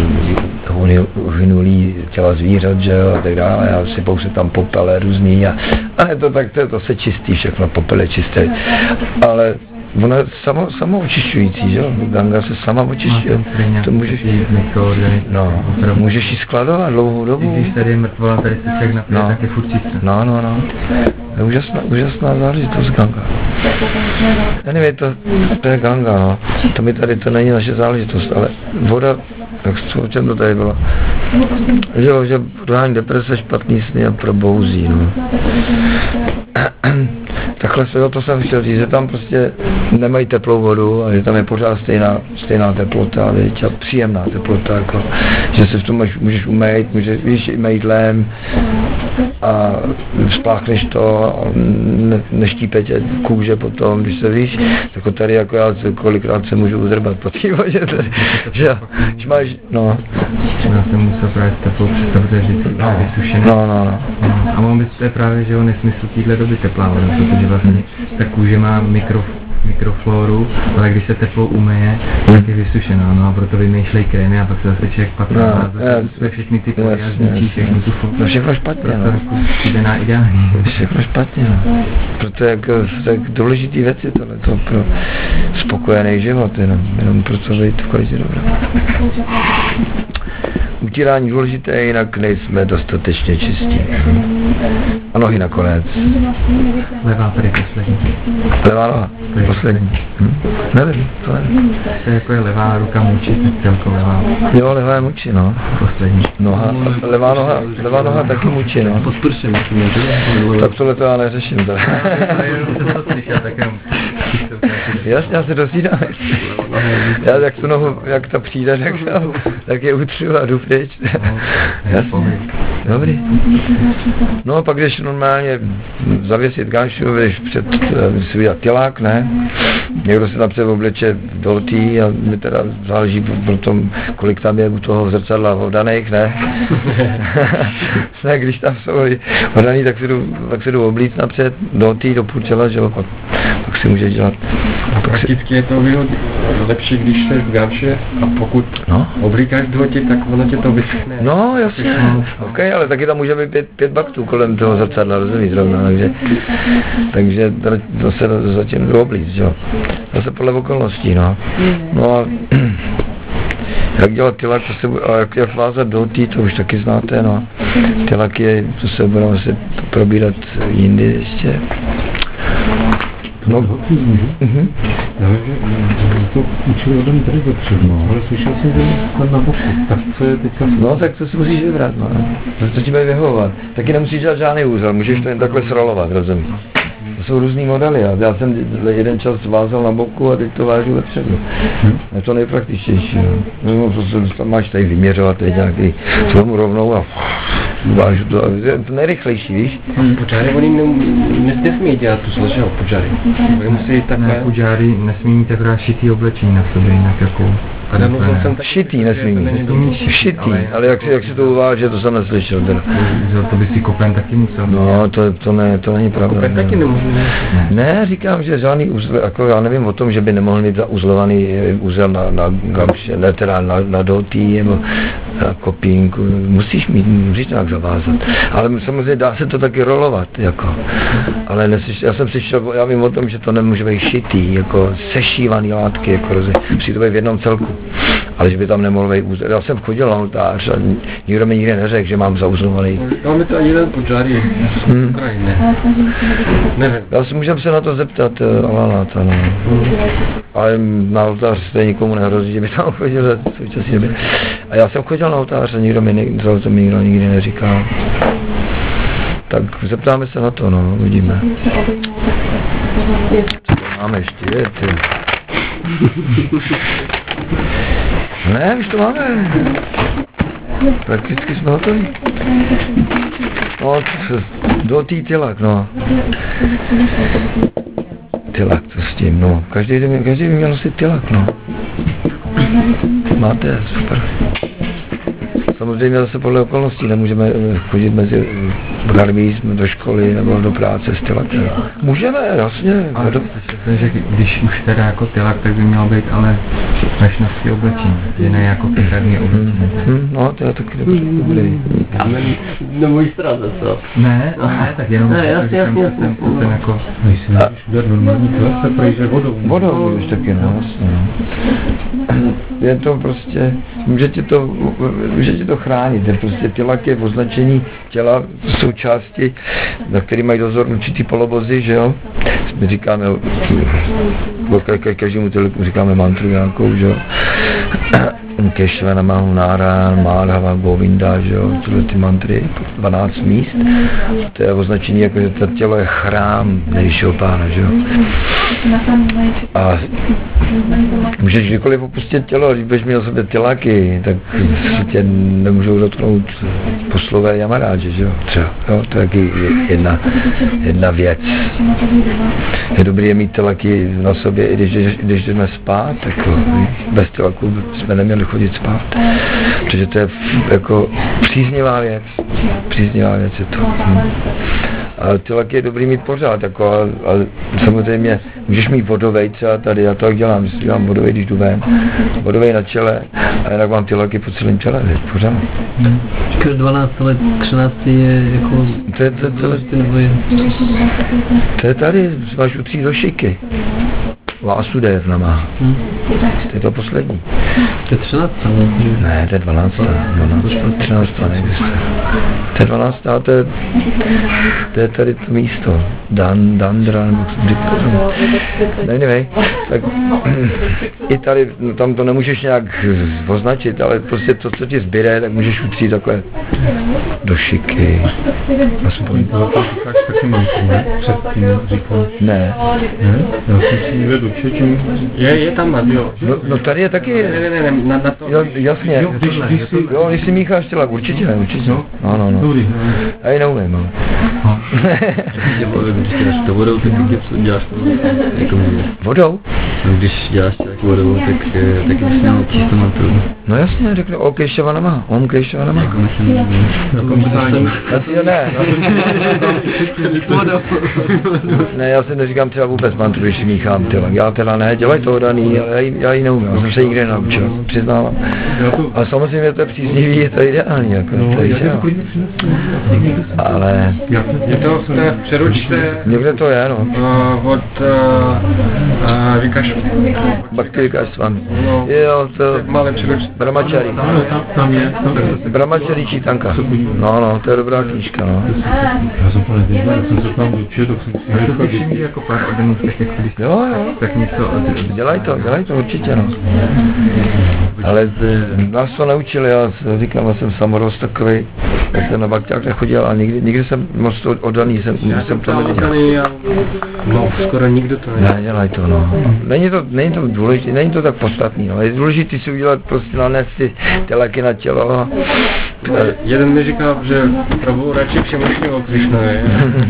uhynulý těla zvířat, že jo, a tak dále, a sypou se tam popele různý a, a je to tak, to, to se čistí všechno, popel je čistý. Ale ona je samo, samo očišťující, že jo? Ganga se sama očišťuje. To můžeš, no, můžeš ji skladovat dlouhou dobu. I když tady je mrtvola, tady se však napije, no. tak je furt čistá. No, no, no. Je úžasná, úžasná záležitost Ganga. Anyway, to, to je Ganga, no. To mi tady, to není naše záležitost, ale voda, tak o čem to tady bylo? Že, že podání deprese, špatný sny a probouzí, no. Takhle se o to jsem chtěl říct, že tam prostě nemají teplou vodu a že tam je pořád stejná, stejná teplota, věď, a příjemná teplota, jako, že se v tom můžeš umýt, můžeš, víš, i mejdlem a spláchneš to, ne, neštípe tě kůže potom, když se víš, jako tady jako já kolikrát se můžu udrbat po té vodě, tady, že, že máš, no. Já jsem musel právě s teplou představu, že je vždycky vysušený. No, no, no. A mám být, to je právě, že o nesmysl týhle doby teplá voda, protože vlastně ta kůže má mikro, mikrofloru, ale když se teplo umeje, tak je vysušená, no a proto vymýšlej krémy a pak se zase člověk patří a zase všechny ty pory a zničí všechny tu floru. No všechno špatně, no. Přijde na ideální. Všechno špatně, no. Proto je jako tak důležitý věc je tohle, to pro spokojený život, jenom, jenom proto být v kvalitě dobrá. Utírání důležité, jinak nejsme dostatečně čistí. A nohy nakonec. Levá tady poslední. Levá noha, poslední. Hm? Nevím, to nevím. To je jako je levá ruka muči, tak celko levá. Jo, levá je muči, no. Poslední. Noha, levá noha, levá noha taky muči, no. Pod prsem, tak tohle to já neřeším. To je jenom to slyšel, tak jenom. Jasně, já se dozvídám. Já jak tu nohu, jak ta přijde, tak, tak je utřu a jdu pryč. Jasně. Dobrý. No a pak když normálně zavěsit ganšu, když před si udělat tylák, ne? Někdo se tam se obleče do tý a mi teda záleží pro tom, kolik tam je u toho zrcadla hodaných, ne? Ne, když tam jsou hodaný, tak se jdu, tak se jdu oblíct napřed do tý, do půl čela, že jo, pak, pak si můžeš dělat. Prakticky je to výhod lepší, když jsi v ganše a pokud no? oblíkáš dvoti, tak ono tě to vyschne. No, jasně. Ok, ale taky tam může být pět, pět baktů kolem toho zrcadla, rozumíš zrovna, takže, takže to se zatím jdu oblíct, jo. Zase podle okolností, no. No a jak dělat tylak, to se, a jak, jak vázat do tý, to už taky znáte, no. Tylak je, to se budeme se probírat jindy ještě. No, mhm. Já vím, že to učili ode mě tady dopředu, ale slyšel jsem, že snad na boku. Tak co je teďka? No, tak to si musíš vybrat, no. To ti bude vyhovovat. Taky nemusíš dělat žádný úzel, můžeš to jen takhle srolovat, rozumíš? To jsou různý modely. Já jsem jeden čas vázal na boku a teď to vážu vepředu. Hmm. Je to nejpraktičtější. No. No, prostě tam máš tady vyměřovat, teď nějaký tomu rovnou a vážu to. Je to nejrychlejší, víš? Hmm. Pudžáry, oni nesmí dělat tu složil pudžáry. Musí takhle... Ne, pudžáry nesmí mít taková šitý oblečení na sobě, jinak jako... Šitý nesmí mít. Šitý, ale jak si, jak si to uváže, to jsem neslyšel. Teda. To by si kopen taky musel. No, to, to, ne, to není pravda. Kopen taky nemůže. Ne. ne, říkám, že žádný úzel, jako já nevím o tom, že by nemohl mít zauzlovaný úzel na, na gamše, ne teda na, na dotý, nebo na kopínku. Musíš mít, musíš nějak zavázat. Ale samozřejmě dá se to taky rolovat, jako. Ale neslyšel, já jsem slyšel, já vím o tom, že to nemůže být šitý, jako sešívaný látky, jako rozumím. Musí to být v jednom celku. Ale že by tam nemohl být úzel. Já jsem chodil na oltář a nikdo mi nikdy neřekl, že mám zauzlovaný. Máme to ani jeden pudžáry z hmm. Ukrajiny. Nevím. Já si můžem se na to zeptat, Alana, to no. Hmm. Ale na oltář se nikomu nehrozí, že by tam chodil v současné době. A já jsem chodil na oltář a nikdo mi, ne, to mi nikdo nikdy neříkal. Tak zeptáme se na to, no, uvidíme. Máme ještě, je, ty. Ne, už to máme. Prakticky jsme hotoví. No, do tý tylak, no. Tylak, to s tím, no. Každý den, každý by měl nosit tylak, no. Máte, super. Samozřejmě zase podle okolností nemůžeme chodit mezi garbí do školy nebo do práce s tylakem. Můžeme, jasně. Ale to, že když už teda jako tylak, tak by mělo být ale mešnovský oblečení, že ne jako kyradní oblečení. Hmm, no, to je taky dobrý. dobrý. Kámen na mojí straně, co? Ne, ne, tak jenom ne, jasně, jasně, jasně. Ten jako... Myslím, že dát normální tylak se projde vodou. Vodou už taky, no, jasně. Je to prostě, můžete to, můžete to chránit, je prostě tylak je označení těla, součásti, na který mají dozor určitý polobozy, že jo? My říkáme, každému tylaku říkáme mantru nějakou, že jo? Kešvana Mahu Náran, Mádhava, Govinda, že jo, tyhle ty mantry, dvanáct míst. To je označení, jako že to tělo je chrám nejvyššího pána, že jo. A můžeš kdykoliv opustit tělo, když budeš mít o sobě tylaky, tak si tě nemůžou dotknout poslové jamaráže, že jo, třeba, jo, to je taky jedna, jedna věc. Je dobré je mít tylaky na sobě, i když, když jdeme spát, jako, bez tylaku jsme neměli chodit spát, protože to je jako příznivá věc, příznivá věc je to. Hm. A tilak je dobrý mít pořád, jako, ale, ale samozřejmě můžeš mít vodovej třeba tady, já to tak dělám, že si dělám vodovej, když jdu ven, vodovej na čele a jinak mám tilaky po celém čele, pořád. dvanáct let, třináct je jako... To je, to, to, to, to je tady, máš utřít do šiky. Vásudev má. Hmm. To je to poslední. To je třináct, ne, to je dvanáct. dvanáct, třináct, neexistuje. To je dvanáct, to je, to je tady to místo. Dan, Dandra, nebo co anyway, tak i tady, no, tam to nemůžeš nějak označit, ale prostě to, co ti zbyde, tak můžeš utřít takhle do šiky. Aspoň. Taky manku, ne? Před tím říkal. Ne. Ne? Já jsem si nevěděl. Je, je tam mad, jo. No, no tady je taky... Ne, ne, ne, ne, na, na to... Jo, jasně. Jo, když, když si... Jo, když si mícháš tělak, určitě, určitě. No, no, no. Dobrý. Já ji neumím, no. Tě povím, když děláš to vodou, tak co děláš to jako vodou? No, když děláš tělak vodou, tak taky bys měl čistou mantru. No jasně, řekne, o Kejšavanama, om Kejšavanama. Jako myslím, Jako psání. Já si ne, no. Ne, já si neříkám třeba vůbec mantru, když si míchám tělak. Já teda ne, dělají to daný, ale já ji, já ji neumím, já jsem se nikdy nenaučil, přiznávám. A samozřejmě to je příznivý, je to ideální, jako to je, ale... Je to v té přeručce... Někde to je, no. Uh, od... Uh, Vykaš... Bhakti Vikaswami. No. Jo, to... Malé přeručce. Brahmachari. Tam je. Brahmachari Čítanka. No, no, to je dobrá knížka, no. Já jsem to nevěděl, já jsem se tam dočil, tak jsem si nevěděl, když mi jako pár organických, jako když jo, jo. tak něco... Dělaj to, dělaj to určitě, no. Ale nás to naučili, já říkám, já jsem samorost takovej, tak jsem na bakťák nechodil a nikdy, nikdy jsem moc to oddaný, jsem, Já jsem to jsem nedělal. No, skoro nikdo to nedělá. Ne, dělaj to, no. Není to, není to důležité, není to tak podstatný, no. Je důležité si udělat prostě nanést si ty léky na tělo. Jeden mi říkal, že Prabhu radši přemýšlí o Krišnovi.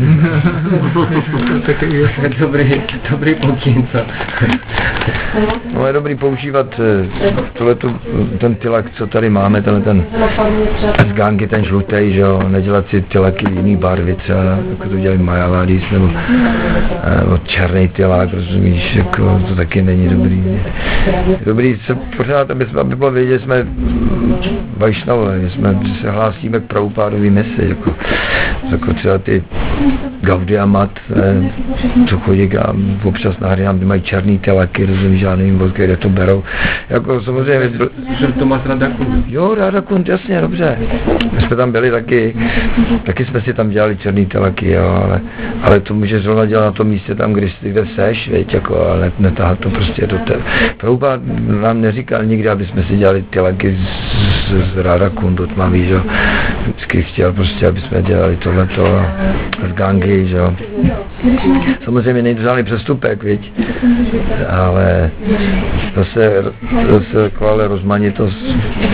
dobrý, dobrý pokyn, co? No je dobrý používat tohleto, ten tylak, co tady máme, tenhle ten z gangy, ten žlutej, že jo, nedělat si tylaky jiný barvy třeba, jako to dělají Mayavadis, nebo, nebo černý tylak, rozumíš, jako to taky není dobrý. Dobrý se pořád, aby, aby bylo vědět, že jsme Vajšnavové, že jsme se hlásíme k Prabhupádový misi, jako, jako třeba ty Gaudiya Mat, co chodí a občas na hry, kde mají černý tylaky, rozumíš, žádný vodky, kde to berou. Jako samozřejmě... Že to máš Radakund. Jo, Radakund, jasně, dobře. My jsme tam byli taky, taky jsme si tam dělali černý tylaky, jo, ale, ale to můžeš zrovna dělat na tom místě tam, když kde seš, věď, jako, ale netáhat to prostě do té. Prabhupada nám neříkal nikdy, aby jsme si dělali tylaky z, z, z Radakundu, tmavý, jo. Vždycky chtěl prostě, aby jsme dělali tohleto z Gangy, jo. Samozřejmě není to žádný přestupek, viď, ale zase, zase taková rozmanitost.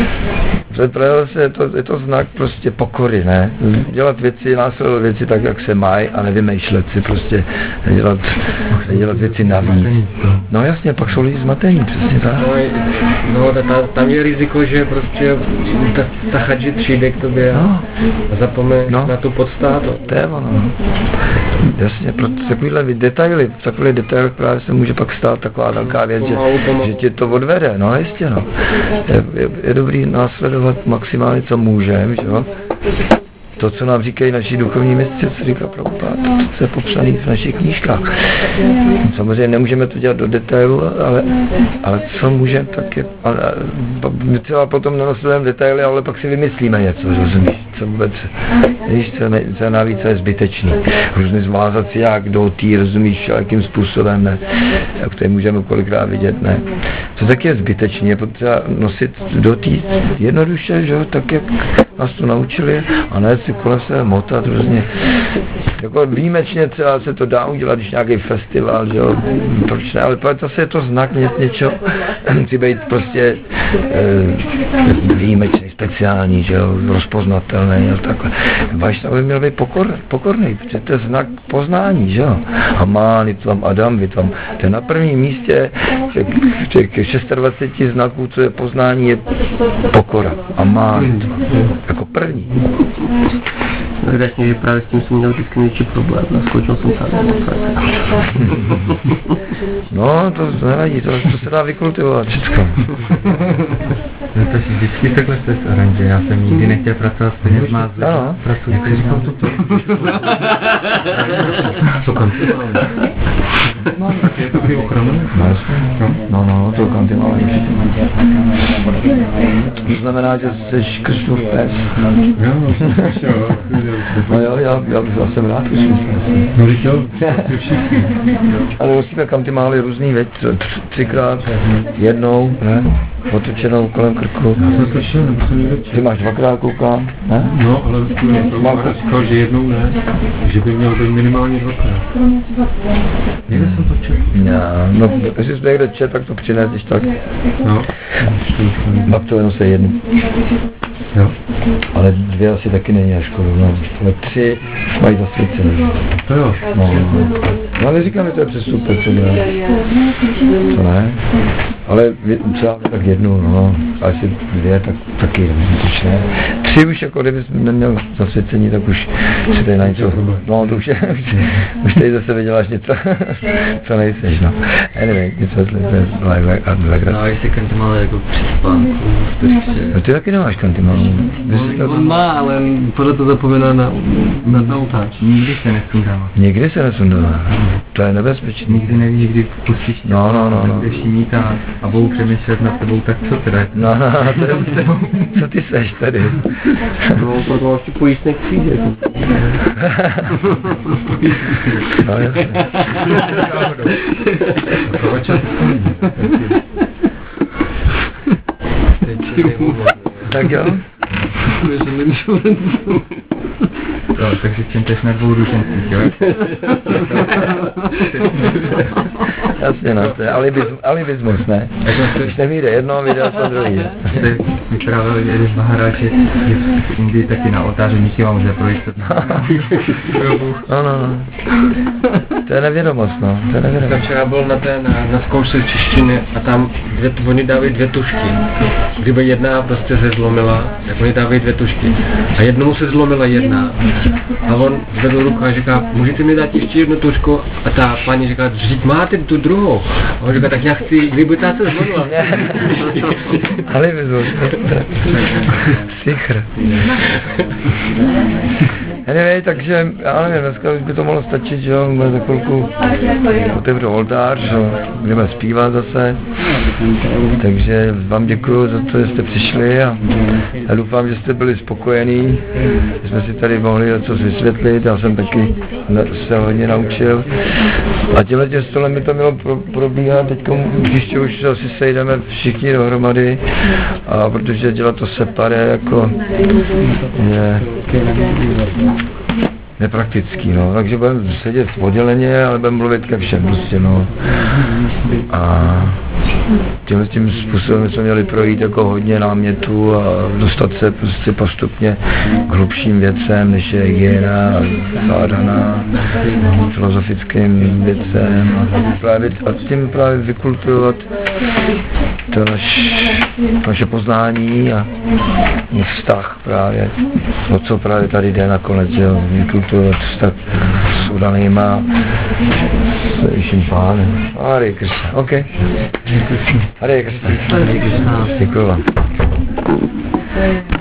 Je to, je to znak prostě pokory, ne? Dělat věci, následovat věci tak, jak se mají a nevymýšlet si prostě, nedělat, nedělat věci navíc. No jasně, pak jsou lidi zmatení, přesně tak. No, no ta, tam je riziko, že prostě ta, ta chadži přijde k tobě a no. zapomene no. na tu podstatu. To je ono. Jasně, pro takovýhle detaily, v takových detailech právě se může pak stát taková velká věc, že, že tě to odvede, no jistě, no. Je, je, je dobrý následovat maximálně, co můžeme, že jo. To, co nám říkají naši duchovní mistři, co říká Prabhupád, to, co je popsané v našich knížkách. Samozřejmě nemůžeme to dělat do detailu, ale, ale co můžeme, tak je... Ale, my třeba potom nenasledujeme detaily, ale pak si vymyslíme něco, rozumíš? Co vůbec, víš, co, ne, co navíc je zbytečný. Různý zvázat si jak do tý, rozumíš, jakým způsobem, ne? Jak to můžeme kolikrát vidět, ne? Co taky je zbytečný, je potřeba nosit do tý jednoduše, že jo, tak jak nás to naučili, a ne si kolem se motat různě. Jako výjimečně třeba se to dá udělat, když nějaký festival, že jo, proč ne, ale zase je to znak ně, něčeho, musí být prostě e, výjimečný speciální, že jo, rozpoznatelný a takhle. Vajšnav by měl být pokor, pokorný, protože to je znak poznání, že jo. Amán, Vitvam, Adam, Vitvam. To je na prvním místě těch dvacet šest znaků, co je poznání, je pokora. Amán, jako první. Vlastně, že právě s tím jsem měl vždycky největší problém. Naskočil jsem tady. No, to nevadí, to, to se dá vykultivovat všechno. No to si vždycky takhle jste z oranže, já jsem nikdy nechtěl pracovat s penězma, ano. Pracuji jak říkám toto. Co kantimální? No, tak je to prý ochranu? No, no, to kantimální. To znamená, že jsi Kršnův pes. Jo, jo. No jo, já, já, já jsem rád, že no, jo, všichni. ale musíme kantimály různý, veď, třikrát, jednou, ne? Otočenou kolem krku. Já jsem slyšel, nebo jsem někde četl. Ty máš dvakrát koukám, ne? No, ale Mára říkal, že jednou ne, že by mělo být minimálně dvakrát. Někde jsem to četl. Já, no, jestli jsi někde čet, tak to přines, když tak. No. Pak to jenom se jednu. Jo. Ale dvě asi taky není na škodu, no. Ale tři mají zasvěcené. To jo. No, no ale říkám, že to je přestup, co ne? To ne? Ale třeba tak jednu, no, a asi dvě, tak taky, ne? Tři už jako kdybys neměl zasvěcení, tak už si tady na něco, no to už je, už, už tady zase vyděláš něco, co nejseš, no. Anyway, něco to je legrace. No a jestli kantimále jako při spánku, No ty taky nemáš kantimálu. On má, ale podle to zapomíná na, na, na oltář. Nikdy se nesundává. Nikdy se nesundává. To je nebezpečný. Nikdy nevíš, kdy pustíš No, no, no, no. Budeš mít a, a budou přemýšlet nad tebou, tak co teda? No, no, to je, co ty seš tady? No, to to asi pojistných křížek. No, jasně. Tak jo? Jo, takže čemteš na dvou ručencích, jo? Jasně, no, to je alibismus, alibismus, ne? Když nevíde jedno, vyjde aspoň druhý. Jste vyprávěl jeden z Maharaj, že v Indii taky na oltáři Michiva může projít. No, no, no. To je nevědomost, no. To je nevědomost. Včera byl na té, na, na zkoušce češtiny a tam dvě, oni dávají dvě tušky. Kdyby jedna prostě se zlomila, tak oni dávají dvě tušky. A jednomu se zlomila jedna. A on zvedl ruku a říká, můžete mi dát ještě jednu tušku? A ta paní říká, vždyť máte tu druhou. A on říká, tak já chci, kdyby ta se zlomila. Alibismus. Sichr. Anyway, takže, já nevím, dneska už by to mohlo stačit, že jo, bude za chvilku otevřu oltář, že jo, budeme zpívat zase, takže vám děkuju za to, že jste přišli a já doufám, že jste byli spokojení, že jsme si tady mohli něco vysvětlit, já jsem taky se hodně naučil a tímhle tím stolem by to mělo pro, probíhat, teď příště už se asi sejdeme všichni dohromady a protože dělat to separé jako je nepraktický, no, takže budeme sedět odděleně, ale budeme mluvit ke všem, prostě, no. A tímhle tím způsobem jsme měli projít jako hodně námětů a dostat se prostě postupně k hlubším věcem, než je hygiena, sádhana, filozofickým věcem a, právě, a tím právě vykultivovat to naš, naše poznání a vztah právě, o co právě tady jde nakonec, jo, vykultivovat vztah s udanýma, s Vyšším Pánem. Hare Krishna, ok. Hare Krishna. Děkuji vám.